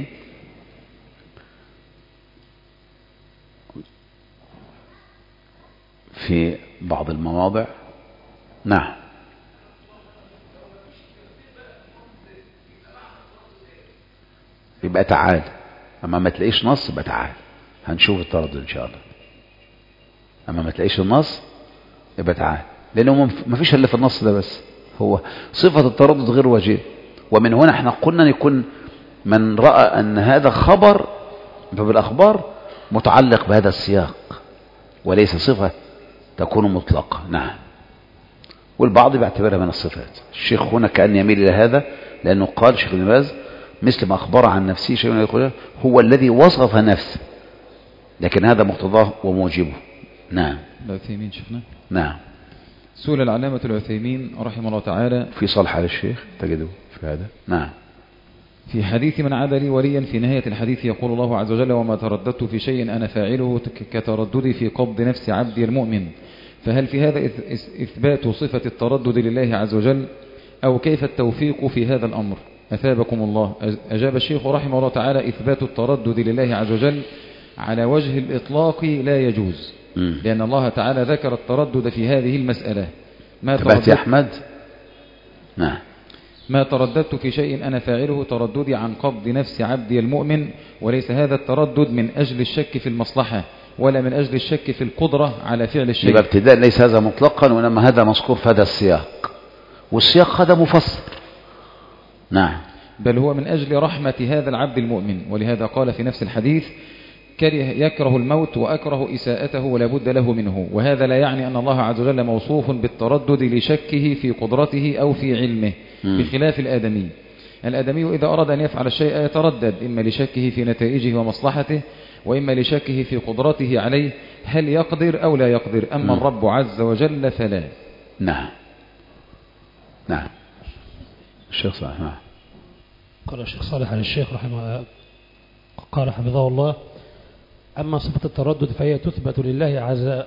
Speaker 1: في بعض المواضع. نعم. يبقى تعال، اما ما تلاقيش نص يبقى تعال هنشوف التردد ان شاء الله. اما ما تلاقيش النص يبقى تعال، لانه ما فيش الا في النص ده بس، هو صفة التردد غير وجيه. ومن هنا احنا قلنا ان يكون من رأى ان هذا خبر فبالاخبار متعلق بهذا السياق وليس صفة تكون مطلقة. نعم. والبعض بيعتبرها من الصفات. الشيخ هنا كأن يميل إلى هذا، لأنه قال شيخ ابن باز مثل ما أخبر عن نفسه شيء من يقول هو الذي وصف نفسه، لكن هذا مقتضاه وموجبه. نعم.
Speaker 2: العثيمين شيخنا.
Speaker 1: نعم.
Speaker 2: سئل العلامة العثيمين رحمه الله تعالى
Speaker 1: في صلح على الشيخ تجده في هذا. نعم.
Speaker 2: في حديث من عاد لي وليا في نهاية الحديث يقول الله عز وجل: وما ترددت في شيء أنا فاعله كترددي في قبض نفس عبدي المؤمن. فهل في هذا إثبات صفة التردد لله عز وجل، أو كيف التوفيق في هذا الأمر؟ أثابكم الله. أجاب الشيخ رحمه الله تعالى: إثبات التردد لله عز وجل على وجه الإطلاق لا يجوز، لأن الله تعالى ذكر التردد في هذه المسألة.
Speaker 1: تبعت يا أحمد. نعم.
Speaker 2: ما ترددت في شيء أنا فاعله ترددي عن قبض نفس عبدي المؤمن، وليس هذا التردد من أجل الشك في المصلحة ولا من أجل الشك في القدرة على فعل الشيء.
Speaker 1: يبقى ابتداء ليس هذا مطلقا، وإنما هذا مذكور في هذا السياق، والسياق هذا مفصل. نعم.
Speaker 2: بل هو من أجل رحمة هذا العبد المؤمن، ولهذا قال في نفس الحديث: يكره الموت وأكره إساءته ولا بد له منه. وهذا لا يعني أن الله عز وجل موصوف بالتردد لشكه في قدرته أو في علمه، بخلاف الآدمي. الآدمي إذا أراد أن يفعل الشيء يتردد، إما لشكه في نتائجه ومصلحته، وإما لشكه في قدرته عليه، هل يقدر أو لا يقدر. أما الرب عز وجل فلا.
Speaker 1: نعم. نعم. الشيخ صالح. نعم.
Speaker 4: قال الشيخ صالح عن الشيخ رحمه قال حفظه الله: أما صفة التردد فهي تثبت لله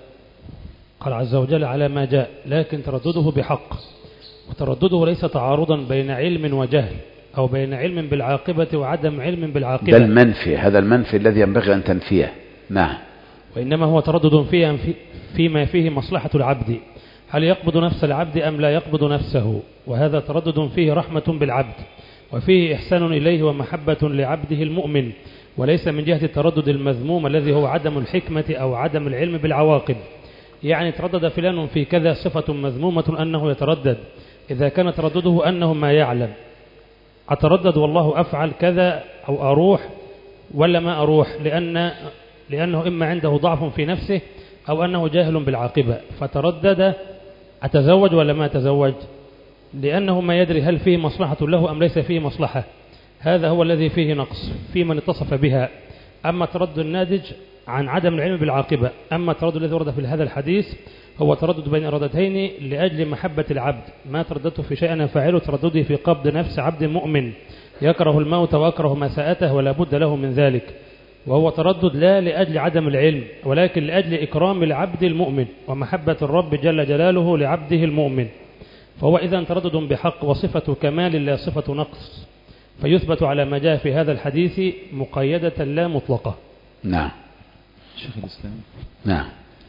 Speaker 4: عز وجل على ما جاء، لكن تردده بحق، وتردده ليس تعارضا بين علم وجهل، أو بين علم بالعاقبة وعدم علم بالعاقبة.
Speaker 1: ده المنفي، هذا المنفي الذي ينبغي أن تنفيه. نعم.
Speaker 4: وإنما هو تردد فيما فيه مصلحة العبد، هل يقبض نفس العبد أم لا يقبض نفسه، وهذا تردد فيه رحمة بالعبد، وفيه إحسان إليه ومحبة لعبده المؤمن، وليس من جهة التردد المذموم الذي هو عدم الحكمة أو عدم العلم بالعواقب. يعني تردد فلان في كذا صفة مذمومة أنه يتردد، إذا كان تردده أنه ما يعلم، أتردد والله أفعل كذا أو أروح ولا ما أروح، لأنه إما عنده ضعف في نفسه أو أنه جاهل بالعاقبة، فتردد أتزوج ولا ما أتزوج، لأنه ما يدري هل فيه مصلحة له أم ليس فيه مصلحة. هذا هو الذي فيه نقص في من اتصف بها. أما تردد الناتج عن عدم العلم بالعاقبة. أما التردد الذي ورد في هذا الحديث هو تردد بين إرادتين لأجل محبة العبد. ما ترددت في شيء أنا فاعله ترددي في قبض نفس عبد مؤمن يكره الموت وأكره مساءته ولا بد له من ذلك، وهو تردد لا لأجل عدم العلم ولكن لأجل إكرام العبد المؤمن ومحبة الرب جل جلاله لعبده المؤمن. فهو إذا تردد بحق وصفة كمال لا صفة نقص، فيثبت على ما جاء في هذا الحديث مقيدة لا مطلقة.
Speaker 1: نعم.
Speaker 2: شيخ الإسلام.
Speaker 1: نعم.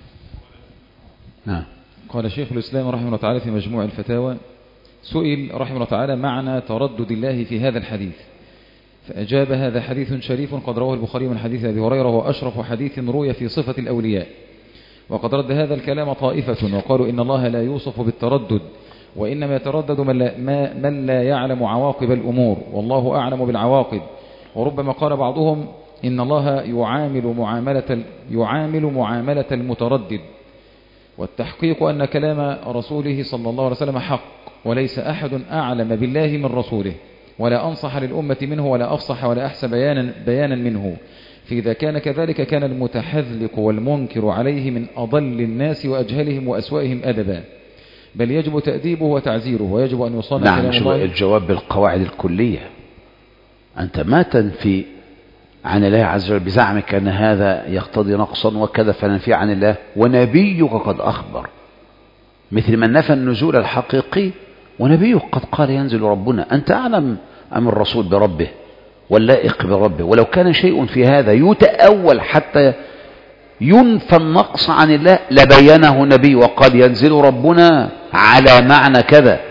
Speaker 1: نعم.
Speaker 2: قال شيخ الإسلام رحمه الله تعالى في مجموع الفتاوى: سئل رحمه الله تعالى معنى تردد الله في هذا الحديث، فأجاب: هذا حديث شريف قد رواه البخاري من حديث أبي هريرة، وأشرف حديث روي في صفة الأولياء. وقد رد هذا الكلام طائفة وقالوا إن الله لا يوصف بالتردد، وإنما يتردد من لا يعلم عواقب الأمور، والله أعلم بالعواقب. وربما قال بعضهم: إن الله يعامل معاملة المتردد، والتحقيق أن كلام رسوله صلى الله عليه وسلم حق، وليس أحد أعلم بالله من رسوله، ولا أنصح للأمة منه، ولا أفصح ولا أحسن بيانا منه. فإذا كان كذلك كان المتحذلق والمنكر عليه من أضل الناس وأجهلهم وأسوأهم أدبا، بل يجب تأديبه وتعزيره، ويجب أن يصان كلام الله.
Speaker 1: الجواب بالقواعد الكلية. أنت ما تنفي عن الله عز وجل بزعمك أن هذا يقتضي نقصا وكذا فننفي عن الله، ونبيك قد أخبر، مثل من نفى النزول الحقيقي ونبيك قد قال ينزل ربنا. أنت أعلم أم الرسول بربه واللائق بربه؟ ولو كان شيء في هذا يتأول حتى ينفى النقص عن الله لبينه نبي وقال ينزل ربنا على معنى كذا.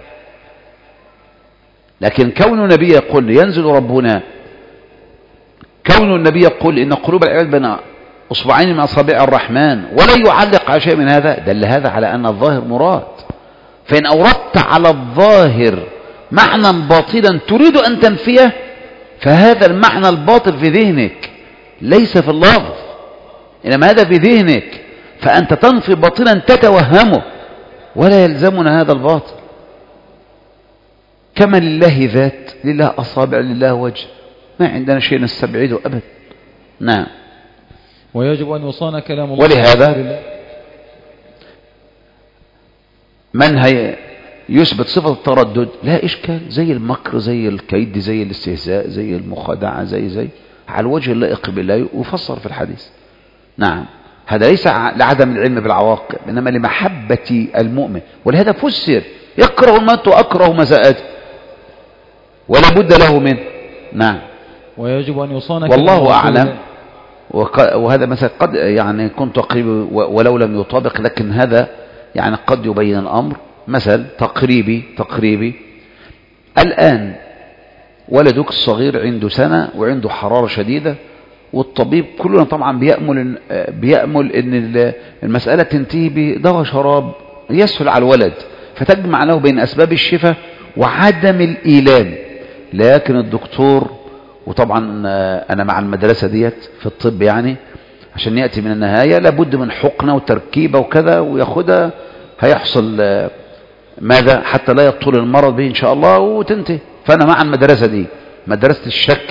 Speaker 1: لكن كون النبي يقول ينزل ربنا، كون النبي يقول إن قلوب العباد بين أصبعين من أصابع الرحمن ولا يعلق على شيء من هذا، دل هذا على أن الظاهر مراد. فإن أوردت على الظاهر معنى باطلا تريد أن تنفيه، فهذا المعنى الباطل في ذهنك ليس في اللفظ، إنما هذا في ذهنك، فأنت تنفي باطلا تتوهمه، ولا يلزمنا هذا الباطل. كما لله ذات، لله أصابع، لله وجه، ما عندنا شيء نستبعده أبدا. نعم.
Speaker 2: ويجب أن يصان كلام الله.
Speaker 1: ولهذا من يثبت صفة التردد لا إشكال، زي المكر، زي الكيد، زي الاستهزاء، زي المخادعة، زي على الوجه اللائق بالله يفسر في الحديث. نعم، هذا ليس لعدم العلم بالعواقب، إنما لمحبة المؤمن، ولهذا فسر يكره الموت وأكره مساءته ولا بد له منه. نعم.
Speaker 2: ويجب أن يصان
Speaker 1: والله أعلم. وهذا مثلا قد يعني كنت قريب ولو لم يطابق، لكن هذا يعني قد يبين الأمر. مثل تقريبي الآن ولدك الصغير عنده سنة وعنده حرارة شديدة، والطبيب كلنا طبعا بيأمل ان المسألة تنتهي بدواء شراب يسهل على الولد، فتجمع له بين أسباب الشفاء وعدم الإيلام. لكن الدكتور، وطبعا أنا مع المدرسة ديت في الطب، يعني عشان يأتي من النهاية لابد من حقنة وتركيبة وكذا وياخدها، هيحصل ماذا حتى لا يطول المرض به إن شاء الله وتنتهي. فأنا مع المدرسة دي، مدرسة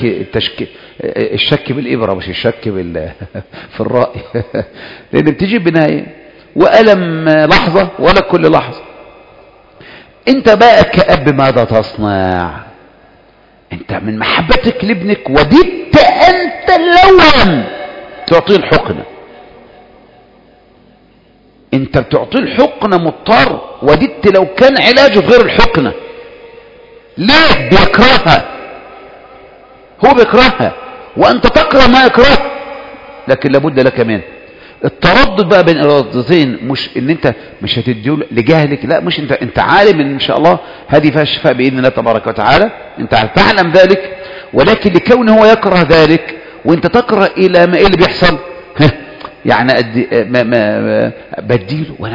Speaker 1: الشك بالإبرة، مش الشك في الرأي لأن بتجي بنهاية وألم لحظة ولا كل لحظة. أنت بقى كأب ماذا تصنع؟ أنت من محبتك لابنك وددت أنت لو تعطيه الحقنة، أنت بتعطيه الحقنة مضطر، وددت لو كان علاجه غير الحقنة. ليه؟ بيكرهها، هو بيكرهها وأنت تكره ما يكره، لكن لابد لك منه. التردد بقى بين إرادتين، مش ان انت مش هتديه لجهلك، لا، مش انت عالم ان شاء الله هذه فيها الشفاء باذن الله تبارك وتعالى، انت تعلم ذلك، ولكن لكونه هو يكره ذلك وانت تكره الى ما ايه اللي بيحصل يعني ما بديله وانا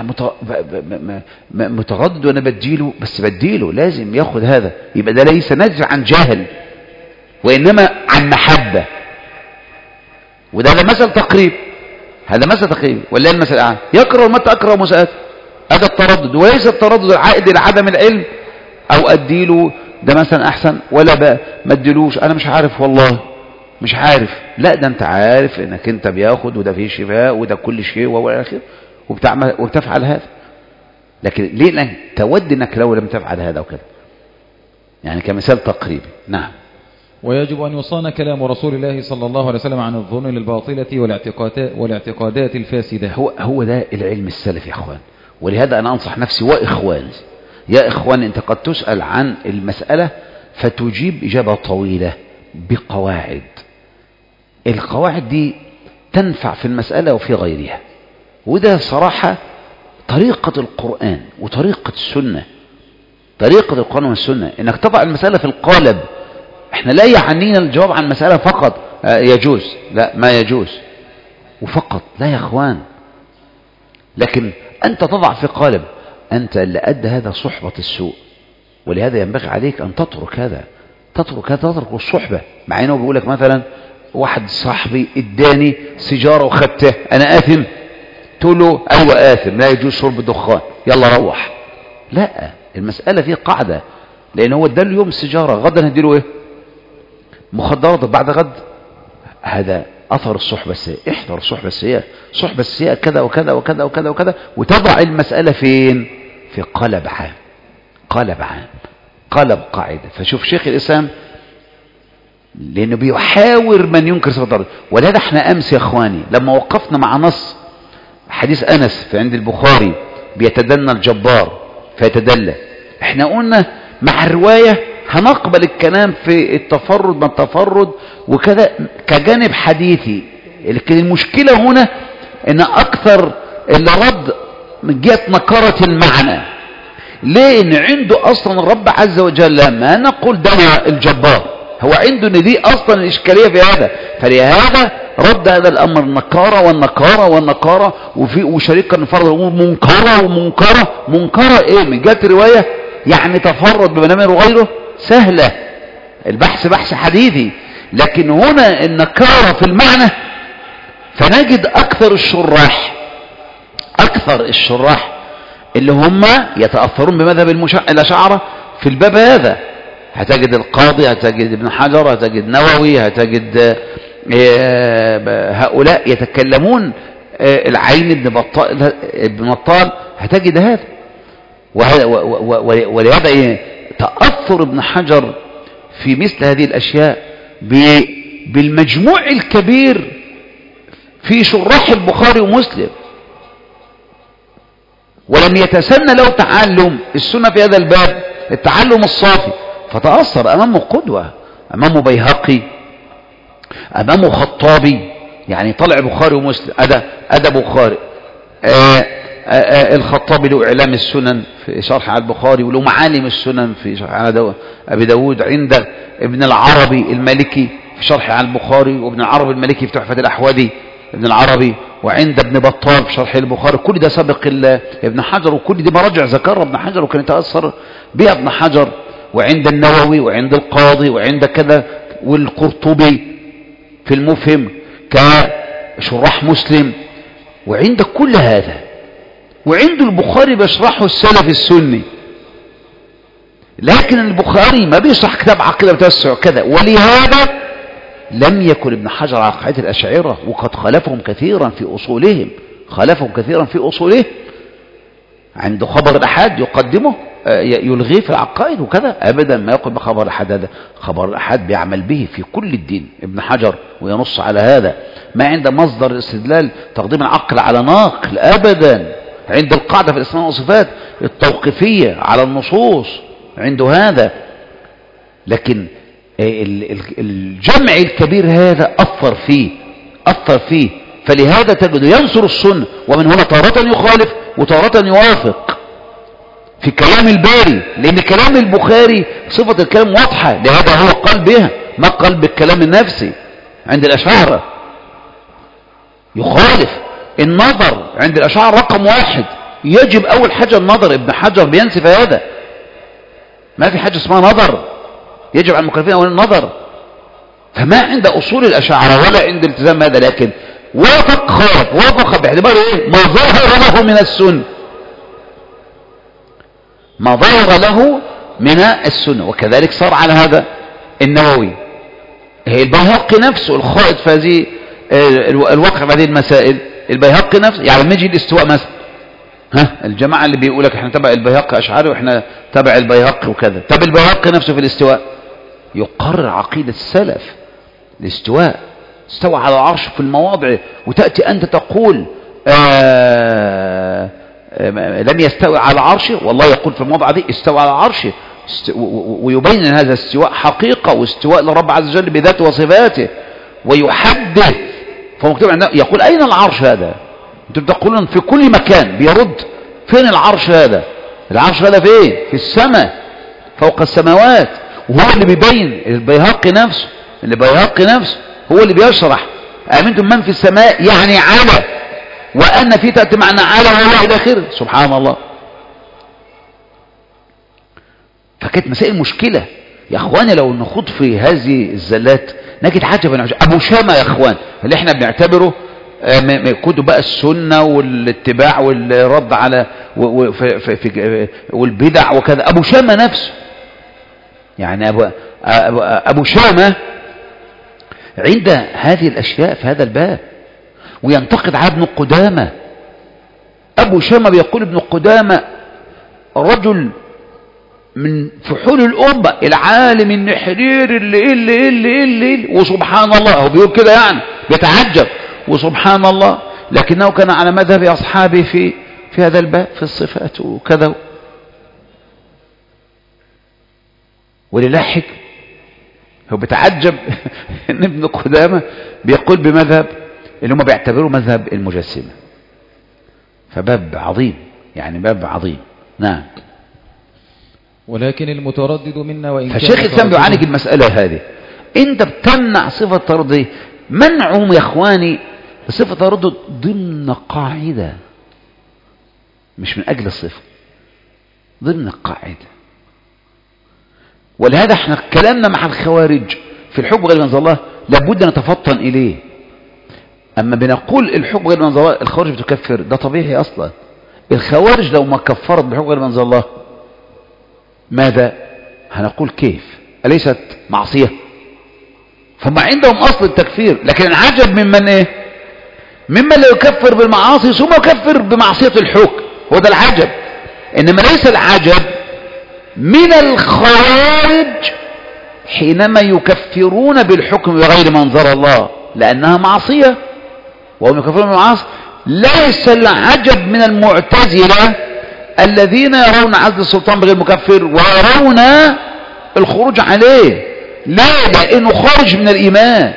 Speaker 1: متردد وانا بديله، بس بديله لازم ياخد هذا، يبقى ده ليس نزع عن جهل وانما عن محبه. وده مثل تقريب، هذا مثل تقريب، ولا المثل اعلى. يكره ما تكره مساءته، هذا التردد، وليس التردد العائد الى عدم العلم او اديله ده مثلا احسن ولا ما اديلوش انا مش عارف والله مش عارف. لا، ده انت عارف انك انت بياخد وده فيه شفاء وده كل شيء والى اخره، وبتفعل هذا. لكن ليه؟ لأن تود انك لو لم تفعل هذا وكذا، يعني كمثال تقريبي. نعم.
Speaker 2: ويجب أن يصان كلام رسول الله صلى الله عليه وسلم عن الظنون الباطلة والاعتقادات الفاسدة.
Speaker 1: هو ده العلم السلفي يا اخوان. ولهذا انا انصح نفسي واخواني، يا اخوان انت قد تسأل عن المسألة فتجيب اجابة طويلة بقواعد، القواعد دي تنفع في المسألة وفي غيرها، وده صراحة طريقة القرآن وطريقة السنة، طريقة القرآن والسنة، انك تضع المسألة في القالب. احنا لا يعنينا الجواب عن مسألة فقط يجوز، لا ما يجوز وفقط، لا يا اخوان. لكن انت تضع في قالب، انت اللي ادى هذا صحبة السوء، ولهذا ينبغي عليك ان تترك هذا، تترك الصحبة، مع انه بيقول لك مثلا واحد صاحبي اداني سيجارة وخدتها، انا آثم؟ تقول له ايوه آثم، لا يجوز شرب الدخان، يلا روح. لا، المسألة فيه قاعدة، لان هو اداله يوم سيجارة، غدا هديله ايه؟ مخدرات، بعد غد. هذا اثر الصحبة السيئة. احذر الصحبة السيئة، الصحبة السيئة كذا وكذا وكذا وكذا وكذا، وتضع المسألة فين؟ في قلب عام، قلب عام، قلب قاعدة. فشوف شيخ الإسلام لأنه بيحاور من ينكر صفة الرب. ولهذا احنا أمس يا أخواني لما وقفنا مع نص حديث أنس في عند البخاري بيتدنى الجبار فيتدلى، احنا قلنا مع الرواية هنقبل الكلام في التفرد ما التفرد وكذا كجانب حديثي، لكن المشكلة هنا ان اكثر اللي رد من جهة نكرة المعنى. ليه؟ ان عنده اصلا الرب عز وجل ما نقول دنا الجبار، هو عنده ان دي اصلا الاشكالية في هذا، فلهذا رد هذا الامر النكارة والنكارة والنكارة وشريكا فرض الامور منكرة ومنكرة. منكرة ايه؟ من جهة الرواية يعني تفرد بمنامر وغيره سهلة، البحث بحث حديثي، لكن هنا النكارة في المعنى. فنجد اكثر الشراح اللي هم يتأثرون بمذهب الأشاعرة في الباب هذا، هتجد القاضي، هتجد ابن حجر، هتجد نووي، هتجد هؤلاء يتكلمون، العين ابن بطال، هتجد هذا. ولهذا تأثر ابن حجر في مثل هذه الأشياء بالمجموع الكبير في شراح البخاري ومسلم، ولم يتسنى له تعلم السنة في هذا الباب، التعلم الصافي، فتأثر. أمامه قدوة، أمامه بيهقي، أمامه خطابي، يعني طلع بخاري ومسلم، أدى بخاري، الخطابي له إعلام السنن في شرح على البخاري، وله معالم السنن في شرح على أبي داود، عند ابن العربي المالكي في شرح على البخاري، وابن العربي المالكي في تحفة الأحوذي ابن العربي، وعند ابن بطال في شرح البخاري. كل ده سبق ابن حجر، وكل دي مراجع ذكرها ابن حجر وكان يتأثر بها ابن حجر، وعند النووي وعند القاضي وعند كذا، والقرطبي في المفهم كشراح مسلم، وعند كل هذا. وعند البخاري بيشرحه السلف السني، لكن البخاري ما بيشرح كتاب عقيدة وتوسع كذا. ولهذا لم يكن ابن حجر على قاعدة الأشاعرة، وقد خالفهم كثيرا في أصولهم، عنده خبر الأحاد يقدمه يلغيه في العقائد وكذا، أبدا ما يقول بخبر الأحاد. هذا خبر الأحاد بيعمل به في كل الدين ابن حجر وينص على هذا، ما عند مصدر الاستدلال تقديم العقل على ناقل أبدا. عند القاعدة في الأسماء والصفات التوقيفية على النصوص عنده هذا. لكن الجمع الكبير هذا أثر فيه، فلهذا تجده ينصر السنة، ومن هنا تارة يخالف وتارة يوافق في كلام الباري، لأن كلام البخاري صفة الكلام واضحة، لهذا هو قال بها، ما قال بالكلام النفسي. عند الأشاعرة يخالف النظر، عند الأشاعرة رقم 1 يجب أول حاجة النظر. ابن حجر بينسف هذا، ما في حاجة اسمها نظر، يجب على المكلفين أولا النظر. فما عند أصول الأشاعرة ولا عند التزام هذا، لكن وافق باعتبار ايه؟ ما ظهر له من السنة، ما ظهر له من السنة. وكذلك صار على هذا النووي، البيهقي نفسه الخائض في هذه الواقع في هذه المسائل، البيهقي نفسه. يعني لما يجي الاستواء مثلا، الجماعة اللي بيقول لك احنا تبع البيهقي أشعري واحنا تبع البيهقي وكذا، طب البيهقي نفسه في الاستواء يقرر عقيدة السلف. الاستواء استوى على العرش في المواضع، وتأتي أنت تقول لم يستوي على عرشه، والله يقول في الموضع دي استوى على عرشه، ويبين هذا الاستواء حقيقة، واستواء لرب عز وجل بذاته وصفاته، ويحدث. فمكتوب عندنا يقول أين العرش هذا؟ انتم تقولون في كل مكان، بيرد فين العرش هذا؟ العرش هذا فين؟ في السماء فوق السماوات. وهو اللي بيبين البيهقي نفسه، هو اللي بيشرح آمنتم من في السماء يعني على، وأن في تأتي معنى على ولا إلى آخره. سبحان الله. فكانت مسائل مشكلة، يا اخواني لو نخوض في هذه الزلات نجد عجبا عجبا. ابو شامة يا اخوان اللي احنا بنعتبره كتب بقى السنة والاتباع والرد على والبدع وكذا، ابو شامة نفسه يعني ابو شامة عند هذه الاشياء في هذا الباب، وينتقد على ابن قدامة. ابو شامة بيقول ابن قدامة رجل من فحول الأمة، العالم النحرير اللي وسبحان الله، هو بيقول كده يعني بيتعجب وسبحان الله، لكنه كان على مذهب أصحابه في هذا الباب في الصفات وكذا. ولله حكم هو بيتعجب ان ابن قدامة بيقول بمذهب اللي هم بيعتبروه مذهب المجسمة. فباب عظيم يعني باب عظيم. نعم.
Speaker 2: ولكن المتردد منا وإن كان
Speaker 1: فالشيخ الإسلام بيعالج المسألة هذه. انت بتمنع صفة التردد، منعهم يا اخواني صفة التردد ضمن قاعدة مش من اجل الصفة، ضمن قاعدة. ولهذا احنا كلامنا مع الخوارج في الحكم غير منزل الله لابد ان نتفطن اليه. اما بنقول الحكم غير منزل الله الخوارج بتكفر، ده طبيعي اصلا. الخوارج لو ما كفرت بحكم غير منزل الله ماذا هنقول؟ كيف أليست معصية؟ فهم عندهم أصل التكفير، لكن العجب ممن إيه؟ ممن لا يكفر بالمعاصي ثم يكفر بمعصية الحكم، هو ده العجب. إنما ليس العجب من الخوارج حينما يكفرون بالحكم بغير منظر الله لأنها معصية وهم يكفرون بالمعاصي. ليس العجب من المعتزلة الذين يرون عزل السلطان بغير مكفر ويرون الخروج عليه. لا، لأنه خارج من الإيمان.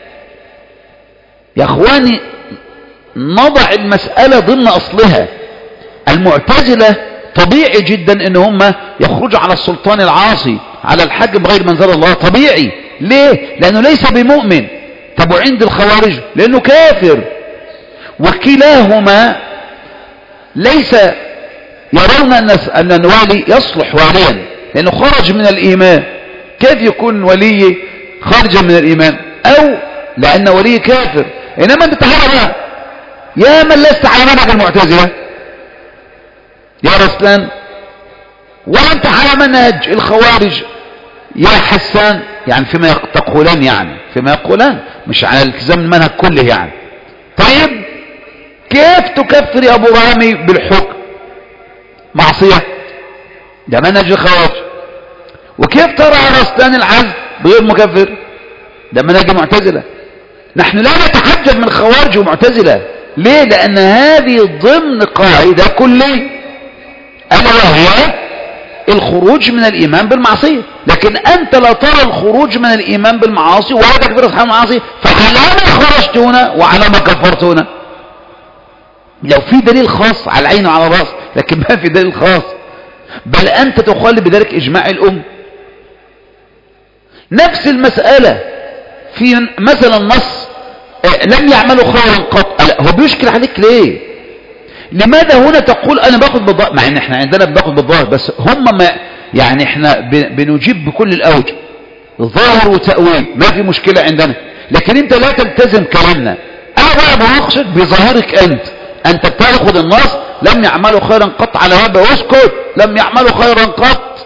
Speaker 1: يا أخواني نضع المسألة ضمن أصلها. المعتزلة طبيعي جدا ان هم يخرجوا على السلطان العاصي على الحاكم بغير منزل الله، طبيعي. ليه؟ لأنه ليس بمؤمن. طب وعند الخوارج لأنه كافر. وكلاهما ليس يرون أن الولي يصلح واليا لأنه خرج من الإيمان. كيف يكون ولي خارجا من الإيمان؟ أو لأن ولي كافر. إنما أنت تعالى يا من لست على منهج المعتزلة يا رسلان، وأنت على منهج الخوارج يا حسان، يعني فيما تقولان، يعني فيما يقولان مش على التزام المنهج كله يعني. طيب كيف تكفر يا أبو رامي بالحكم؟ معصية، ده منهج الخوارج. وكيف ترى رسلان العزل بغير مكفر؟ ده منهج المعتزلة. نحن لا نتحجب من خوارج ومعتزلة. ليه؟ لأن هذه ضمن قاعدة كلية ألا وهي الخروج من الإيمان بالمعصية. لكن أنت لا ترى الخروج من الإيمان بالمعاصي ولا تكفر أصحاب المعاصي، فعلى ما خرجت هنا وعلى ما كفرت هنا. لو في دليل خاص على العين وعلى الرأس، لكن ما في دليل خاص. بل أنت تخالف بذلك إجماع الأمة. نفس المسألة في مثلا نص لم يعملوا خيرا قط، هو بيشكل عليك ليه؟ لماذا هنا تقول أنا باخد بالظاهر، مع إن إحنا عندنا باخد بالظاهر، بس هم ما يعني إحنا بنجيب بكل الأوجه، ظاهر وتأويل ما في مشكلة عندنا. لكن أنت لا تلتزم كلامنا. أنا بقى بناقشك بظاهرك أنت بتاخد النص لم يعملوا خيرا قط على هذا، اسكت، لم يعملوا خيرا قط،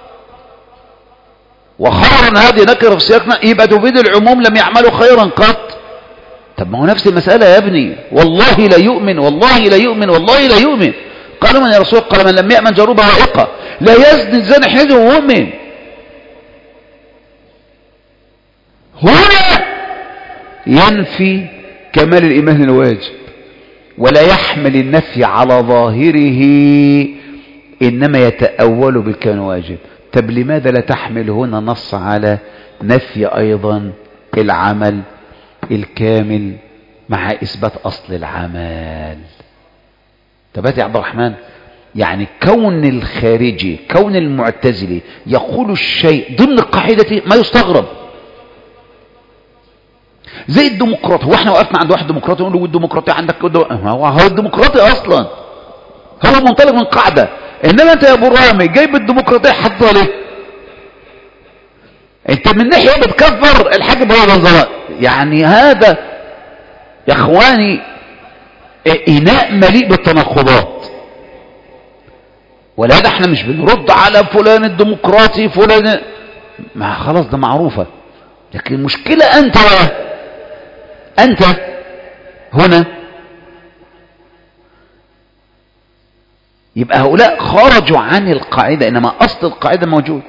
Speaker 1: وخيرا هذه نكره في سياقنا يبقى تفيد العموم لم يعملوا خيرا قط. طب ما هو نفس المسألة يا ابني. والله لا يؤمن، والله لا يؤمن، والله لا يؤمن. قالوا من يا رسول؟ قال من لم يأمن جروبه وائقة. لا يزني الزاني حين هو مؤمن. هنا ينفي كمال الإيمان الواجب ولا يحمل النفي على ظاهره، إنما يتأول بالكون واجب. طب لماذا لا تحمل هنا نص على نفي أيضا العمل الكامل مع إثبات أصل العمل؟ تبات يا عبد الرحمن، يعني كون الخارجي كون المعتزلي يقول الشيء ضمن قاعدته ما يستغرب. زي الديمقراطي، هو احنا وقفنا عند واحد ديمقراطي نقول له الديمقراطي عندك هو الديمقراطي اصلا هو منطلق من قاعده. انما انت يا ابو رامي جايب الديمقراطيه حطها ليه؟ انت من ناحية بتكفر الحاج ابراهيم الزهراء. يعني هذا يا اخواني اناء مليء بالتناقضات. ولهذا احنا مش بنرد على فلان الديمقراطي فلان، ما خلاص ده معروفة. لكن المشكلة انت هنا يبقى هؤلاء خرجوا عن القاعدة، انما اصل القاعدة موجود.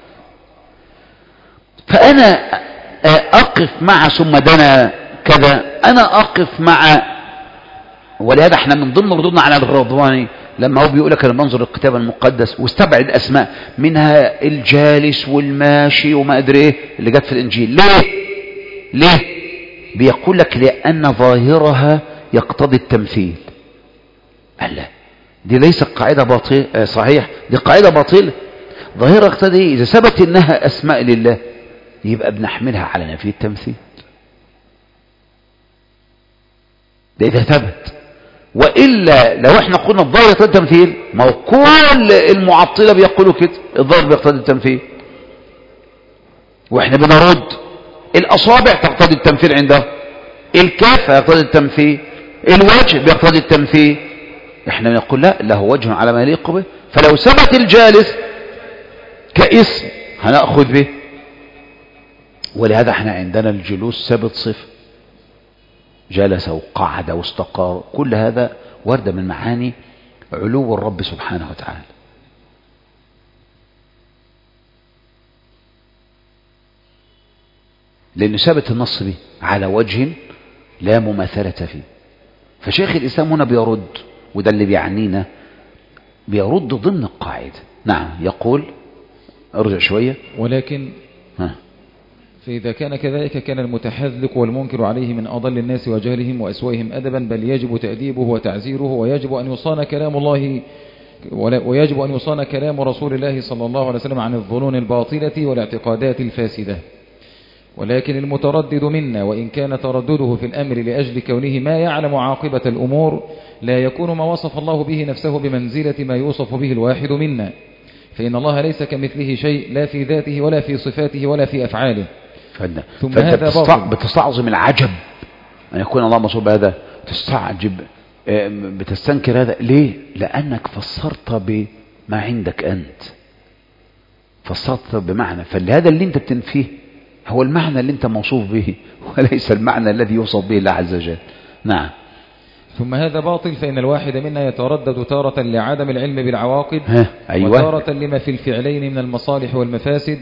Speaker 1: فانا اقف مع ثم دنا كذا، انا اقف مع. ولهذا احنا من ضمن ردودنا على الغضواني لما هو بيقول لك انا بنظر الكتاب المقدس واستبعد اسماء منها الجالس والماشي وما ادري ايه اللي جت في الانجيل. ليه بيقول لك لان ظاهرها يقتضي التمثيل. قال لا، دي ليست قاعده باطله صحيح، دي قاعده باطله. ظاهرها يقتضي ايه؟ اذا ثبت انها اسماء لله يبقى بنحملها على نفي التمثيل، ده اذا ثبت. وإلا لو احنا قلنا الظاهر يقتضي التمثيل، ما هو كل المعطلة بيقولوا كده الظاهر بيقتضي التمثيل، واحنا بنرد الأصابع تقتضي التمثيل عنده، الكاف يقتضي التمثيل، الوجه بيقتضي التمثيل. احنا بنقول لا، له وجه على ما يليق به. فلو ثبت الجالس كاسم هنأخذ به. ولهذا احنا عندنا الجلوس ثابت صفة، جلس وقعد واستقر، كل هذا ورد من معاني علو الرب سبحانه وتعالى. لأنه ثابت النص به على وجه لا مماثلة فيه. فشيخ الإسلام هنا بيرد، وده اللي بيعنينا، بيرد ضمن القاعدة. نعم، يقول ارجع شوية.
Speaker 2: ولكن فإذا كان كذلك كان المتحذلق والمنكر عليه من أضل الناس وجهلهم وأسوأهم أدبا، بل يجب تأديبه وتعزيره، ويجب أن يصان كلام الله ويجب أن يصان كلام رسول الله صلى الله عليه وسلم عن الظنون الباطلة والاعتقادات الفاسدة. ولكن المتردد منا وإن كان تردده في الأمر لأجل كونه ما يعلم عاقبة الأمور، لا يكون ما وصف الله به نفسه بمنزلة ما يوصف به الواحد منا، فإن الله ليس كمثله شيء، لا في ذاته ولا في صفاته ولا في أفعاله.
Speaker 1: فأنت بتستعظم العجب أن يكون الله مصور بهذا، تستعجب بتستنكر هذا. ليه؟ لأنك فسرت بما عندك أنت، فسرت بمعنى، فهذا اللي أنت بتنفيه هو المعنى اللي أنت موصوف به، وليس المعنى الذي يوصف به الله عز وجل. نعم.
Speaker 2: ثم هذا باطل، فإن الواحد منا يتردد تارة لعدم العلم بالعواقب،
Speaker 1: أيوة.
Speaker 2: وتارة لما في الفعلين من المصالح والمفاسد،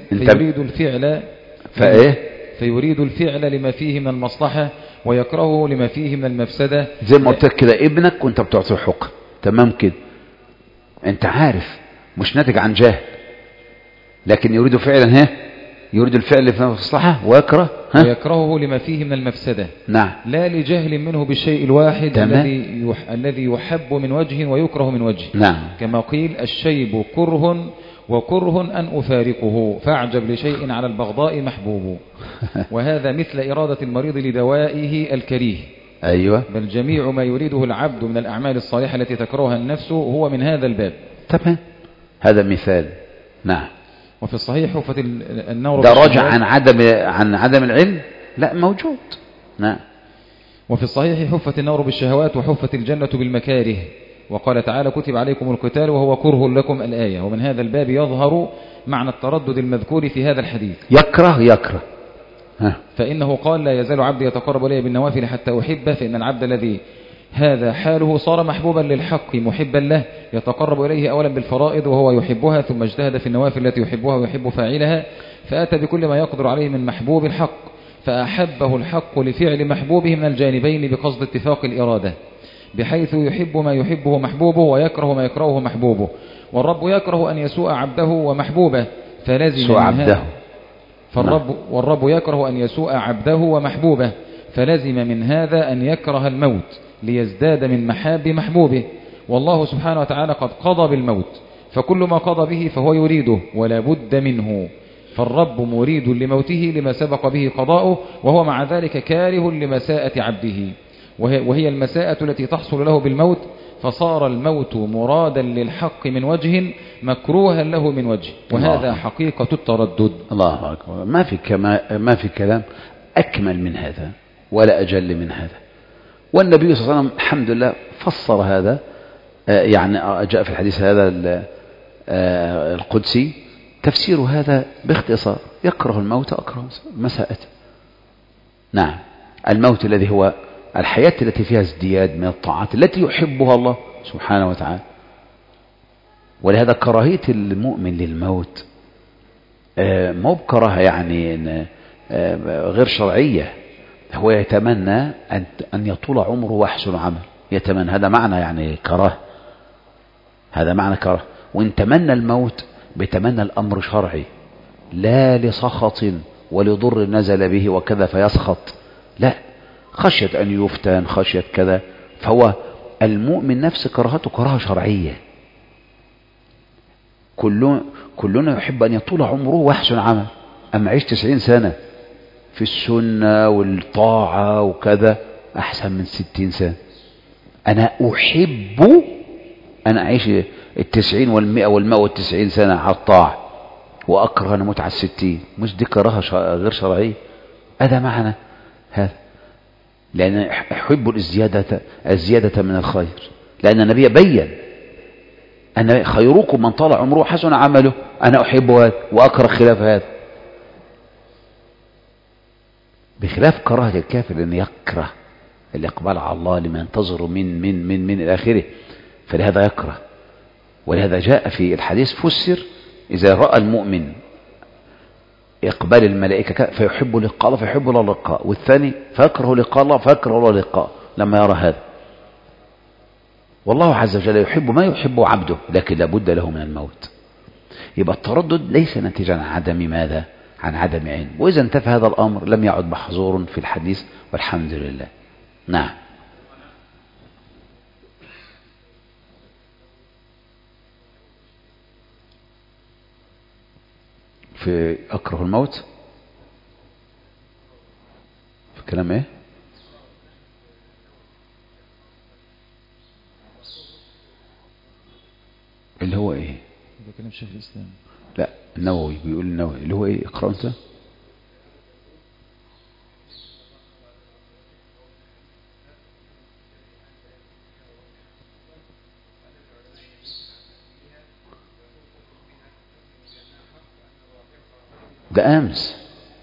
Speaker 2: فيريد الفعل لما فيه من المصلحة، ويكرهه لما فيه من المفسدة.
Speaker 1: زي ما قلت كده، ابنك وانت بتعطيه حكم تمام كده، انت عارف مش ناتج عن جهل، لكن يريد فعلا يريد الفعل في المصلحة
Speaker 2: ويكرهه لما فيه من المفسدة.
Speaker 1: نعم.
Speaker 2: لا لجهل منه بالشيء الواحد الذي يحب من وجه ويكره من وجه.
Speaker 1: نعم.
Speaker 2: كما قيل الشيب كره وكره أن أفارقه، فاعجب لشيء على البغضاء محبوب. وهذا مثل إرادة المريض لدوائه الكريه.
Speaker 1: أيوة.
Speaker 2: بل جميع ما يريده العبد من الأعمال الصالحة التي تكرهها النفس هو من هذا الباب.
Speaker 1: تمام، هذا مثال. نعم.
Speaker 2: وفي الصحيح حفة النور
Speaker 1: ده راجع عن عدم العلم؟ لا، موجود. نعم.
Speaker 2: وفي الصحيح حفة النور بالشهوات وحفة الجنة بالمكاره، وقال تعالى كتب عليكم القتال وهو كره لكم الآية. ومن هذا الباب يظهر معنى التردد المذكور في هذا الحديث.
Speaker 1: يكره
Speaker 2: فإنه قال لا يزال عبدي يتقرب إلي بالنوافل حتى أحبه، فإن العبد الذي هذا حاله صار محبوبا للحق محبا له، يتقرب إليه أولا بالفرائض وهو يحبها، ثم اجتهد في النوافل التي يحبها ويحب فاعلها، فأتى بكل ما يقدر عليه من محبوب الحق، فأحبه الحق لفعل محبوبه من الجانبين بقصد اتفاق الإرادة، بحيث يحب ما يحبه محبوبه ويكره ما يكرهه محبوبه. والرب يكره أن يسوء عبده ومحبوبه، فلازم والرب يكره أن يسوء عبده ومحبوبه، فلزم من هذا أن يكره الموت ليزداد من محاب محبوبه. والله سبحانه وتعالى قد قضى بالموت، فكل ما قضى به فهو يريده ولا بد منه، فالرب مريد لموته لما سبق به قضاؤه، وهو مع ذلك كاره لمساءة عبده، وهي المساءة التي تحصل له بالموت، فصار الموت مرادا للحق من وجه مكروها له من وجه، وهذا حقيقة التردد.
Speaker 1: الله أكبر. ما في كلام أكمل من هذا ولا أجل من هذا. والنبي صلى الله عليه وسلم الحمد لله فسر هذا، يعني جاء في الحديث هذا القدسي تفسير هذا باختصار: يكره الموت أكره مساءة. نعم، الموت الذي هو الحياة التي فيها ازدياد من الطاعات التي يحبها الله سبحانه وتعالى. ولهذا كراهية المؤمن للموت مو بكراهة يعني غير شرعية، هو يتمنى أن يطول عمره ويحسن عمل، يتمنى، هذا معنى يعني كراهة، هذا معنى كراهة. وإن تمنى الموت بتمنى الأمر شرعي، لا لسخط ولضر نزل به وكذا فيسخط، لا، خشية أن يفتن، خشية كذا. فهو المؤمن نفس كراهته كراهة شرعية. كلنا يحب أن يطول عمره ويحسن عمل. أما عيش 90 سنة في السنة والطاعة وكذا أحسن من 60 سنة. أنا أحب أن أعيش 90 وال190 سنة على الطاعة، وأكره أن أموت على 60. مش دي كراهة غير شرعية؟ هذا معنى هذا، لأن أحب الزيادة من الخير، لأن النبي بين أن خيركم من طال عمره وحسن عمله. أنا أحب هذا وأكره خلاف هذا، بخلاف كراهة الكافر لأن يكره الإقبال على الله لما ينتظر من إلى آخره، فلهذا يكره. ولهذا جاء في الحديث فسر: إذا رأى المؤمن إقبال الملائكة فيحب لقاء الله فيحب له لقاء، والثاني فيكره لقاء الله فيكره له لقاء لما يرى هذا. والله عز وجل يحب ما يحب عبده، لكن لابد له من الموت. يبقى التردد ليس نتيجة عن عدم ماذا؟ عن عدم علم. وإذا انتفى هذا الأمر لم يعد محظور في الحديث، والحمد لله. نعم. في أكره الموت في كلام إيه؟ اللي هو إيه؟
Speaker 2: ده كلام شيخ الإسلام.
Speaker 1: لا، النووي بيقول، النووي اللي هو إيه؟ اقرأ أنت. ده أمس.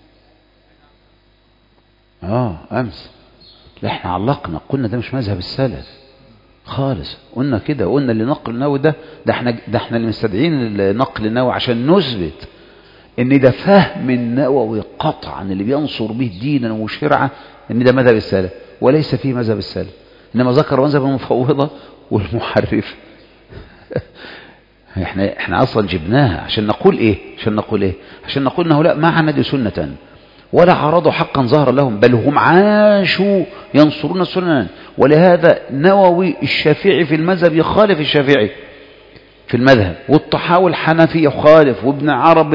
Speaker 1: أمس. لا، احنا علقنا قلنا ده مش مذهب السلف خالص. قلنا كده، قلنا اللي نقل النووي ده احنا اللي مستدعين نقل النووي عشان نثبت ان ده فهم النووي قطعا اللي بينصر به دينا وشرعا، ان ده مذهب السلف وليس فيه مذهب السلف، انما ذكر مذهب المفوضة والمحرف. احنا اصلا جبناها عشان نقول ايه؟ عشان نقول انه لا، ما عمدوا سنة ولا عرضوا حقا ظهر لهم، بل هم عاشوا ينصرون السنن. ولهذا نووي الشافعي في المذهب يخالف الشافعي في المذهب، والطحاوي الحنفي يخالف، وابن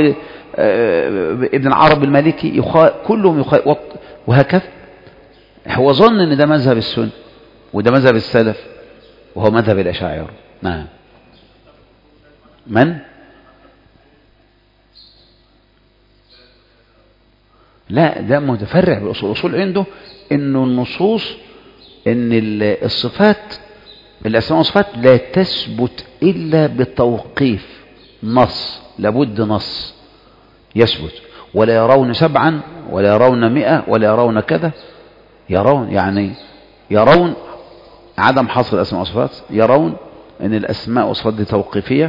Speaker 1: عرب المالكي يخالف، كلهم يخالف، وهكذا. هو ظن ان ده مذهب السنة وده مذهب السلف، وهو مذهب الأشاعرة. نعم. من؟ لا، ده متفرع بالأصول. الأصول عنده إنه النصوص، إن الصفات، الأسماء والصفات لا تثبت إلا بتوقيف نص، لابد نص يثبت. ولا يرون 7 ولا يرون 100 ولا يرون كذا، يرون عدم حصر الأسماء والصفات، يرون إن الأسماء والصفات دي توقيفية.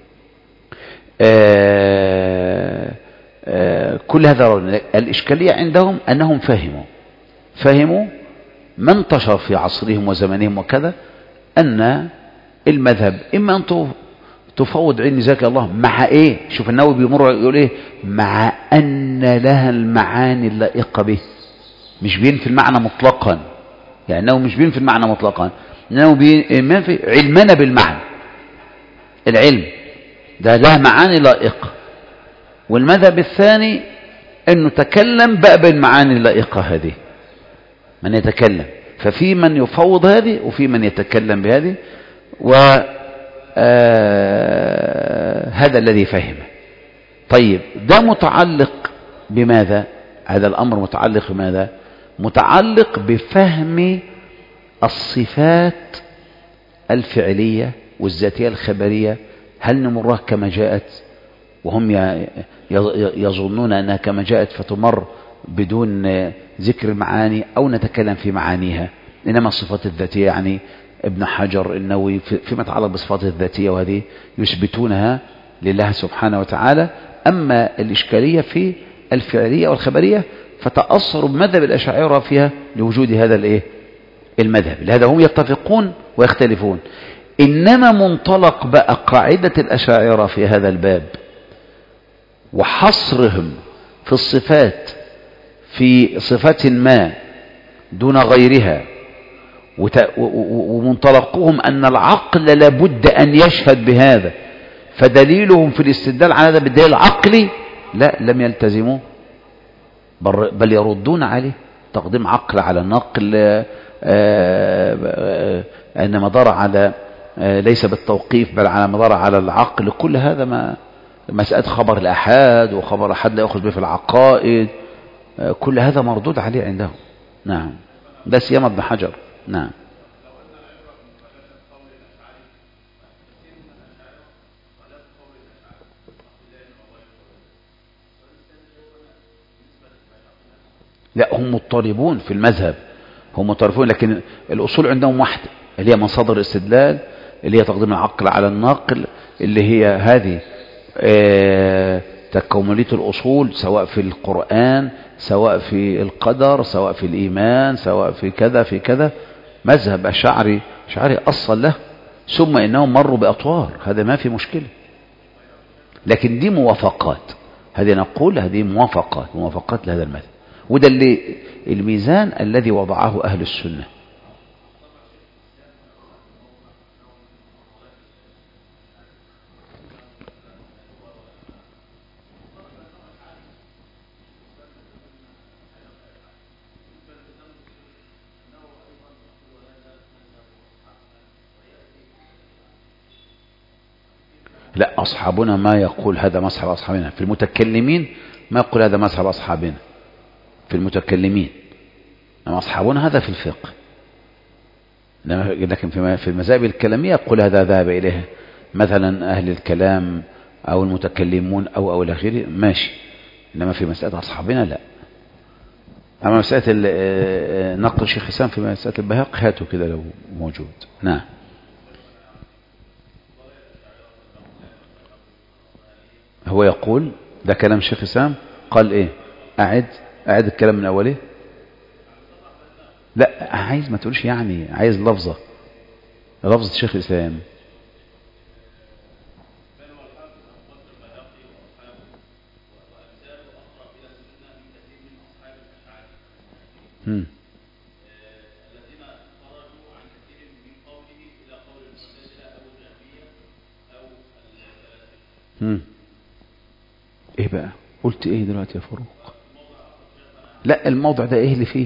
Speaker 1: كل هذا الإشكالية عندهم أنهم فهموا ما انتشر في عصرهم وزمانهم وكذا، أن المذهب إما أن تفوض علم ذاك الله مع إيه؟ شوف النووي بيمر يقول إيه؟ مع أن لها المعاني اللائقة به. مش بينفي المعنى مطلقا، يعني أنه مش بينفي المعنى مطلقا، أنه بينفي علمنا بالمعنى. العلم ده لها معاني لائقة. والمذهب الثاني أنه تكلم بقى بالمعاني اللائقة هذه، من يتكلم. ففي من يفوض هذه وفي من يتكلم بهذه. هذا الذي فهمه. طيب ده متعلق بماذا؟ هذا الأمر متعلق بماذا؟ متعلق بفهم الصفات الفعلية والذاتية الخبرية، هل نمرها كما جاءت وهم يظنون أنها كما جاءت فتمر بدون ذكر المعاني، أو نتكلم في معانيها. إنما الصفات الذاتية يعني ابن حجر النووي فيما يتعلق بالصفات الذاتية وهذه يثبتونها لله سبحانه وتعالى. أما الإشكالية في الفعلية والخبرية فتأثروا بمذهب الأشاعرة فيها لوجود هذا المذهب. لهذا هم يتفقون ويختلفون. إنما منطلق بقى قاعدة الأشاعرة في هذا الباب وحصرهم في الصفات في صفة ما دون غيرها، ومنطلقهم أن العقل لابد أن يشهد بهذا، فدليلهم في الاستدلال على هذا بالدليل العقلي لا، لم يلتزموا بل يردون عليه تقديم عقل على نقل، أن مدار على ليس بالتوقيف بل على مدار على العقل. كل هذا ما مسألة خبر الأحاد وخبر الأحاد لا يأخذ به في العقائد، كل هذا مردود عليه عندهم. نعم، ده سيما ابن حجر. نعم. لا، هم مضطربون في المذهب، هم مضطربون، لكن الأصول عندهم واحدة اللي هي مصادر الاستدلال، اللي هي تقديم العقل على النقل، اللي هي هذه تكاملية الأصول، سواء في القرآن، سواء في القدر، سواء في الإيمان، سواء في كذا في كذا. مذهب أشعري أصل له، ثم إنهم مروا بأطوار، هذا ما في مشكلة، لكن دي موافقات، هذه نقول هذه موافقات لهذا المذهب. وده اللي الميزان الذي وضعه أهل السنة. لا، أصحابنا ما يقول هذا مذهب أصحابنا. في المتكلمين ما يقول هذا مذهب أصحابنا في المتكلمين، أما أصحابنا هذا في الفقه. لكن في المذاهب الكلامية يقول هذا ذهب إليه مثلا أهل الكلام أو المتكلمون أو إلى آخره، ماشي. إنما في مسألة أصحابنا لا. أما مسألة نقل الشيخ حسام في مسألة البهاق هاتوا كده لو موجود. نعم. هو يقول ده كلام الشيخ حسام، قال إيه؟ أعد الكلام من أوله. لا، عايز ما تقولش يعني، عايز لفظة الشيخ الإسلام. ايه بقى؟ قلت ايه دلوقتي يا فاروق؟ لا، الموضع ده ايه اللي فيه؟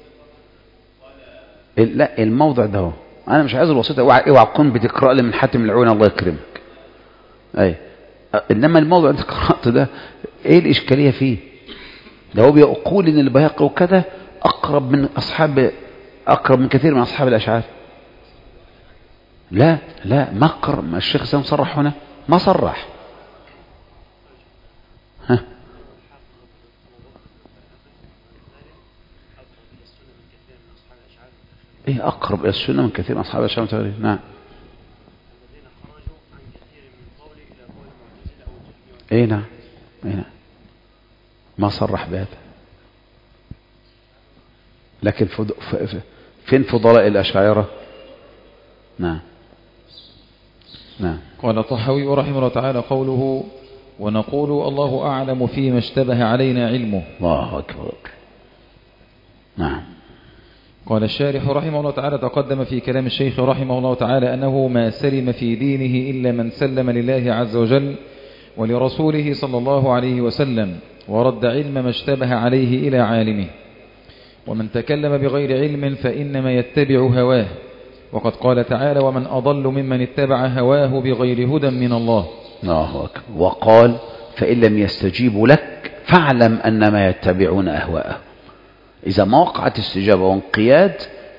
Speaker 1: لا، الموضع ده هو. انا مش عايز الوسيطه، اوعى تكون بتقرا لي من حاتم العون الله يكرمك. اي، انما الموضع اللي قراته ده ايه الاشكاليه فيه؟ ده هو بيقول ان البيهقي وكذا اقرب من كثير من اصحاب الاشعار. لا ما الشيخ سام صرح هنا، ما صرح. ها، ايه اقرب الى السنه من كثير من اصحاب الاشعار. نعم. ايه نعم ما صرح بهذا، لكن فين فضلاء الأشاعرة؟ نعم.
Speaker 2: قال الطحاوي رحمه الله تعالى قوله: ونقول الله أعلم فيما اشتبه علينا علمه.
Speaker 1: الله أكبر. نعم.
Speaker 2: قال الشارح رحمه الله تعالى: تقدم في كلام الشيخ رحمه الله تعالى أنه ما سلم في دينه إلا من سلم لله عز وجل ولرسوله صلى الله عليه وسلم، ورد علم ما اشتبه عليه إلى عالمه. ومن تكلم بغير علم فإنما يتبع هواه، وقد قال تعالى ومن أضل ممن اتبع هواه بغير هدى من الله.
Speaker 1: الله أكبر. وقال فإن لم يستجيبوا لك فاعلم أنما يتبعون أهواءهم. إذا ما وقعت استجابة وانقياد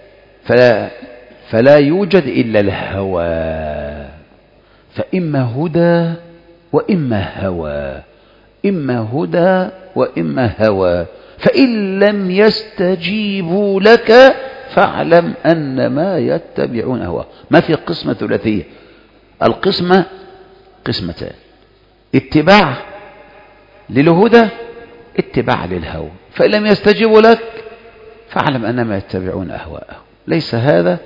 Speaker 1: فلا يوجد إلا الهوى، فإما هدى وإما هوى، إما هدى وإما هوى. فإن لم يستجيبوا لك فاعلم أنما يتبعون هواه. ما في قسمة ثلاثية، القسمة قسمتان: اتباع للهدى، اتباع للهوى. فإن لم يستجيبوا لك فاعلم أنما يتبعون أهواءهم. ليس هذا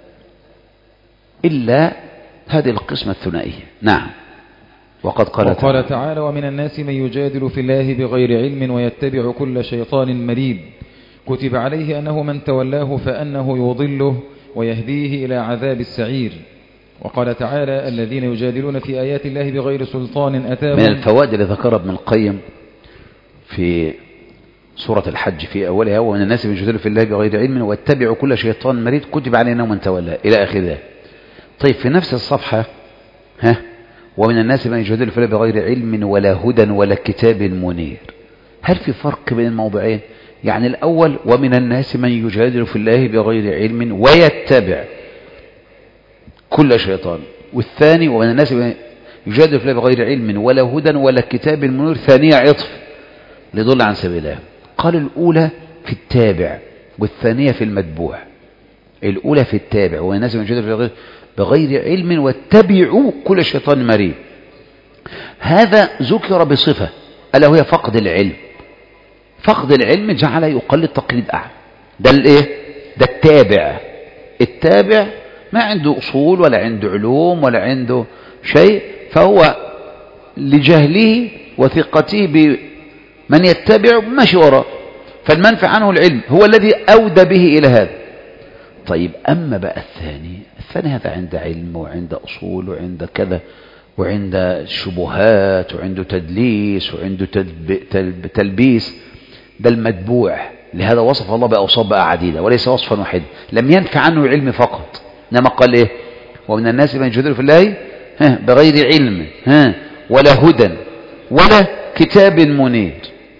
Speaker 1: إلا هذه القسمة الثنائية. نعم. وقد قال
Speaker 2: تعالى ومن الناس من يجادل في الله بغير علم ويتبع كل شيطان مريد كتب عليه أنه من تولاه فأنه يضله ويهديه إلى عذاب السعير. وقال تعالى الذين يجادلون في آيات الله بغير سلطان أتاهم.
Speaker 1: من الفوائد اللي ذكرها ابن القيم في سورة الحج في أولها ومن الناس من يجادل في الله بغير علم ويتبع كل شيطان مريد كتب عليه أنه من تولاه إلى آخره. طيب في نفس الصفحة ومن الناس من يجادل في الله بغير علم ولا هدى ولا كتاب منير. هل في فرق بين الموضوعين؟ يعني الأول ومن الناس من يجادل في الله بغير علم ويتبع كل شيطان، والثاني ومن الناس من يجادل في الله بغير علم ولا هدى ولا كتاب منير ثانية عطف ليضل عن سبيل الله. قال الأولى في التابع والثانية في المتبوع. الأولى في التابع ومن الناس من يجادل في الله بغير علم واتبعوا كل شيطان مريد. هذا ذكر بصفة ألا وهي فقد العلم. فقد العلم جعل يقلد تقليد أعمى. ده الايه؟ ده التابع. التابع ما عنده أصول ولا عنده علوم ولا عنده شيء، فهو لجهله وثقته بمن يتبع ماشي وراء، فالمنفع عنه العلم هو الذي أودى به إلى هذا. طيب أما بقى الثاني هذا عنده علم وعنده أصول وعنده كذا وعنده شبهات وعنده تدليس وعنده تلبيس. ده المتبوع. لهذا وصف الله بأوصاف بقى عديدة وليس وصفا واحدا. لم ينفع عنه العلم فقط، إنما قال إيه؟ ومن الناس من يجادل في الله بغير علم ولا هدى ولا كتاب منير.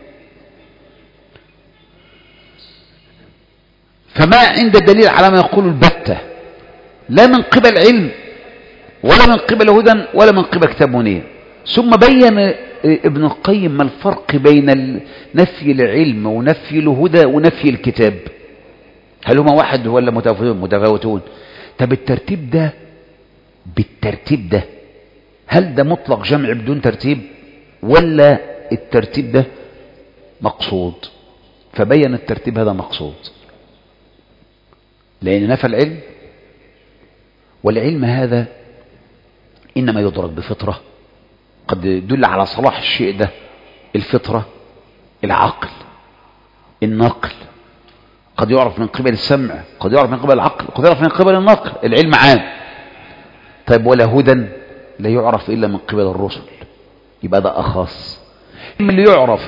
Speaker 1: فما عند الدليل على ما يقول البتة، لا من قبل علم ولا من قبل هدى ولا من قبل كتاب منير. ثم بين ابن القيم ما الفرق بين نفي العلم ونفي الهدى ونفي الكتاب. هل هما واحد ولا متفاوتون؟ طب بالترتيب ده هل ده مطلق جمع بدون ترتيب ولا الترتيب ده مقصود؟ فبين الترتيب هذا مقصود، لأن نفى العلم، والعلم هذا إنما يدرك بفطرة قد يدل على صلاح الشيء ده. الفطرة، العقل، النقل، قد يعرف من قبل السمع، قد يعرف من قبل العقل، قد يعرف من قبل النقل. العلم عام. طيب ولا هدى لا يعرف إلا من قبل الرسل، يبقى ده أخص. اللي يعرف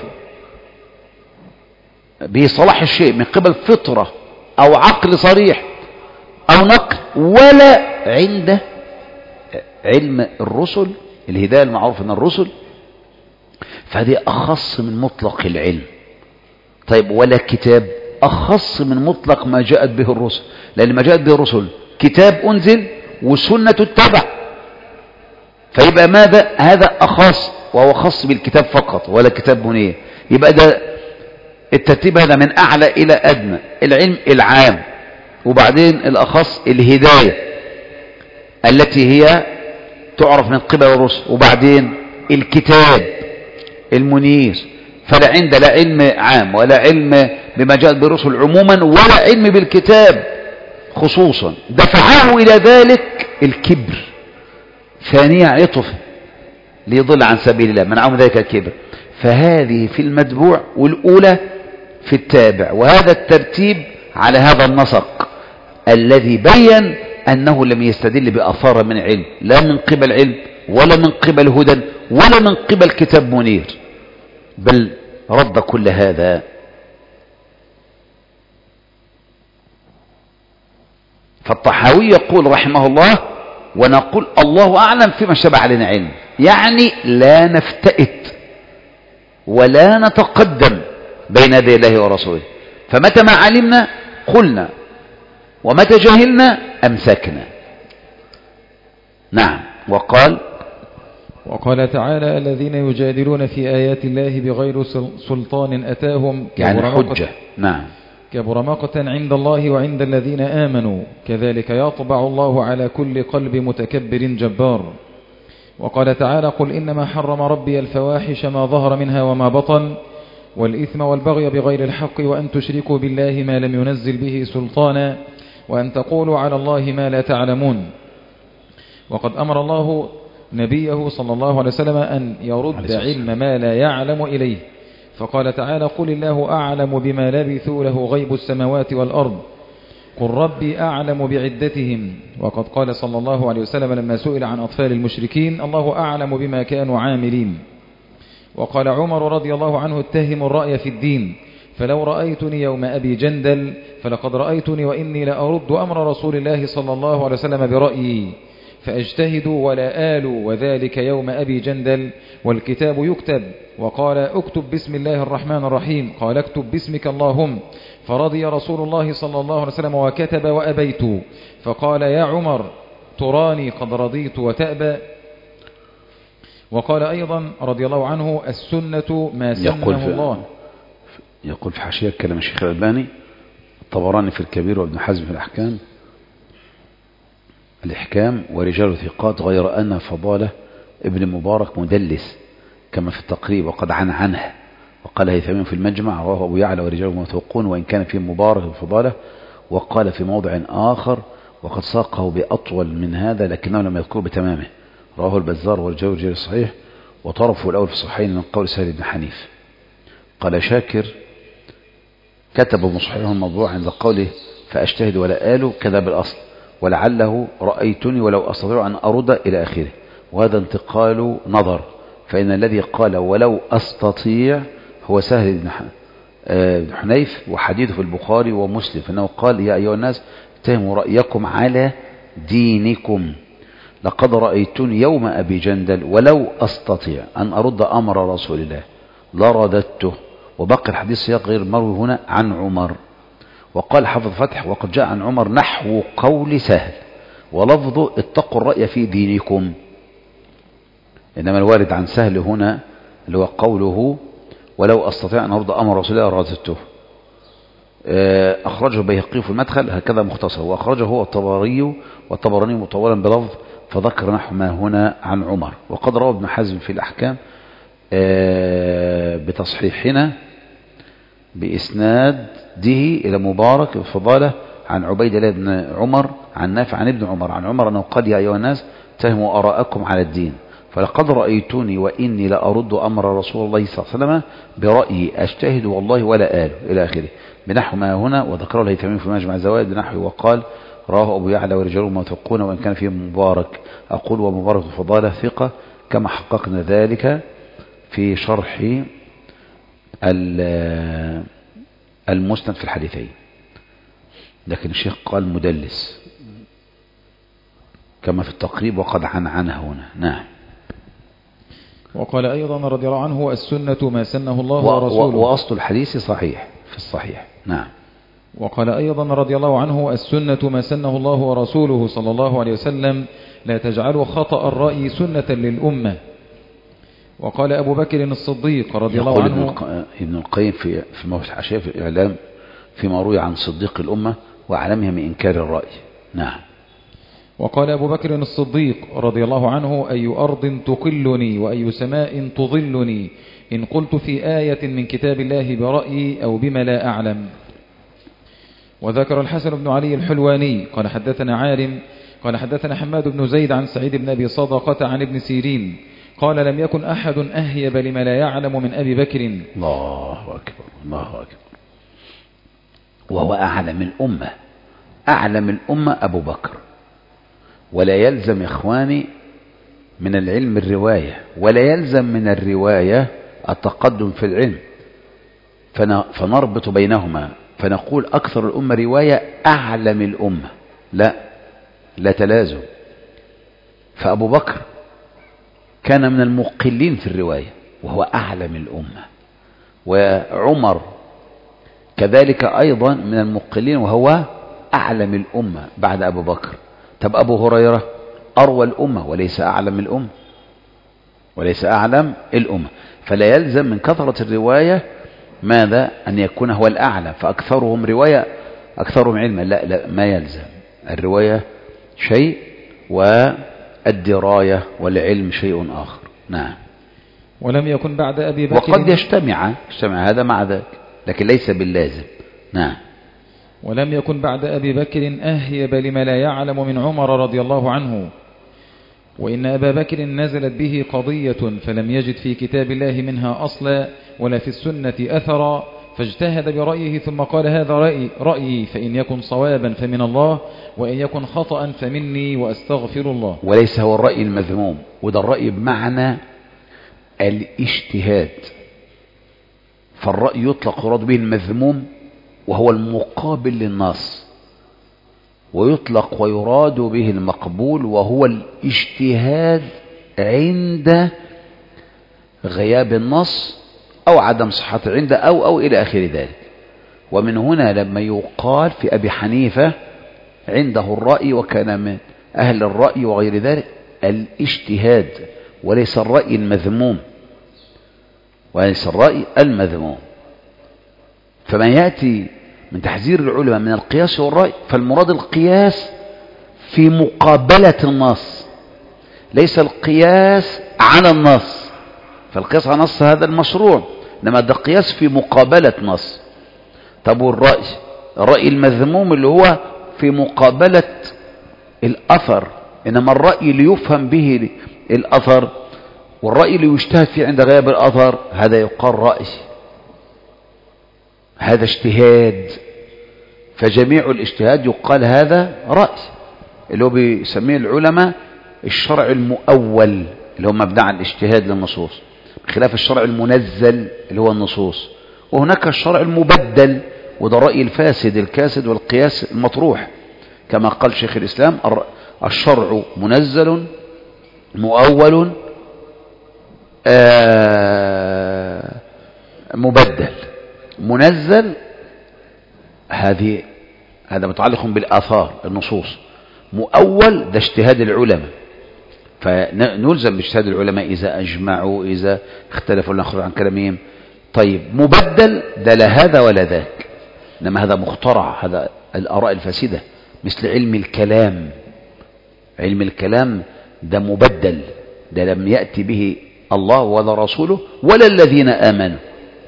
Speaker 1: بصلاح الشيء من قبل فطرة أو عقل صريح أو نقل ولا عند علم الرسل، الهداية المعروف من الرسل، فهذه أخص من مطلق العلم. طيب ولا كتاب أخص من مطلق ما جاءت به الرسل، لأن ما جاءت به الرسل كتاب أنزل وسنة تتبع، فيبقى ماذا؟ هذا أخص، وهو خاص بالكتاب فقط ولا كتاب منير. يبقى ده الترتيب هذا من أعلى إلى أدنى. العلم العام، وبعدين الأخص الهداية التي هي تعرف من قبل الرسل، وبعدين الكتاب المنير. فلا عند لا علم عام ولا علم بما جاءت بالرسل عموما ولا علم بالكتاب خصوصا. دفعه إلى ذلك الكبر. ثانية عطف ليضل عن سبيل الله، منعهم ذلك الكبر. فهذه في المتبوع والأولى في التابع. وهذا الترتيب على هذا النسق الذي بين أنه لم يستدل بأثار من علم، لا من قبل علم ولا من قبل هدى ولا من قبل كتاب منير، بل رد كل هذا. فالطحاوي يقول رحمه الله ونقول الله أعلم فيما شبع علينا علم، يعني لا نفتئت ولا نتقدم بين يدي الله ورسوله، فمتى ما علمنا قلنا ومتى جهلنا أمسكنا. نعم.
Speaker 2: وقال تعالى الذين يجادلون في آيات الله بغير سلطان أتاهم
Speaker 1: يعني حجة. نعم.
Speaker 2: كبر مقتا عند الله وعند الذين آمنوا كذلك يطبع الله على كل قلب متكبر جبار. وقال تعالى قل إنما حرم ربي الفواحش ما ظهر منها وما بطن والإثم والبغي بغير الحق وأن تشركوا بالله ما لم ينزل به سلطانا وأن تقولوا على الله ما لا تعلمون. وقد أمر الله نبيه صلى الله عليه وسلم أن يرد علم ما لا يعلم إليه، فقال تعالى قل الله أعلم بما لبثوا له غيب السماوات والأرض قل ربي أعلم بعدتهم. وقد قال صلى الله عليه وسلم لما سئل عن أطفال المشركين الله أعلم بما كانوا عاملين. وقال عمر رضي الله عنه اتهم الرأي في الدين فلو رأيتني يوم أبي جندل فلقد رأيتني وإني لأرد أمر رسول الله صلى الله عليه وسلم برأيي فأجتهد ولا آل وذلك يوم أبي جندل والكتاب يكتب وقال اكتب بسم الله الرحمن الرحيم قال اكتب باسمك اللهم فرضي رسول الله صلى الله عليه وسلم وكتب وأبيت فقال يا عمر تراني قد رضيت وتأبى. وقال أيضا رضي الله عنه السنة ما سنه الله.
Speaker 1: يقول في حاشية كلام الشيخ الألباني الطبراني في الكبير وابن حزم في الإحكام ورجال ثقات غير أن فضالة ابن مبارك مدلس كما في التقريب وقد عنه وقال هيثمين في المجمع رواه أبو يعلى ورجاله موثوقون وإن كان فيه مبارك وفضالة. وقال في موضع آخر وقد ساقه بأطول من هذا لكنه لم يذكره بتمامه رواه البزار ورجاله رجال الصحيح وطرفه الأول في الصحيحين من قول سهل بن حنيف. قال شاكر كتب مصححه الموضوع عند قوله فأجتهد ولا آل كذا بالأصل ولعله رأيتني ولو أستطيع أن أرد إلى آخره وهذا انتقال نظر فإن الذي قال ولو أستطيع هو سهل بن حنيف وحديثه في البخاري ومسلم فإنه قال يا أيها الناس اتهموا رأيكم على دينكم لقد رأيتني يوم أبي جندل ولو أستطيع أن أرد أمر رسول الله لرددته. وبقي الحديث سياق غير مروي هنا عن عمر. وقال حافظ فتح وقد جاء عن عمر نحو قول سهل ولفظه اتقوا الرأي في دينكم إنما الوارد عن سهل هنا اللي هو قوله ولو أستطيع أن أرد أمر رسول الله رددته. أخرجه البيهقي في المدخل هكذا مختصر وأخرجه هو والطبراني مطولا بلفظ فذكر نحو ما هنا عن عمر. وقد روى ابن حزم في الأحكام بتصحيحنا بإسناده إلى مبارك الفضالة عن عبيد الله بن عمر عن نافع عن ابن عمر عن عمر أنه قال يا أيها الناس اتهموا آراءكم على الدين فلقد رأيتني وإني لأرد أمر رسول الله صلى الله عليه وسلم برأيي أجتهد والله ولا آل إلى آخره بنحو ما هنا. وذكره الهيثمين في مجمع الزوائد بنحو وقال رواه أبو يعلى ورجاله موثوقون وإن كان فيه مبارك أقول ومبارك الفضالة ثقة كما حققنا ذلك في شرح المسند في الحديثين لكن الشيخ قال مدلس كما في التقريب وقد عنه هنا. نعم.
Speaker 2: وقال أيضا رضي الله عنه السنة ما سنه الله ورسوله
Speaker 1: وأصل الحديث صحيح في الصحيح. نعم.
Speaker 2: وقال أيضا رضي الله عنه السنة ما سنه الله ورسوله صلى الله عليه وسلم لا تجعلوا خطأ الرأي سنة للأمة. وقال أبو بكر الصديق رضي الله عنه
Speaker 1: ابن القيم في موسع الحاشية في الإعلام فيما روي عن صديق الأمة وعلمها من إنكار الرأي. نعم.
Speaker 2: وقال أبو بكر الصديق رضي الله عنه أي أرض تقلني وأي سماء تظلني إن قلت في آية من كتاب الله برأيي أو بما لا أعلم. وذكر الحسن بن علي الحلواني قال حدثنا عارم قال حدثنا حماد بن زيد عن سعيد بن أبي صدقة عن ابن سيرين قال لم يكن أحد أهيب لما لا يعلم من أبي بكر.
Speaker 1: الله أكبر الله أكبر. وهو أعلم الأمة أبو بكر ولا يلزم إخواني من العلم الرواية ولا يلزم من الرواية التقدم في العلم فنربط بينهما فنقول أكثر الأمة رواية أعلم الأمة. لا تلازم. فأبو بكر كان من المقلين في الرواية وهو أعلم الأمة، وعمر كذلك أيضا من المقلين وهو أعلم الأمة بعد أبو بكر. طب أبو هريرة أروى الأمة وليس أعلم الأمة، فلا يلزم من كثرة الرواية ماذا أن يكون هو الأعلى فأكثرهم رواية أكثرهم علما. لا ما يلزم. الرواية شيء والدراية والعلم شيء آخر. نعم.
Speaker 2: ولم يكن بعد أبي بكر،
Speaker 1: وقد يجتمع هذا مع ذاك لكن ليس باللازم. نعم.
Speaker 2: ولم يكن بعد أبي بكر أهيب لما لا يعلم من عمر رضي الله عنه، وإن أبا بكر نزلت به قضية فلم يجد في كتاب الله منها أصلا ولا في السنة أثرا، فاجتهد برأيه ثم قال هذا رأيي فإن يكن صوابا فمن الله وإن يكن خطأ فمني وأستغفر الله.
Speaker 1: وليس هو الرأي المذموم، وده الرأي بمعنى الاجتهاد. فالرأي يطلق يراد به المذموم وهو المقابل للنص، ويطلق ويراد به المقبول وهو الاجتهاد عند غياب النص أو عدم صحته عنده أو إلى آخر ذلك. ومن هنا لما يقال في أبي حنيفة عنده الرأي وكان من أهل الرأي وغير ذلك، الاجتهاد وليس الرأي المذموم، فما يأتي من تحذير العلماء من القياس والرأي فالمراد القياس في مقابلة النص، ليس القياس على النص. فالقياس على النص هذا المشروع، إنما ده قياس في مقابلة نص. طب الرأي المذموم اللي هو في مقابلة الأثر، إنما الرأي اللي يفهم به الأثر والرأي اللي يجتهد فيه عند غياب الأثر هذا يقال رأي، هذا اجتهاد. فجميع الاجتهاد يقال هذا رأي، اللي هو بيسميه العلماء الشرع المؤول اللي هو مبني على الاجتهاد للنصوص، بخلاف الشرع المنزل اللي هو النصوص. وهناك الشرع المبدل وده رأي الفاسد الكاسد والقياس المطروح، كما قال شيخ الإسلام الشرع منزل مؤول مبدل. منزل هذا متعلق بالآثار النصوص، مؤول ده اجتهاد العلماء، فنلزم باجتهاد العلماء إذا أجمعوا إذا اختلفوا نخرج عن كلامهم. طيب مبدل ده لا هذا ولا ذاك، إنما هذا مخترع، هذا الآراء الفاسدة، مثل علم الكلام. علم الكلام ده مبدل، ده لم يأتي به الله ولا رسوله ولا الذين آمنوا.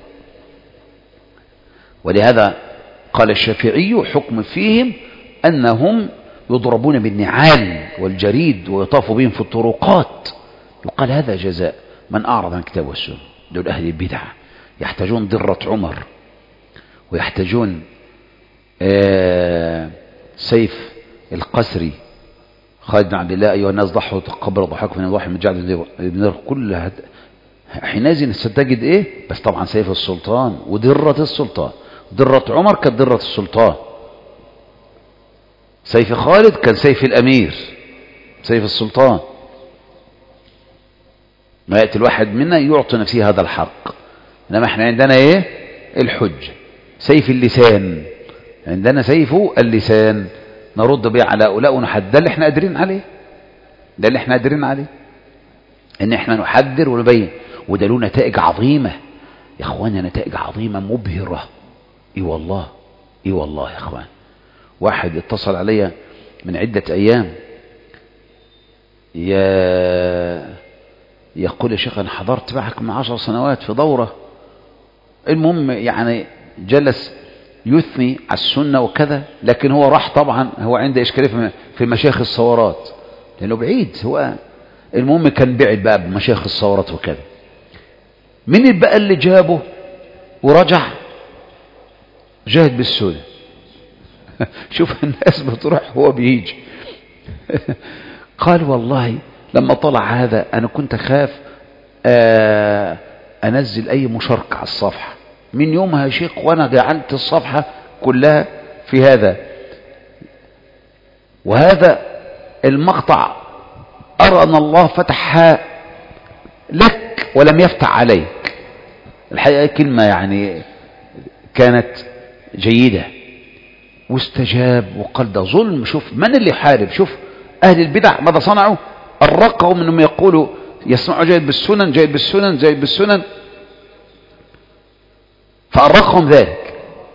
Speaker 1: ولهذا قال الشافعي حكم فيهم أنهم يضربون بالنعال والجريد ويطاف بهم في الطرقات، يقال هذا جزاء من أعرض عن كتاب والسنة. دول أهل البدع يحتاجون ضرة عمر، ويحتاجون سيف القسري خالد بن عبد الله أيها الناس ضحوا قبل ضحاكم من ضحى من جعل ابن كل حينئذ ستجد إيه؟ بس طبعا سيف السلطان ودرة السلطان. درة عمر كانت درة السلطان، سيف خالد كان سيف الأمير، سيف السلطان. ما يأتي الواحد منا يعطي نفسه هذا الحق، إنما احنا عندنا ايه؟ الحج. سيف اللسان عندنا، سيف اللسان نرد به على هؤلاء ونحد. ده اللي احنا قادرين عليه، ان احنا نحذر ونبين، وده له نتائج عظيمة يا اخواني، نتائج عظيمة مبهرة. اي والله يا اخوان. واحد اتصل علي من عدة ايام يقول يا شيخ انا حضرت معك من 10 سنوات في دورة، المهم يعني جلس يثني على السنة وكذا، لكن هو راح طبعا هو عنده إشكالية في مشايخ الصورات لأنه بعيد. هو المهم كان بعيد بقى بمشايخ الصورات وكذا. مين بقى اللي جابه ورجع جاهد بالسنة؟ شوف الناس بتروح هو بيجي. قال والله لما طلع هذا أنا كنت أخاف أنزل أي مشاركة على الصفحة. من يومها يا شيخ وأنا جعلت الصفحة كلها في هذا، وهذا المقطع أرى أن الله فتحها لك ولم يفتح عليك. الحقيقة كلمة يعني كانت جيدة، واستجاب وقال ده ظلم. شوف من اللي يحارب، شوف أهل البدع ماذا صنعوا، الرقهم أنهم يقولوا يسمعوا جيد بالسنن جيد بالسنن جيد بالسنن، فأرقهم ذلك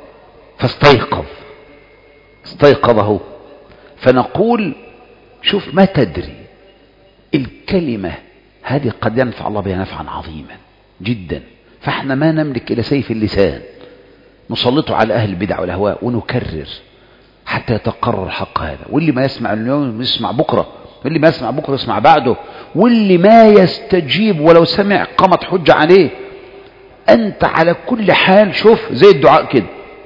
Speaker 1: استيقظه. فنقول شوف ما تدري الكلمة هذه قد ينفع الله بها نفعا عظيما جدا، فاحنا ما نملك إلى سيف اللسان نسلطه على أهل البدع والأهواء ونكرر حتى يتقرر حق هذا. واللي ما يسمع اليوم يسمع بكرة، واللي ما يسمع بكرة يسمع بعده، واللي ما يستجيب ولو سمع قامت حجة عليه. أنت على كل حال شوف زي الدعاء كده،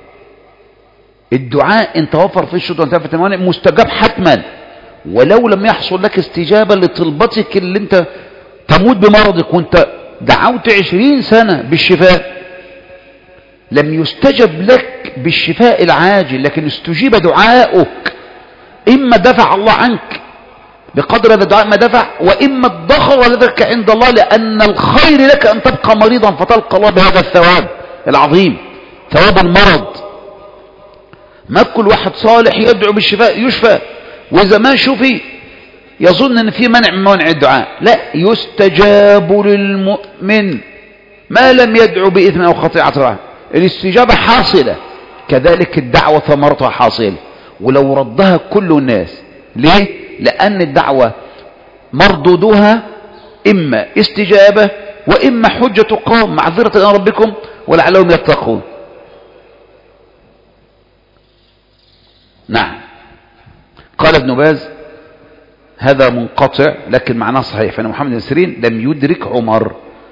Speaker 1: الدعاء إن توفر في الشروط وانتفت الموانع مستجاب حتما، ولو لم يحصل لك استجابة لطلبتك اللي انت تموت بمرضك وانت دعوت 20 سنة بالشفاء لم يستجب لك بالشفاء العاجل، لكن استجيب دعاؤك، إما دفع الله عنك بقدر هذا الدعاء ما دفع، وإما ادخر لك عند الله، لأن الخير لك أن تبقى مريضا فتلقى الله بهذا الثواب العظيم، ثواب المرض. ما كل واحد صالح يدعو بالشفاء يشفى، وإذا ما شفي يظن أن في منع من موانع الدعاء. لا، يستجاب للمؤمن ما لم يدعو بإثم أو خطيئة راه. الاستجابة حاصلة، كذلك الدعوة ثمرتها حاصلة، ولو ردها كل الناس. ليه؟ لأن الدعوة مردودها إما استجابة وإما حجة قوم معذرة إلى ربكم ولعلهم يتقون. نعم. قال ابن باز هذا منقطع لكن معناه صحيح، فإن محمد بن سيرين لم يدرك عمر.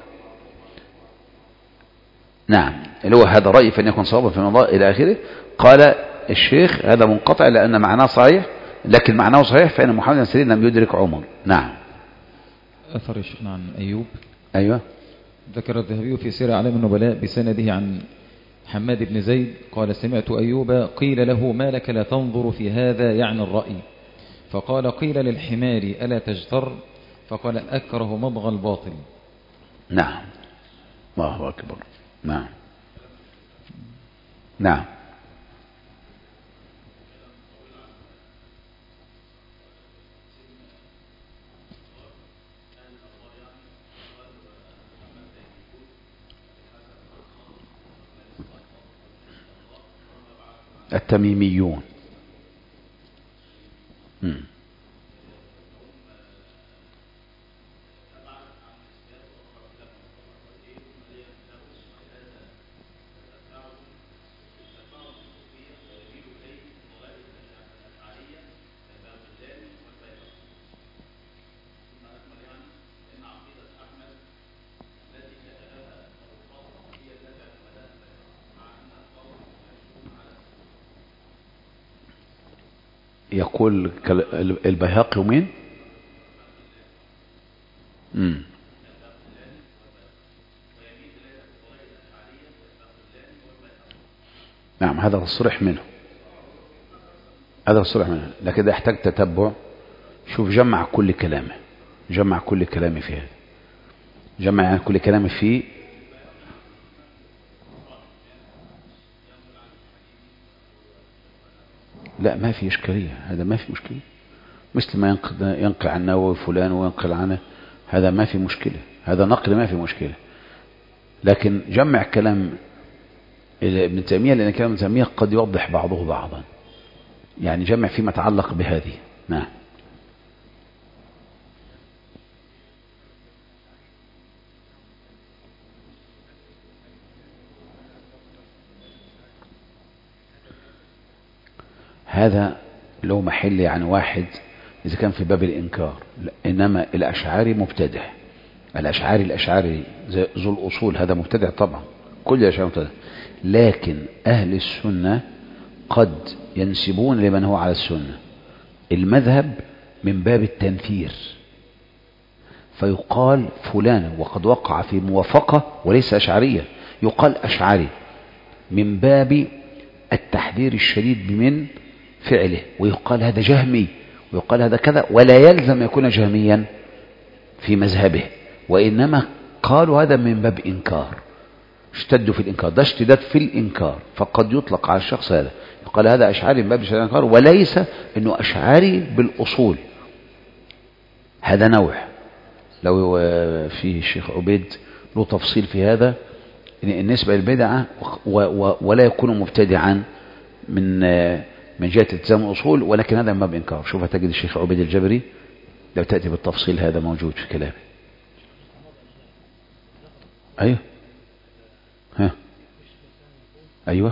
Speaker 1: نعم، اللي هو هذا رأي فإن يكون صوابا في المضاء إلى آخره. قال الشيخ هذا منقطع لأن معناه صحيح لكن معناه صحيح، فإن محمد بن سيرين لم يدرك عمر. نعم.
Speaker 2: أثر الشيخنا عن أيوب.
Speaker 1: أيوة.
Speaker 2: ذكر الذهبي في سير أعلام النبلاء بسنده عن حماد بن زيد قال سمعت أيوب قيل له ما لك لا تنظر في هذا يعني الرأي، فقال قيل للحمار ألا تجتر، فقال أكره مضغ الباطل.
Speaker 1: نعم، الله أكبر. نعم نعم. التميميون. يقول البيهقي ومين؟ نعم، هذا الصريح منه، لكن ده يحتاج تتبع. شوف جمع كل كلامه في هذا، جمع يعني كل كلامه فيه. لا، ما في إشكالية، هذا ما في مشكلة، مثل ما ينقل عن النووي فلان وينقل عنه، هذا ما في مشكلة، هذا نقل ما في مشكلة. لكن جمع كلام ابن تيمية، لأن كلام ابن تيمية قد يوضح بعضه بعضا، يعني جمع فيما يتعلق بهذه. نعم. هذا له محل يعني واحد إذا كان في باب الإنكار، إنما الأشعاري مبتدع، الأشعاري ذو الأصول هذا مبتدع طبعا، كل الأشعاري مبتدع، لكن أهل السنة قد ينسبون لمن هو على السنة المذهب من باب التنفير، فيقال فلان وقد وقع في موافقة وليس أشعرية، يقال أشعري من باب التحذير الشديد من فعله، ويقال هذا جهمي ويقال هذا كذا، ولا يلزم يكون جهميا في مذهبه، وإنما قالوا هذا من باب إنكار، اشتدوا في الإنكار، ده اشتداد في الإنكار، فقد يطلق على الشخص هذا يقال هذا أشعري من باب الإنكار، وليس أنه أشعري بالأصول. هذا نوع. لو في الشيخ عبيد له تفصيل في هذا النسبة للبدعة، ولا يكون مبتدعا من جهة التزام الأصول، ولكن هذا من باب إنكار. شوف تجد الشيخ عبيد الجبري لو تأتي بالتفصيل هذا موجود في كلامه. أيوه ها أيوه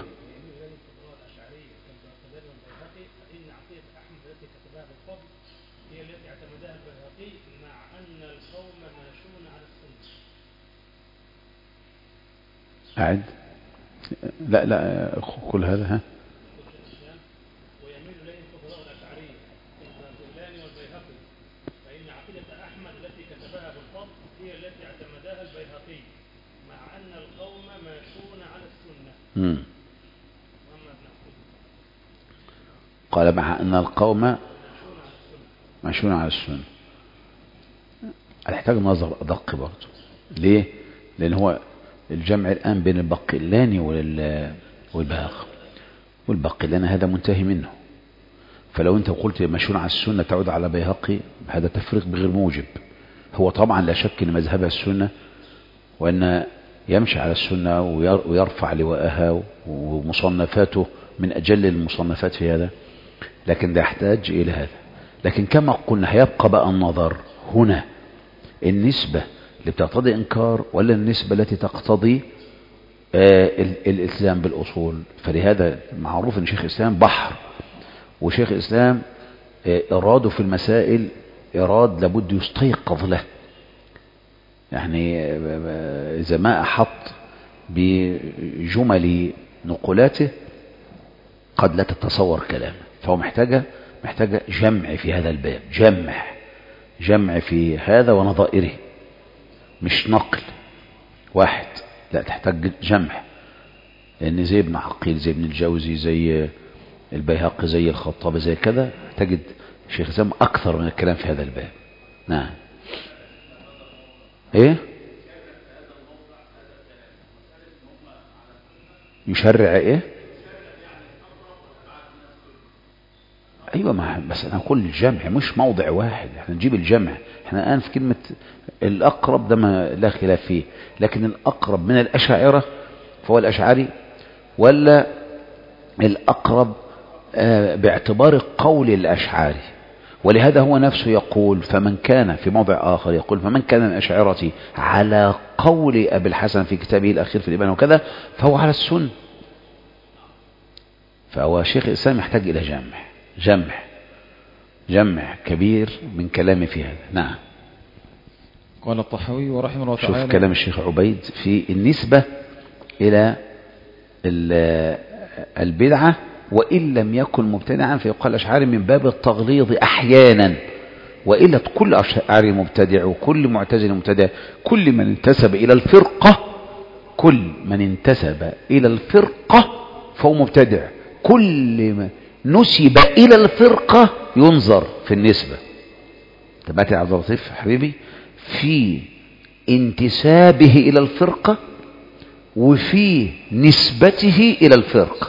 Speaker 1: أعد. لا لا كل هذا ها
Speaker 4: ويميل إليه الفقهاء الأشعرية الباقلاني والبيهقي، فإن عقيدة أحمد التي كتبها بالفضل هي التي اعتمدها البيهقي، مع أن القوم ماشون على السنة.
Speaker 1: قال مع أن القوم ماشون على السنة. هنحتاج نظر أدق برضه. ليه؟ لأن هو الجمع الآن بين الباقلاني والبيهقي، والباقلاني هذا منتهي منه، فلو أنت قلت ماشون على السنة تعود على بيهقي، هذا تفريق بغير موجب. هو طبعا لا شك أن مذهبها السنة، وأن يمشي على السنة ويرفع لواءها، ومصنفاته من أجل المصنفات في هذا، لكن ده يحتاج إلى هذا. لكن كما قلنا هيبقى بقى النظر هنا، النسبة اللي بتقتضي إنكار ولا النسبة التي تقتضي الإسلام بالأصول. فلهذا معروف أن شيخ الإسلام بحر، وشيخ الإسلام إراده في المسائل إراد لابد يستيقظ له، يعني إذا ما أحط بجمل نقولاته قد لا تتصور كلامه، فهو محتاجة جمع في هذا الباب، جمع في هذا ونظائره، مش نقل واحد، لا تحتاج جمع، لأن زي ابن عقيل زي ابن الجوزي زي البيهقي زي الخطابي زي كذا تجد الشيخ الإسلام أكثر من الكلام في هذا الباب. نعم. إيه؟ يشرع إيه؟ أيوة، ما بس أنا أقول الجمع مش موضع واحد، احنا نجيب الجمع. احنا الآن في كلمة الأقرب ده ما لا خلاف فيه، لكن الأقرب من الأشاعرة فهو الأشعري، ولا الأقرب باعتبار قول الأشعري. ولهذا هو نفسه يقول فمن كان في موضع آخر يقول فمن كان من أشعرة على قول أبي الحسن في كتابه الأخير في الإبانة وكذا فهو على السنة. فهو شيخ الإسلام يحتاج إلى جمع كبير من كلامه في هذا. نعم.
Speaker 2: قال الطحاوي ورحمه الله تعالى.
Speaker 1: شوف كلام الشيخ عبيد في النسبة إلى البدعة، وإن لم يكن مبتدعا فيقال أشعري من باب التغليظ أحيانا، وإلا كل أشعري مبتدع وكل معتزل مبتدع. كل من انتسب إلى الفرقة فهو مبتدع، كل ما نسب إلى الفرقة ينظر في النسبة. تبعتي عبد اللطيف حبيبي في انتسابه إلى الفرقة وفي نسبته إلى الفرقة.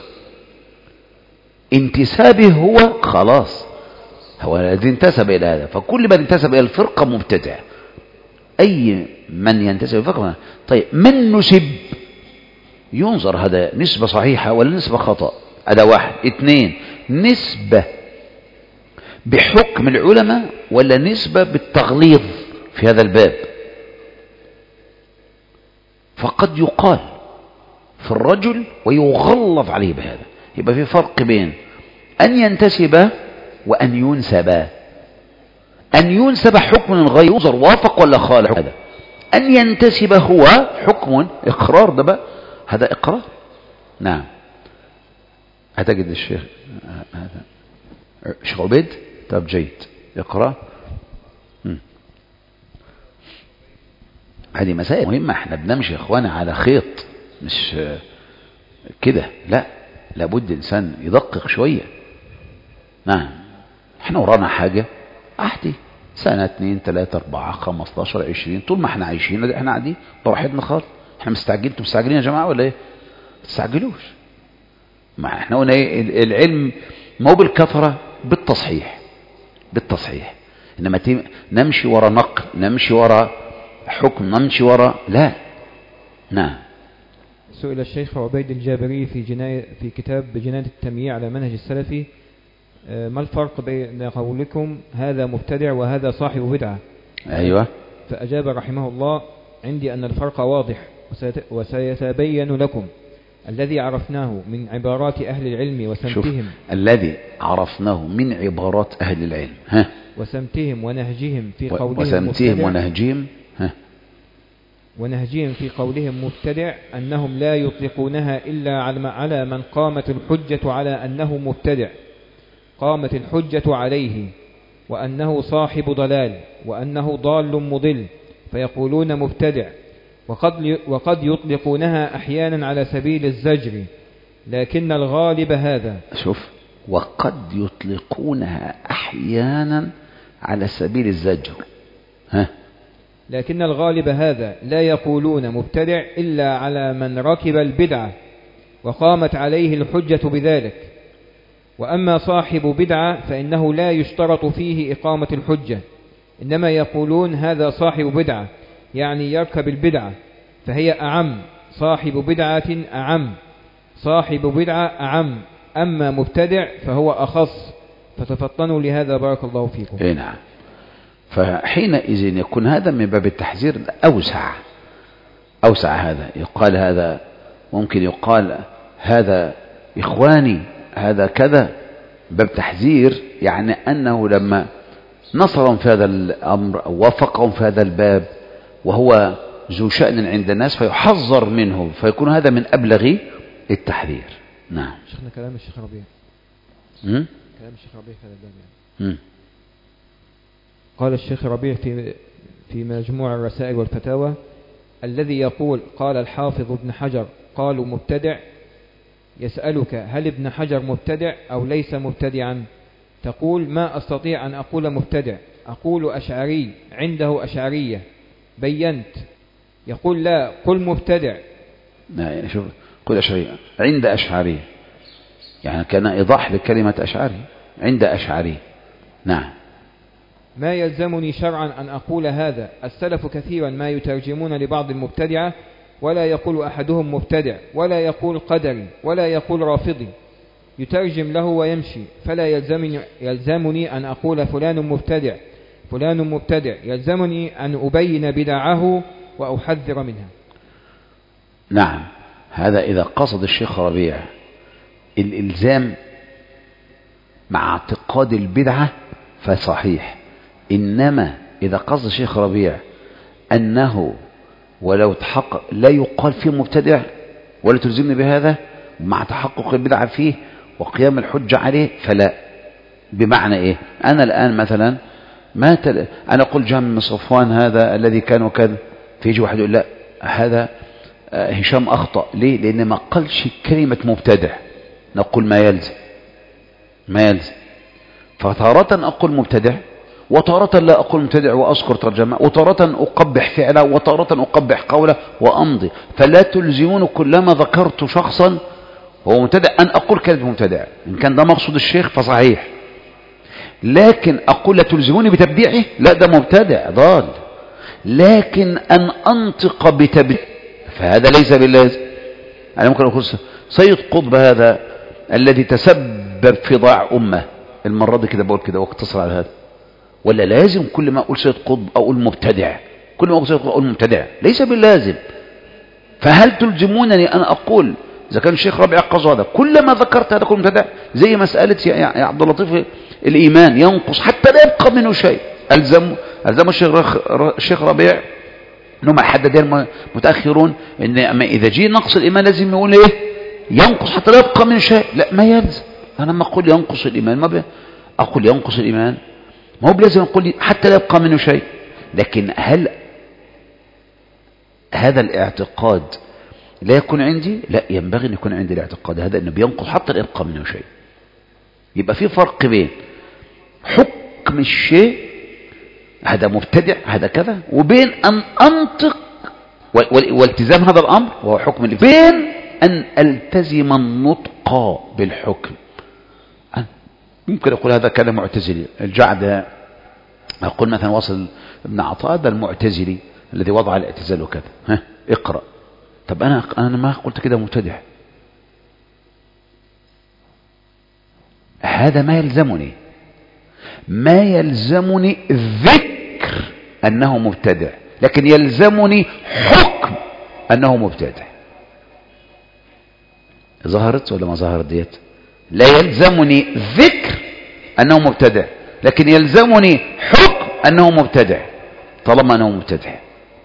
Speaker 1: انتسابه هو خلاص هو الذي انتسب إلى هذا، فكل من انتسب إلى الفرقة مبتدع. أي من ينتسب إلى الفرقة. طيب من نسب ينظر هذا نسبة صحيحة ولا نسبة خطأ، هذا واحد. اثنين، نسبة بحكم العلماء ولا نسبة بالتغليظ في هذا الباب. فقد يقال في الرجل ويغلظ عليه بهذا. يبقى في فرق بين أن ينتسب وأن ينسب. أن ينسب حكم غير ينظر وافق ولا خالف. هذا أن ينتسب هو حكم إقرار، ده بقى هذا إقرار. نعم. هتجد الشيخ الشيخ عبيد. طب جيد، اقرأ. هذه مسائل مهمة، احنا بنمشي يا اخوانا على خيط، مش كده، لا، لابد الإنسان يدقق شوية. نعم. احنا ورانا حاجة احدي سنة 2 3 4 15 20 طول ما احنا عايشين احنا قاعدين براحتنا خالص. احنا مستعجلين؟ انتوا مستعجلين يا جماعة ولا ايه؟ ما تستعجلوش. ما احنا قلنا ايه؟ العلم ما هو بالكثرة، بالتصحيح. انما نمشي ورا نقل، نمشي ورا حكم، نمشي ورا لا. نعم.
Speaker 5: سئل الشيخ عبيد الجابري في كتاب جناية التمييع على منهج السلفي: ما الفرق بين قولكم هذا مبتدع وهذا صاحب بدعة؟
Speaker 1: أيوة.
Speaker 5: فأجاب رحمه الله: عندي أن الفرق واضح وسيتبين لكم. الذي عرفناه من عبارات أهل العلم وسمتهم،
Speaker 1: الذي عرفناه من عبارات أهل العلم
Speaker 5: وسمتهم ونهجهم في قولهم
Speaker 1: وسمتهم ونهجهم
Speaker 5: ونهجهم في قولهم مبتدع أنهم لا يطلقونها إلا على من قامت الحجة على أنه مبتدع، قامت الحجة عليه وأنه صاحب ضلال وأنه ضال مضل، فيقولون مبتدع. وقد يطلقونها أحيانا على سبيل الزجر، لكن الغالب هذا.
Speaker 1: شوف، وقد يطلقونها أحيانا على سبيل الزجر،
Speaker 5: لكن الغالب هذا لا يقولون مبتدع إلا على من ركب البدعة وقامت عليه الحجة بذلك. وأما صاحب بدعة فإنه لا يشترط فيه إقامة الحجة، إنما يقولون هذا صاحب بدعة، يعني يركب البدعة، فهي أعم. صاحب بدعة أعم، صاحب بدعة أعم، أما مبتدع فهو أخص. فتفطنوا لهذا بارك الله فيكم.
Speaker 1: نعم. فحينئذ يكون هذا من باب التحذير أوسع. هذا يقال، هذا ممكن يقال هذا إخواني، هذا كذا، باب تحذير، يعني أنه لما نصرهم في هذا الأمر أو وافقهم في هذا الباب وهو ذو شأن عند الناس فيحذر منه، فيكون هذا من أبلغ التحذير. نعم.
Speaker 5: شيخنا كلام الشيخ ربيع كلام الشيخ ربيع في هذا الباب يعني. قال الشيخ ربيع في مجموع الرسائل والفتاوى: الذي يقول قال الحافظ ابن حجر قالوا مبتدع، يسألك هل ابن حجر مبتدع أو ليس مبتدعا؟ تقول ما أستطيع أن أقول مبتدع، أقول أشعري عنده أشعرية، بينت. يقول لا، قل مبتدع.
Speaker 1: يعني شوف، قل أشعري عند أشعري، يعني كان إيضاح لكلمة أشعري، عند أشعري. نعم.
Speaker 5: ما يلزمني شرعا أن أقول هذا. السلف كثيرا ما يترجمون لبعض المبتدعة ولا يقول أحدهم مبتدع، ولا يقول قدري، ولا يقول رافضي، يترجم له ويمشي. فلا يلزمني أن أقول فلان مبتدع، فلان مبتدع، يلزمني أن أبين بدعه وأحذر منها.
Speaker 1: نعم. هذا إذا قصد الشيخ ربيع الإلزام مع اعتقاد البدعة فصحيح، إنما إذا قصد الشيخ ربيع أنه ولو تحقق لا يقال فيه مبتدع ولا تلزمني بهذا مع تحقق البدعة فيه وقيام الحجة عليه فلا. بمعنى إيه؟ أنا الآن مثلا أنا أقول جهم بن صفوان هذا الذي كان وكذا، فيجي واحد يقول لا هذا هشام أخطأ. ليه؟ لأن ما قالش كلمة مبتدع. نقول ما يلزم. فتارة أقول مبتدع وتارة لا أقول مبتدع وأذكر ترجمة، وتارة أقبح فعله وتارة أقبح قوله وأمضي. فلا تلزمون كلما ذكرت شخصا هو مبتدع أن أقول كلمة مبتدع. إن كان ده مقصود الشيخ فصحيح، لكن أقول لا تلزموني بتبديعه، لا ده مبتدع ضال. لكن أن أنطق بتبديع فهذا ليس باللازم. أنا ممكن أقول سيد قطب هذا الذي تسبب في ضياع أمة، المرة دي كده بقول كده واقتصر على هذا، ولا لازم كل ما أقول سيد قطب أقول مبتدع، كل ما أقول سيد قطب أقول مبتدع؟ ليس باللازم. فهل تلزمونني أن أقول إذا كان الشيخ ربيع قصد هذا كلما ذكرت هذا كل مبتدع؟ زي مسألة يا عبد اللطيف الإيمان ينقص حتى لا يبقى منه شيء. ألزم الشيخ ربيع إنهم حددين متأخرون إن إذا جي نقص الإيمان لازم يقول إيه؟ ينقص حتى لا يبقى منه شيء. لا، ما يلزم. أنا لما أقول ينقص الإيمان ما أقول ينقص الإيمان، ما هو بلازم أقول حتى لا يبقى منه شيء. لكن هل هذا الاعتقاد لا يكون عندي؟ لا، ينبغي أن يكون عندي الاعتقاد هذا أنه بينقص حتى لا يبقى منه شيء. يبقى في فرق بين حكم الشيء هذا مبتدع هذا كذا، وبين أن أنطق والتزام هذا الأمر وهو حكم بين أن ألتزم النطق بالحكم. ممكن أقول هذا كلام معتزلي. الجعد أقول مثلا وصل ابن عطاء هذا المعتزلي الذي وضع الاعتزال وكذا، ها اقرأ. طب أنا ما قلت كده مبتدع، هذا ما يلزمني ذكر أنه مبتدع، لكن يلزمني حكم أنه مبتدع. ظهرت ولا ما ظهرت ديت؟ لا يلزمني ذكر أنه مبتدع، لكن يلزمني حكم أنه مبتدع طالما أنه مبتدع.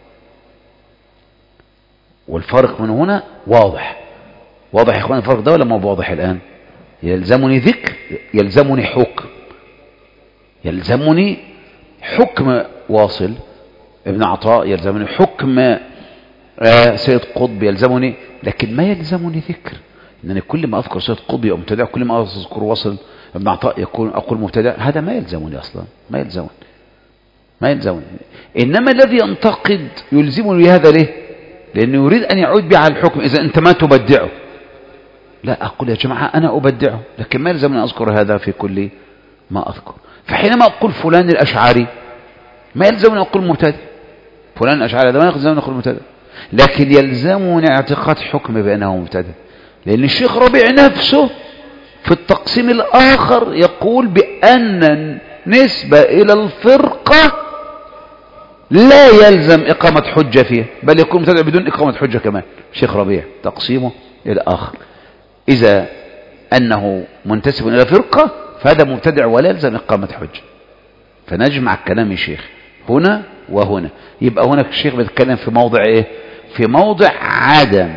Speaker 1: والفرق من هنا واضح يا إخوان. الفرق ده ولا ما هو واضح الآن؟ يلزمني ذكر، يلزمني حكم، يلزمني حكم واصل ابن عطاء، يلزمني حكم سيد قطب، يلزمني، لكن ما يلزمني ذكر. إنني كل ما أذكر سيد قطب يبقى مبتدع، كل ما أذكر واصل ابن عطاء أقول مبتدع. هذا ما يلزمني أصلا، ما يلزمني. إنما الذي ينتقد يلزمني هذا ليه؟ لأنه يريد أن يعود به على الحكم. إذا أنت ما تبدعه، لا أقول يا جماعة أنا أبدعه، لكن ما يلزمني أذكر هذا في كل ما أذكر. فحينما أقول فلان الأشعري ما يلزمني أقول مبتدع، فلان الأشعري هذا ما يلزمني أقول مبتدع، لكن يلزمني اعتقاد حكم بأنه مبتدع. لأن الشيخ ربيع نفسه في التقسيم الآخر يقول بأن نسبة إلى الفرقة لا يلزم إقامة حجة فيها، بل يكون مبتدع بدون إقامة حجة كمان. الشيخ ربيع تقسيمه الآخر، إذا أنه منتسب إلى فرقة فهذا مبتدع ولا يلزم إقامة حجة. فنجمع كلام الشيخ هنا وهنا. يبقى هنا الشيخ بيتكلم في موضع إيه؟ في موضع عدم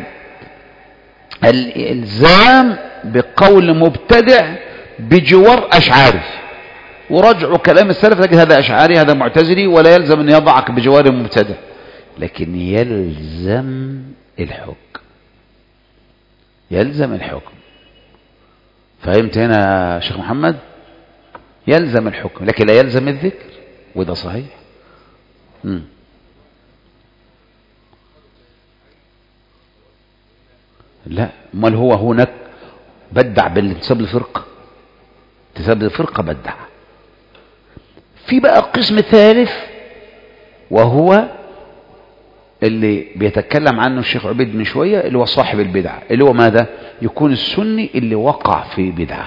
Speaker 1: الإلزام بقول مبتدع بجوار أشعاري، ورجعوا كلام السلف لكن هذا أشعاري هذا معتزلي ولا يلزم أن يضعك بجوار مبتدع، لكن يلزم الحكم. فهمت هنا شيخ محمد؟ يلزم الحكم لكن لا يلزم الذكر، وده صحيح. لا، امال هو هناك بدع بالانتساب للفرقة، انتساب للفرقة بدع. في بقى قسم ثالث وهو اللي بيتكلم عنه الشيخ عبيد من شوية، اللي هو صاحب البدعة، اللي هو ماذا؟ يكون السني اللي وقع في بدعة.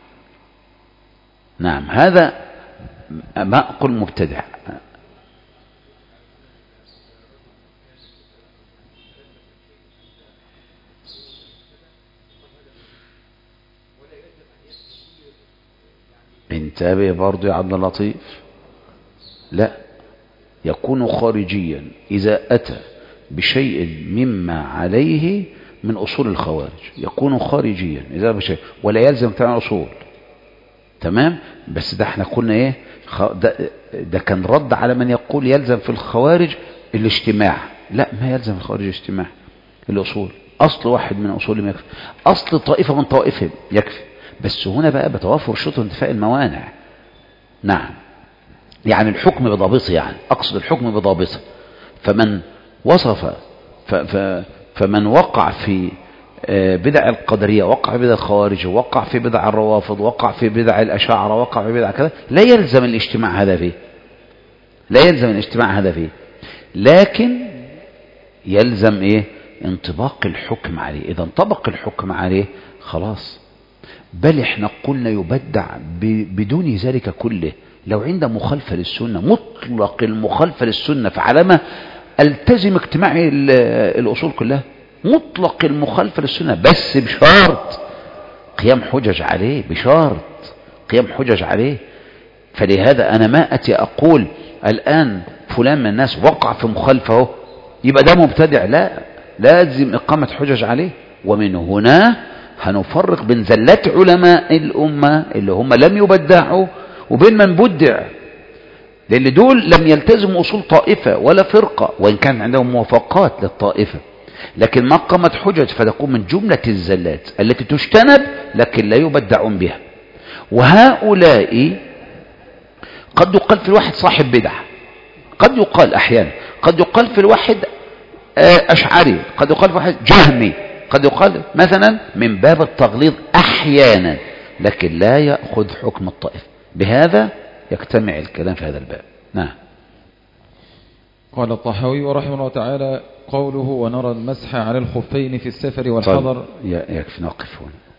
Speaker 1: نعم، هذا ما أقول مبتدع. انتبه برضو يا عبد اللطيف، لا، يكون خارجيا إذا أتى بشيء مما عليه من أصول الخوارج، يكون خارجيا إذا بشيء ولا يلزم تبع أصول. تمام، بس ده احنا قلنا ايه؟ ده كان رد على من يقول يلزم في الخوارج الاجتماع. لا، ما يلزم في الخوارج الاجتماع، الأصول أصل واحد من أصولهم يكفي، أصل طائفة من طائفهم يكفي. بس هنا بقى بتوافر شروط انتفاء الموانع. نعم، يعني الحكم بضابطه، يعني أقصد الحكم بضابطه. فمن وصف فمن وقع في بدع القدرية، وقع في بدع الخوارج، وقع في بدع الروافض، وقع في بدع الأشاعرة، وقع في بدع كذا، لا يلزم الاجتماع هذا فيه، لكن يلزم ايه؟ انطباق الحكم عليه. إذا انطبق الحكم عليه خلاص. بل احنا قلنا يبدع بدون ذلك كله لو عند مخالفة للسنة، مطلق المخالفة للسنة، فعلامة التزم اجتماع الأصول كلها، مطلق المخالفة للسنة، بس بشرط قيام حجج عليه، فلهذا أنا ما أتي أقول الآن فلان من الناس وقع في مخالفه يبقى ده مبتدع، لا، لازم إقامة حجج عليه. ومن هنا هنفرق بين زلات علماء الأمة اللي هم لم يبدعوا وبين من بدع، لأن دول لم يلتزموا أصول طائفة ولا فرقة، وإن كان عندهم موافقات للطائفة، لكن ما قامت حجج فتكون من جملة الزلات التي تجتنب لكن لا يبدعون بها. وهؤلاء قد يقال في الواحد صاحب بدعة، قد يقال أحيانا، قد يقال في الواحد أشعري، قد يقال في الواحد جهمي، قد يقال مثلا من باب التغليظ أحيانا، لكن لا يأخذ حكم الطائف. بهذا يجتمع الكلام في هذا الباب. نعم.
Speaker 2: قال الطحاوي رحمه الله تعالى: قوله ونرى المسح على الخفين في السفر والحضر.
Speaker 1: يكفي نقف هنا.